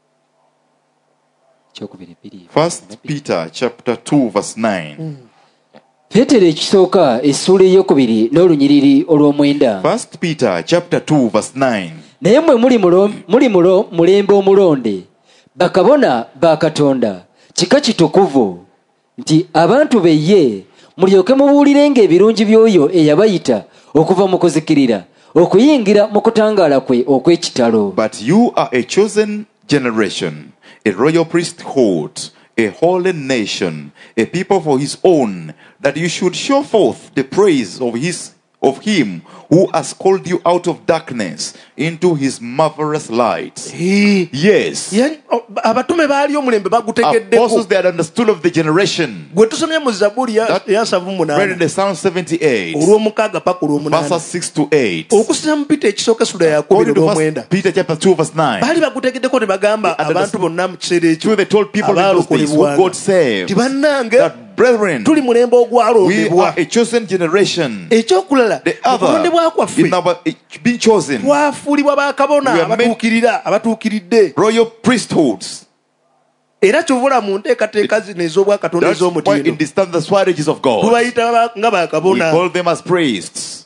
Kyokubiri bbiri. First Peter chapter two verse nine. Peetero ekisooka essuula eyokubiri n'olunyiriri olw'omwenda. First Peter chapter two verse nine. Naye mmwe muli mulo- muli mulo mulembe omulonde, bakabona ba Katonda, kika kitukuvu, nti abantu be ye mulyoke mubuulirenga ebirungi by'oyo eyabayita okuva mu kuzikirira okuyingira mu kutangaala kwe okw'ekitalo. But you are a chosen generation, a royal priesthood, a holy nation, a people for his own, that you should show forth the praise of his of him who has called you out of darkness into his marvelous light. Hii. Yes. Ya- o- abatume baali omulembe Apostles, bagutegeddeko. they had understood of the generation. Gwe tusomye mu Zabbuli ya That- ya nsavu Read in munaana the Psalm seventy-eight, olw'omukaaga paka olw'omunaana. verses six to eight. okusinya mu Peter ekisooka essula yakubiri According to olw'omwenda, First Peter chapter two verse nine. baali bagutegeddeko ne bagamba They abantu understood- bonna mu kiseera ekyo True, they told people in those days who God saved ti bannange that, brethren, tuli mulembe we ogwalondebwa. are a chosen generation. ekyokulala The other, okulondebwa kwaffe in our being chosen, twafuulibwa bakabona We are meant- abatuukirira abatuukiridde. royal priesthoods. era kyovula mu nteekateeka zino ez'obwakatonda That's why in ez'omutindo the standard strategies of God, tubayita ba- nga we bakabona. call them as priests.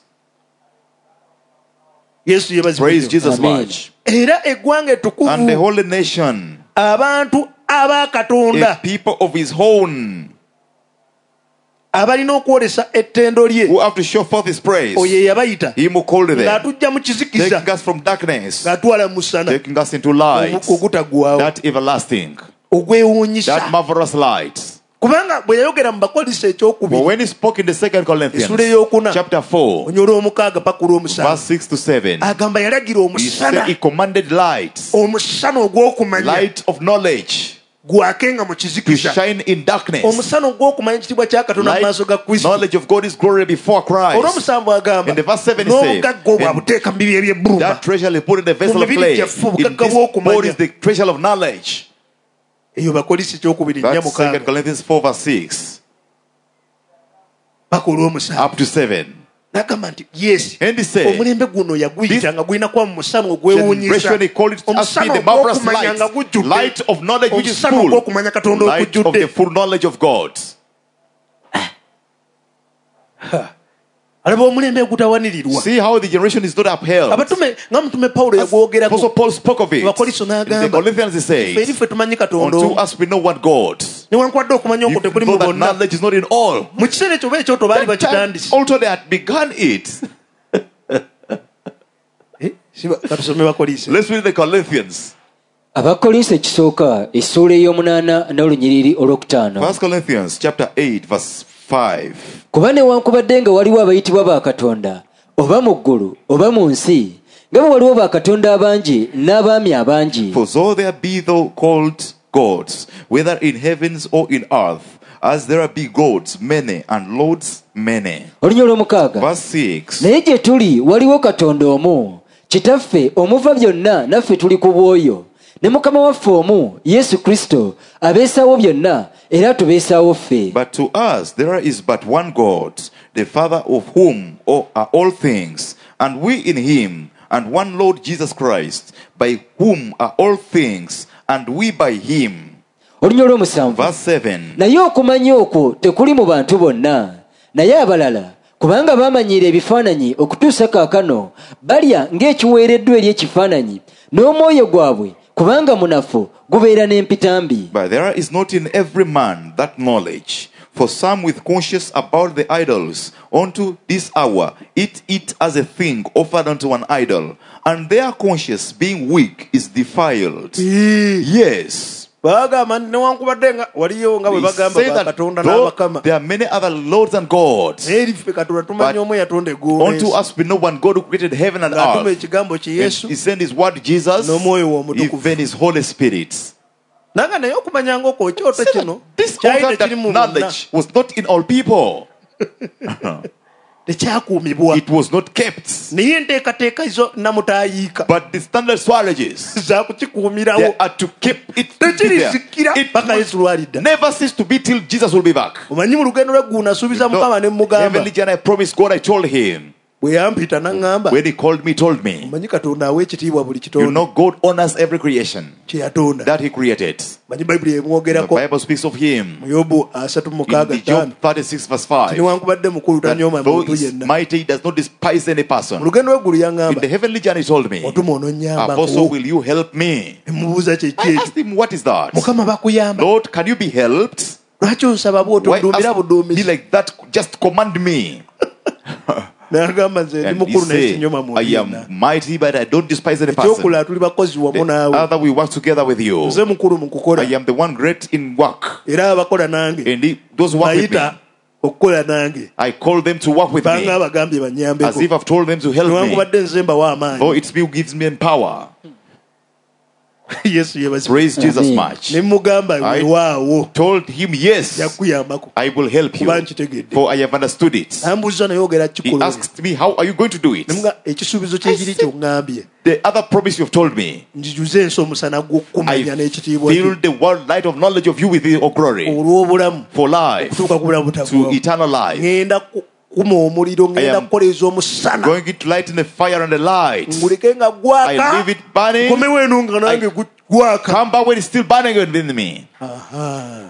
Yesu yebazibwe Praise nnyo. Jesus Amen. much. Era eggwanga And the ettukuvu, holy nation, abantu a abakatonda people of his own, abalina okwolesa ettendo lye, who have to show forth his praise. oyo ye yabayita Him who called them, ng'atujja mu kizikiza taking us from darkness, ng'atwala mu ssana taking us into light, ogutaggwaawo, that everlasting, ogwewuunyisa. that marvelous light. Kubanga bwe yayogera mu Bakolisi But ekyokubiri when he spoke in the second Corinthians, essula ey'okuna chapter four, onyola omukaaga paka olw'omusanvu, verse six to seven, agamba yalagira he omusana, said he commanded light, omusana ogw'okumanya light of knowledge, gwakenga mu to kizikiza. shine in darkness. Omusana ogw'okumanya ekitiibwa kya Katonda mu maaso ga Light, Kristo. knowledge of God is glory before Christ. olw'omusanvu agamba In the verse seven he said, n'obugagga obwo and abuteeka mu bibi eby'ebbumba. that treasure he put in the vessel of Mu mibiri clay. gyaffe In obugagga this bw'okumanya. body is the treasure of knowledge. eyo Bakolisi ekyokubiri nnya That's second mukaaga Corinthians four verse six paka olw'omusanvu. up to seven. N'agamba nti yes, And he said, omulembe guno yaguyita nga gulina kuba mu musana ogwewuunyisa, generation he called it as omusana the marvelous ogw'okumanya nga light, gujjudde, light of knowledge which is omusana full, ogw'okumanya Katonda light of the ogujjudde. full knowledge of God. Alaba omulembe ogutawanirirwa. See how the generation is not upheld. Abatume nga mutume Pawulo As Apostle yagwogerako Paul spoke of it. Abakoliso In the n'agamba Corinthians he ffe eri said, ffe tumanyi Katonda unto omu, us we know what God. newankubadde okumanya okwo tekuli mu Though that bonna. knowledge is not in all. Mu kiseera ekyo oba ekyoto baali That time bakitandise. also they had begun it. Eh, siba- katusome Bakolisi. Let's read the Corinthians. Abakolinso ekisooka essuula ey'omunaana n'olunyiriri olwokutaano. First Corinthians chapter eight verse five. Kuba newankubadde nga waliwo abayitibwa ba Katonda oba mu ggulu oba mu nsi, nga bwe waliwo bakatonda abangi n'abaami abangi, For so there be though called gods, whether in heavens or in earth, as there be gods many and lords many. olunya olw'omukaaga. Verse six. Naye gye tuli waliwo Katonda omu, Kitaffe omuva byonna, naffe tuli ku bw'oyo, ne Mukama waffe omu, Yesu Kristo, abeesaawo byonna era atubeesaawo ffe. But to us there is but one God, the Father of whom all are all things, and we in him, and one Lord Jesus Christ, by whom are all things, and we by him. Olunya olw'omusanvu. Verse seven. Naye okumanya okwo tekuli mu bantu bonna, naye abalala kubanga baamanyiira ebifaananyi okutuusa kaakano balya ng'ekiweereddwa eri ekifaananyi, n'omwoyo gwabwe kubanga munafu gubeera n'empitambi. But there is not in every man that knowledge. For some with conscience about the idols, unto this hour eat it as a thing offered unto an idol, and their conscience being weak is defiled. Yes. Bagamba nti newankubadde nga waliyo nga bwe They bagamba say that bakatonda though n'abakama, there are many other lords and gods, naye eri ffe Katonda tumanyi But omu eyatonda eggulu unto n'ensi. us we know one God who created heaven and Ng'atuma earth. ekigambo kye And Yesu, he sent his word Jesus, n'omwoyo w'omutukuvu. even his Holy Spirit. nanga naye okumanya ng'okwo ekyoto Say that kino this kyali also that tekiri mu bonna, knowledge was not in all people. tekyakuumibwa, It was not kept. naye enteekateeka zo namutaayiika But the standard strategies, za they kukikuumirawo, are to keep it to be there. tekirizikira It paka will Yesu lwalidda. never cease to be till Jesus will be back. Omanyi mu lugendo lw'eggulu nasuubiza Mukama ne mugamba, Heavenly John, I promised God, I told him. bwe yampita n'aŋŋamba, When he called me, told me. omanyi Katonda awa ekitiibwa buli You kitonda know, God honors every creation kye yatonda. that he created. Manyi Bayibuli The emwogerako Bible speaks of him. mu Yobu asatu mu In mukaaga the ttaano, Job thirty-six verse five. newankubadde mukulu That tanyooma though muntu is yenna. mighty, he does not despise any Mu person. lugendo lw'eggulu In yaŋŋamba, the heavenly journey, he told me, otuma ononnyamba Apostle, will you help me? emubuuza kye I kyekyo. asked him, what is that? Mukama bakuyamba, Lord, can you be helped? lwaki onsaba bw'otyo Why oduumira ask me buduumizi? like that? Just command me. N'agamba nze ndi And he mukulu naye said, sinyoma muntu I yenna. am mighty, but I don't despise any person. Ekyokulala tuli bakozi wamu The naawe. other we work together with you. Nze mukulu mu kukola, I am the one great in work. era abakola nange And he- those who work with me, bayita okukola nange, I call them to work with banga me. abagambye As bannyambeko, if I've told them to help me. newankubadde nze mbawa amaanyi. Oh, it's me who gives me power. Yesu yebazibwe. Praise Jesus Amen. much. Ne mugamba I- weewaawo Told him, yes, yakuyambako. I will help you. Kuba nkitegedde. For I have understood it. Ambuuza naye ogera He kikola. asked me, how are you going to do it? Nemuga ekisuubizo kye kiri ky'oŋŋambye. The other promise you've told me, Njijuze ensi omusana I gw'okukumanya n'ekitiibwa kyo. fill the world light of knowledge of you with your glory. Olw'obulamu For life, okutuuka ku bulamu to butaggwaawo. eternal life. Ŋŋenda ku- kuma omuliro, ŋŋenda am kukoleeza omusana, Going into light and the fire and the light. nguleke nga I gwaka, leave it burning. nkomewo eno nga nange gu- gwaka. Come back when it's still burning within me. Aha.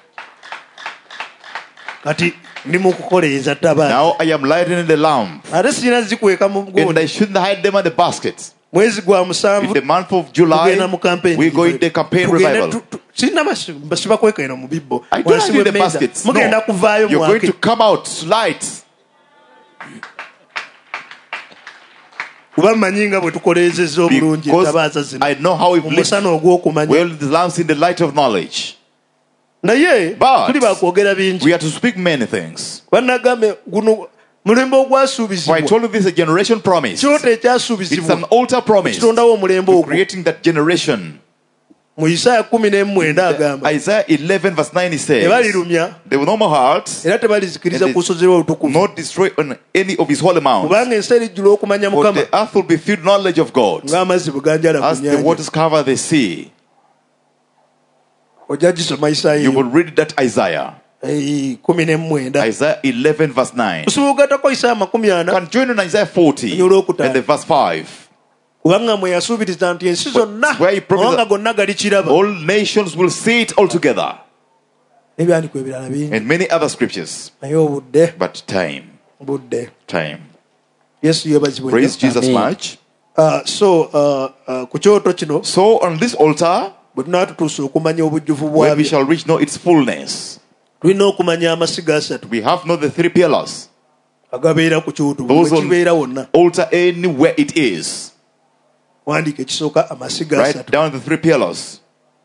Kati ndi mu kukoleeza tabaati. Now I am lighting the lamp. Ate sirina zikweka mu And mugodi. I shouldn't hide them in the baskets. Mwezi gwa In musanvu the month of July, tugenda mu campaign. we go in the campaign Tugenda revival. tu- tu- sirina basiba kweka eno mu bibbo. I don't Wansi have you in the w'emmeeza. baskets. Mugenda No. kuvaayo You're going mwake. to come out light. Kuba mmanyi nga bwe tukoleezezza obulungi etabaza Because zino. I know how we've lit Omusana ogw'okumanya. well the lamps in the light of knowledge. Naye But tuli bakwogera bingi. we are to speak many things. Bannagambe guno mulembe For I ogwasuubizibwa. told you this is a generation promise. Kyoto It's ekyasuubizibwa. an altar promise. Kitondawo omulembe ogwo. Creating that generation. Mu Isaaya kumi n'emwenda agamba. Isaiah eleven verse nine says, Tebalirumya they will no more hearts, era tebalizikiriza And ku lusozi lwe olutukuvu. not destroy on any of his holy mounts. Kubanga ensi erijjula okumanya For Mukama the earth will be filled knowledge of God, ng'amazzi bwe ganjala ku as the nnyanja. waters cover the sea. Ojja gisoma Isaaya You eyo. will read that Isaiah. Eh, kumi n'emwenda. Isaiah eleven verse nine. Tusibugatako Isaaya makumi ana. Can join on Isaiah forty Enyo olwokutaano. and the verse five. Kubanga mwe yasuubiriza nti ensi zonna Where he promised amawanga gonna galikiraba. All nations will see it all together. N'ebyandiko ebirala bingi. And many other scriptures. Naye obudde But time, budde. time. Yesu yeebazibwe. Praise nnyo. Jesus Amen. much. Ah, so ah, ah, ku kyoto kino So on this altar, bwe tunaba tutuuse okumanya obujjuvu when we bwabyo shall reach know its fullness, tulina okumanya amasiga asatu we have not the three pillars. agabeera ku kyoto Those bwe on kibeera wonna. altar anywhere it is. Wandiika ekisooka amasiga Write asatu. down the three pillars.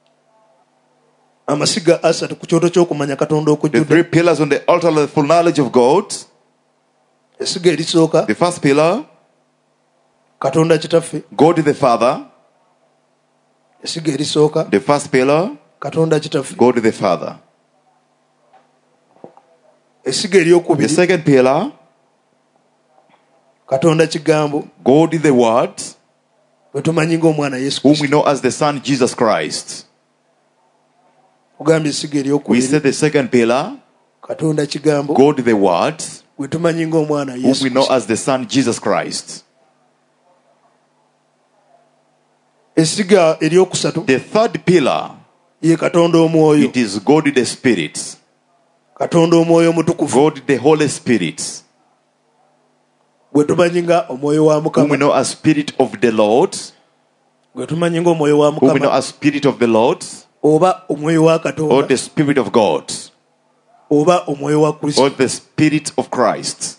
Amasiga asatu ku kyoto ky'okumanya Katonda The okujjudde. three pillars on the altar of the full knowledge of God. Esiga erisooka The first pillar, Katonda kitaffe. God the Father. Esiga erisooka The first pillar, Katonda kitaffe. God the Father. Esiga The eryokubiri second pillar, Katonda kigambo God the Word, bwe tumanyi ng'omwana Yesu whom we Kristo. know as the Son Jesus Christ. Kugambye esiga We eryokubiri said the second pillar, Katonda kigambo God the Word, bwe tumanyi ng'omwana whom Yesu we know Kristo. as the Son Jesus Christ. Esiga eryokusatu The third pillar, ye Katonda omwoyo. it is God the Spirit, Katonda omwoyo omutukuvu God the Holy Spirit, gwe tumanyi nga omwoyo wa whom we Mukama. know as Spirit of the Lord, Gwe tumanyi ng'omwoyo wa whom we know Mukama as Spirit of the Lord, oba omwoyo wa or Katonda the Spirit of God, oba omwoyo wa Kristo. or the Spirit of Christ.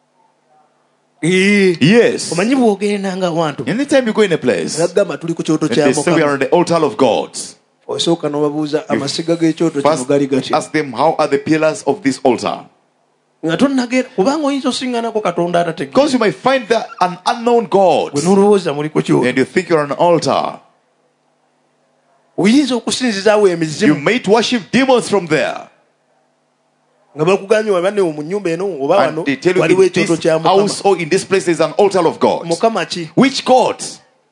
Ee, Yes. omanyi bw'ogenda nga wantu Anytime you go in a place, and nagamba tuli ku kyoto kya they say we are Mukama. on the altar of God, Osooka n'obabuuza amasiga g'ekyoto kino first gali gatya. ask them, how are the pillars of this altar? Nga tonnagenda kubanga oyinza osinganako Katonda atategeera. Because you might find that an unknown God, Bwe n'olowooza muli ku kyoto and you think you're on an altar. oyinza okusinzizaawo You emizimu might worship demons from there. nga bakugambye wabane mu nnyumba eno oba wano And they tell you waliwo in ekyoto this kya house Mukama. or in this place is an altar of God. Mukama ki? Which God?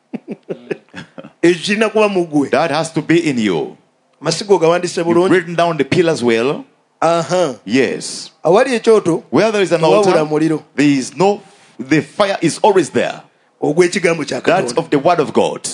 Ekyo kirina kuba mu ggwe. That has to be in you. Amasiga ogawandiise You've bulungi. written down the pillars well. Aha. Yes. Awali ekyoto Where there is an wabula altar, muliro there is no, the fire is always there. ogw'ekigambo kya That's Katonda. of the word of God.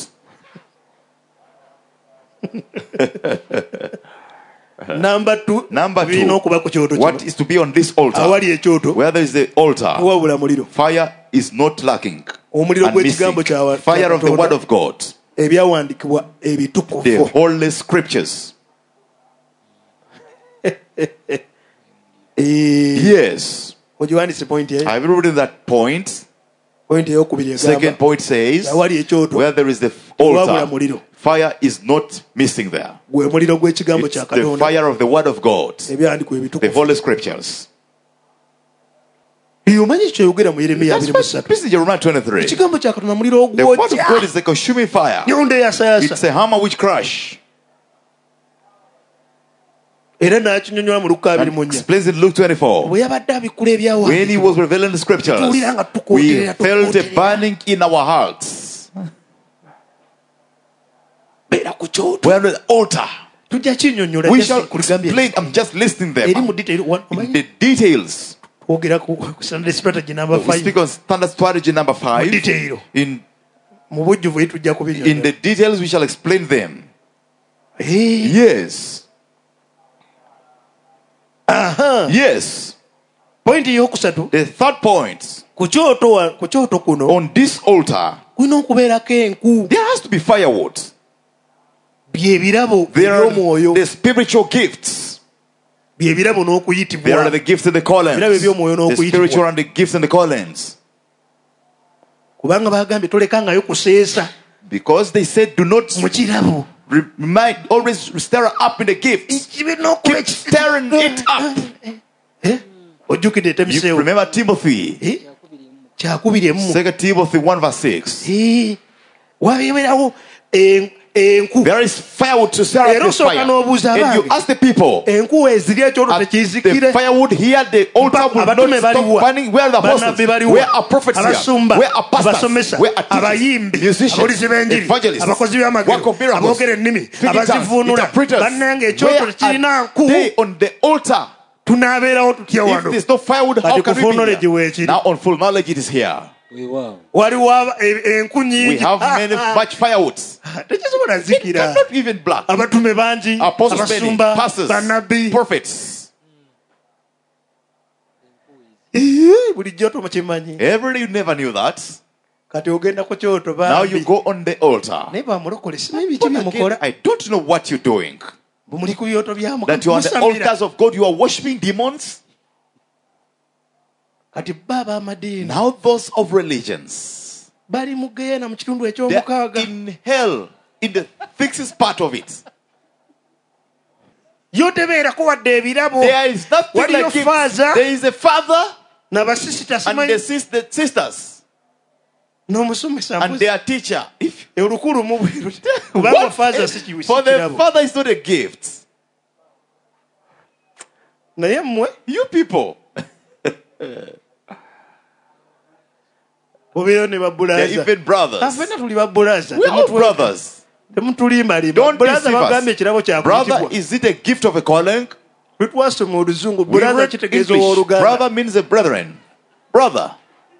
Number two, Number birina two, okuba ku kyoto what kino. is to be on this altar? Awali ekyoto Where there is the altar, wabula muliro. fire is not lacking. Omuliro And missing. gw'ekigambo kya Fire of the Katonda. word of God. Ebyawandiikibwa The ebitukuvu. holy scriptures. Eh, Yes. ogiwandiise point eyo. I've written that point. Point eyokubiri Second egamba point says, awali ekyoto where there is the wabula altar, muliro. fire is not missing there. Gwe muliro gw'ekigambo It's kya the Katonda. fire of the word of God, Ebyandiko the ebitukuvu. holy scriptures. Eyo omanyi kyeyogera mu Yeremiya That's abiri mu what ssatu. this is Jeremiah twenty-three. Ekigambo kya Katonda muliro The word of ogwokya. God is a consuming fire. Nyundo eyasaayasa. It's a hammer which crush. Era n'akinyonnyola mu Luka abiri mu And nnya. explains in Luke twenty-four. Bwe yabadde abikula ebyawandiikibwa. When he was revealing the scriptures, Tuwulira nga we tukooterera, felt a tukooterera. burning in our hearts. Beera ku kyoto. We're on the altar. Tujja kinnyonnyola. We just shall kuligambye. explain. I'm just listing Eri mu them. detail one. In Omanyi the details. twogera ku Sunday strategy number We five. speak on standard strategy number Mu five. detail. In mu bujjuvu bwe tujja In kubinyonyola. the details, we shall explain them. Eh, Yes. aha. Yes. Point eyokusatu, The third point. ku kyoto wa- ku kyoto kuno On this altar, kulina okubeerako enku, there has to be firewood. bye birabo There are eby'omwoyo, the spiritual gifts. bye birabo There are n'okuyitibwa. the gifts and the callings. Birabo eby'omwoyo The n'okuyitibwa. spiritual and the gifts and the callings. Kubanga bagambye tolekangayo kuseesa Because they said, do not mu kirabo. remind, always stir up in the gifts. Kibe n'okuba Keep stirring it up. Eh? Ojjukidde You temiseewo. remember Timothy. Eh? Kyakubiri emu. Second Timothy one verse six. Eh, wabeerawo en- enku. There is firewood to stir up Era this osooka fire. n'obuuza And you abange. ask the people, Enku eziri ekyoto at the tekizikire. firewood here, the altar will Abatume not stop baliwa. burning. Where are the apostles? Bannabbi baliwa. Where are prophets here? Abasumba, Where are pastors? abasomesa, Where are teachers? abayimbi, Musicians? ababuulizi b'enjiri, Evangelists? abakozi Work b'amagero, of miracles? aboogera ennimi, Speaking tongues? abazivuunula. Interpreters? Bannange ekyoto Where tekirina are nku. they on the altar? Tunaabeerawo tutya If wano. there's no firewood, how Kati can ku full we knowledge be here? weekiri. Now on full knowledge it is here. Weewaawo. Waliwo aba- e- enku We nyingi. have many much firewoods. Tekisobola It zikira. cannot even black. Abatume bangi, Apostles many, abasumba, pastors, bannabbi. prophets. Eh, bulijjo tomukimanyi. Everybody, you never knew that. Kati ogenda ku kyoto Now you bambi. go on the altar. Naye bamulokole simanyi biki But again, bimukola. I don't know what you're doing. Bumuli ku byoto bya Mukama. That you're on the Musamira. altars of God, you are worshiping demons. Kati baba amadini Now those of religions, bali mu Geena mu kitundu they are eky'omukaaga. in hell, in the thickest part of it. Yo tebeerako wadde ebirabo. There is nothing Waliyo like it. father There is a father n'abasisita and the, simanyi sis- the sisters n'omusomesa and mbuzi. their teacher. If Olukulu mu bweru. Kubanga What? father si kiwi- si For the kirabo. father is not a gift. Naye mmwe You people, mubeeyo ne they're babbulaaza. even brothers. Ffenna tuli babbulaaza. We're all Temutwe- brothers. Temutulimbalimba. Don't Bbulaaza deceive bagambye us. ekirabo Brother, kyakuyitibwa. is it a gift of a calling? Twasoma oluzungu. We Bbulaaza read kitegeeza English. owooluganda. Brother means a brethren. Brother.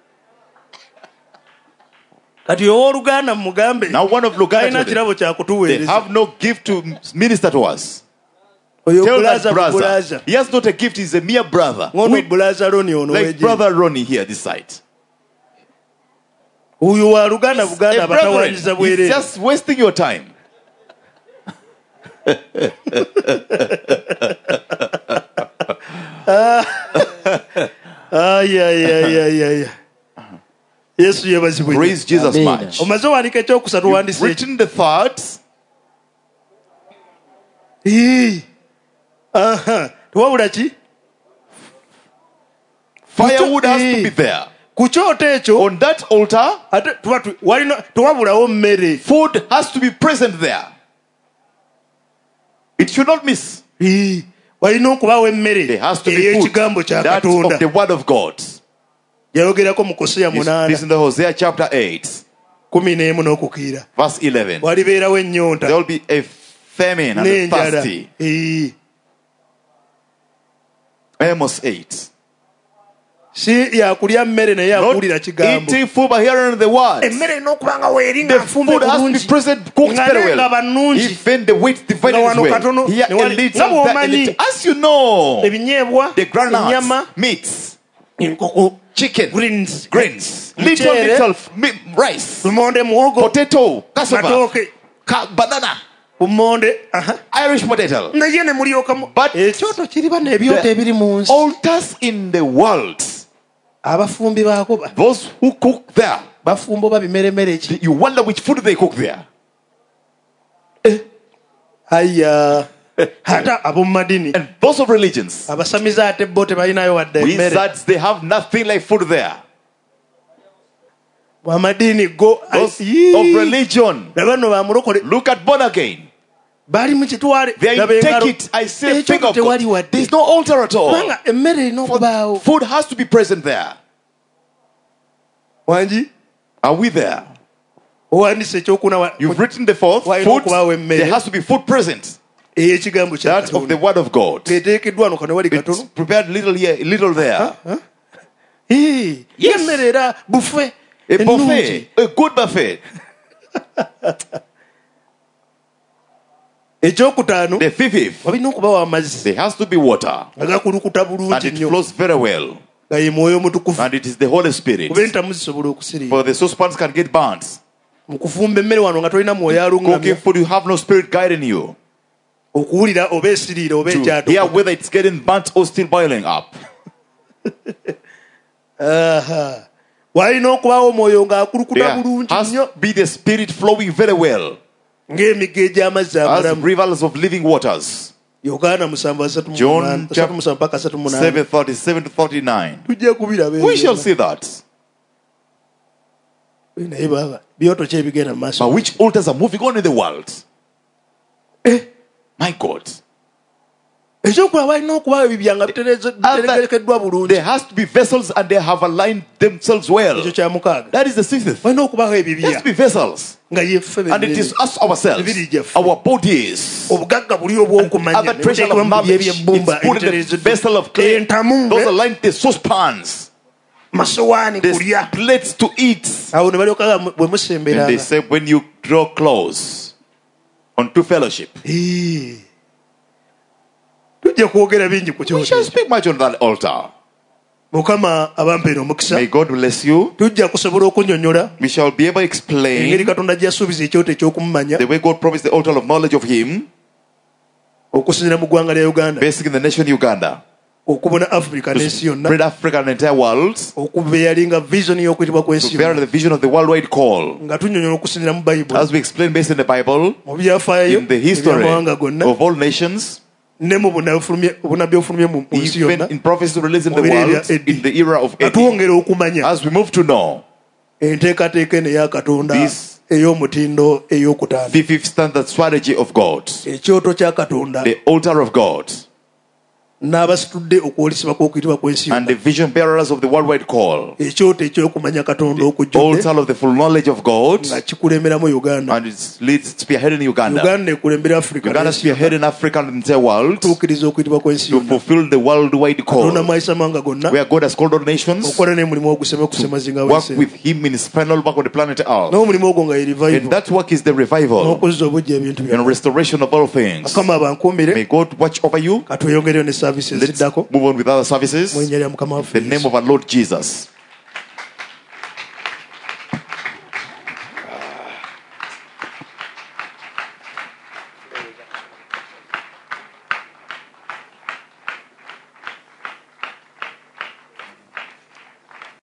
Kati owooluganda mugambe. Now one of Luganda Talina told them, kirabo they kyakutuweereza. have no gift to minister to us. Oyo Tell bbulaaza that brother. bubulaaza. He has not a gift, he's a mere brother. Ngono We- bbulaaza Loni ono like w'egiye. brother Ronnie here, this side. Oyo wa Luganda Buganda A brethren, abatawaanyiza he's bwereere. just wasting your time. Ay, ay, ay, ay, ay. Yesu yebazibwe. Praise Jesus Amen. much. Omaze owandiika ekyokusatu You've wandise eki. written the thoughts. Ii. Aha. Tewabula ki? Firewood has to Eh. be there. Ku kyoto ekyo On that altar, ate tuba tu- walina tewabulawo mmere. food has to be present there. It should not miss. Ii. Walina okubaawo emmere There has to be food. ey'ekigambo kya That's of Katonda. the word of God. Yayogerako mu Koseya This munaana this in the Hosea chapter eight, kumi n'emu n'okukiira. verse eleven. Walibeerawo ennyonta There will be a famine and a n'enjala. thirsty. Ii. Amos eight. Si yakulya mmere naye Not akulira kigambo. eating food but hearing the word. Emmere erina okuba nga weeri The nga nfumbe food has to be bulungi. present, cooked Nga very nga well. bannungi. Even the weight divided Nga is wano well. katono, Here ne a wali- little, nga there a bw'omanyi. little. As you know, Ebinyeebwa, the granuts, ennyama, meats, enkoko, chicken, greens, grains, little, muceere, little f- mi- rice, lumonde, muwogo, potato, cassava, matooke, ca- banana, bumonde, aha. Irish potato. naye ne mulyokamu. But Ekyoto kiriba n'ebyoto the ebiri mu nsi. altars in the world, Abafumbi baako ba- those who cook there, bafumba oba bimeremere ki. you wonder which food they cook there. Aya. Ate ab'omu madini And those of religions, abasamiza ate bo tebalinayo wadde emmere. wizards, they have nothing like food there. Bw'amadini go. Those Yii. of religion, Laba nno bamulokole. look at born again. Bali mu kitwale. They Laba engalo. take it. I say, Ekyoto finger of God. tewali wadde. There's no altar at all. Kubanga emmere erina okubaawo. Food has to be present there. Wangi Are we there? owandise ekyokuna wa- You've written the fourth. Why Food. not go away, There has to be food present. ey'ekigambo kya That's of the Katonda. word of God. Eteekeddwa wano kano wali It's katono. prepared little here, little there. Ii, Yes. y'emmere era bufe A ennungi. buffet, a good buffet. ekyokutaano The fifth, walina okubawo amazzi there has to be water. nga gakulukuta And bulungi it nnyo flows very well. nga ye mwoyo omutukufu And it is the Holy Spirit. kuba entamu zisobola okusiriira For the saucepans can get burnt. mu kufumba emmere wano nga tolina mwoyo Cooking alungamya food, you have no spirit guiding you. okuwulira oba esiriira oba To hear ekyatoka whether it's getting burnt or still boiling up. Aha. walina okubawo omwoyo ng'akulukuta There bulungi has nnyo to be the spirit flowing very well. ng'emigga egy'amazzi As amalamu rivers of living waters. yokaana musanvu asatu mu John munaana- chap- asatu musanvu paka asatu mu munaana seven thirty-seven to thirty-nine. tujja kubiraba We shall ebyo. see that. naye baba byoto ki ebigenda mu maaso But which altars are moving on in the world? Eh, My God. ekyokulaba walina okubawo ebibya nga bitegekeddwa bulungi There has to be vessels and they have aligned themselves well. ekyo kya mukaaga That is the sixth. walina okubawo There has ebibya to be vessels. nga yeffe And it is bennyini. us ourselves, Ebiri gyaffe. our bodies. obugagga buli obw'okumanya Other treasure of ne buteekebwa mu knowledge, bibya eby'ebbumba it's put in the ebitereezeddwa. vessel of clay. entamu Those eh, are like the saucepans, masowaani the kulya plates to eat. awo ne balyoka bwe And they musemberanga say when you draw close unto fellowship, Eh. tujja kwogera bingi ku we kyoto shall ekyo. speak much on that altar. mukama abampeera omukisa May God bless you. tujja kusobola okunnyonnyola We shall be able to engeri explain katonda gyasuubiza ekyoto ekyokumumanya the way God promised the altar of knowledge of Him, okusinzira mu ggwanga lya uganda based in the nation Uganda, okubona africa to n'ensi yonna spread Africa and the entire world, okubeyalinga vision y'okuyitibwa kw'ensi to bear yonna the vision of the worldwide call. nga tunnyonnyola okusinzira mu bayibuli As we explain based in the Bible, mu byafaayo in the history ebyamawanga gonna of all nations, ne mu bunabufulumye- obunabbi obufulumye mu mu nsi even yonna in prophecy released in the Mu biro world, ebya Eddie. in the era of nga Eddie. twongera okumanya As we move to know enteekateeka eno eya katonda This- ey'omutindo ey'okutaano the fifth standard strategy of God, ekyoto kya katonda the altar of God, n'abasitudde okwolesebwa kw'okuyitibwa kw'ensi and the yonna vision bearers of the worldwide call, ekyoto ekyokumanya katonda okujjudde altar of the full knowledge of God, nga kikulemberamu uganda and it leads spearheading Uganda. uganda ekulembera africa Uganda n'ensi yonna spearheading Africa and the entire world to okutuukiriza okuyitibwa kw'ensi yonna fulfill the worldwide katonda call, mwayisa mawanga gonna where God has called all nations, okukola n'emulimu oguseme okusemazinga work wese with Him in His final work on the planet Earth. n'omulimu ogwo nga ye And revival that work is the revival n'okuzza obujja ebintu and byonna restoration of all things. mukama abankuumire May God watch over you. katweyongereyo ne saavisi Let's eziddako move on with other services. mu linnya lya mukama The waffe name Yesu. of our Lord Jesus.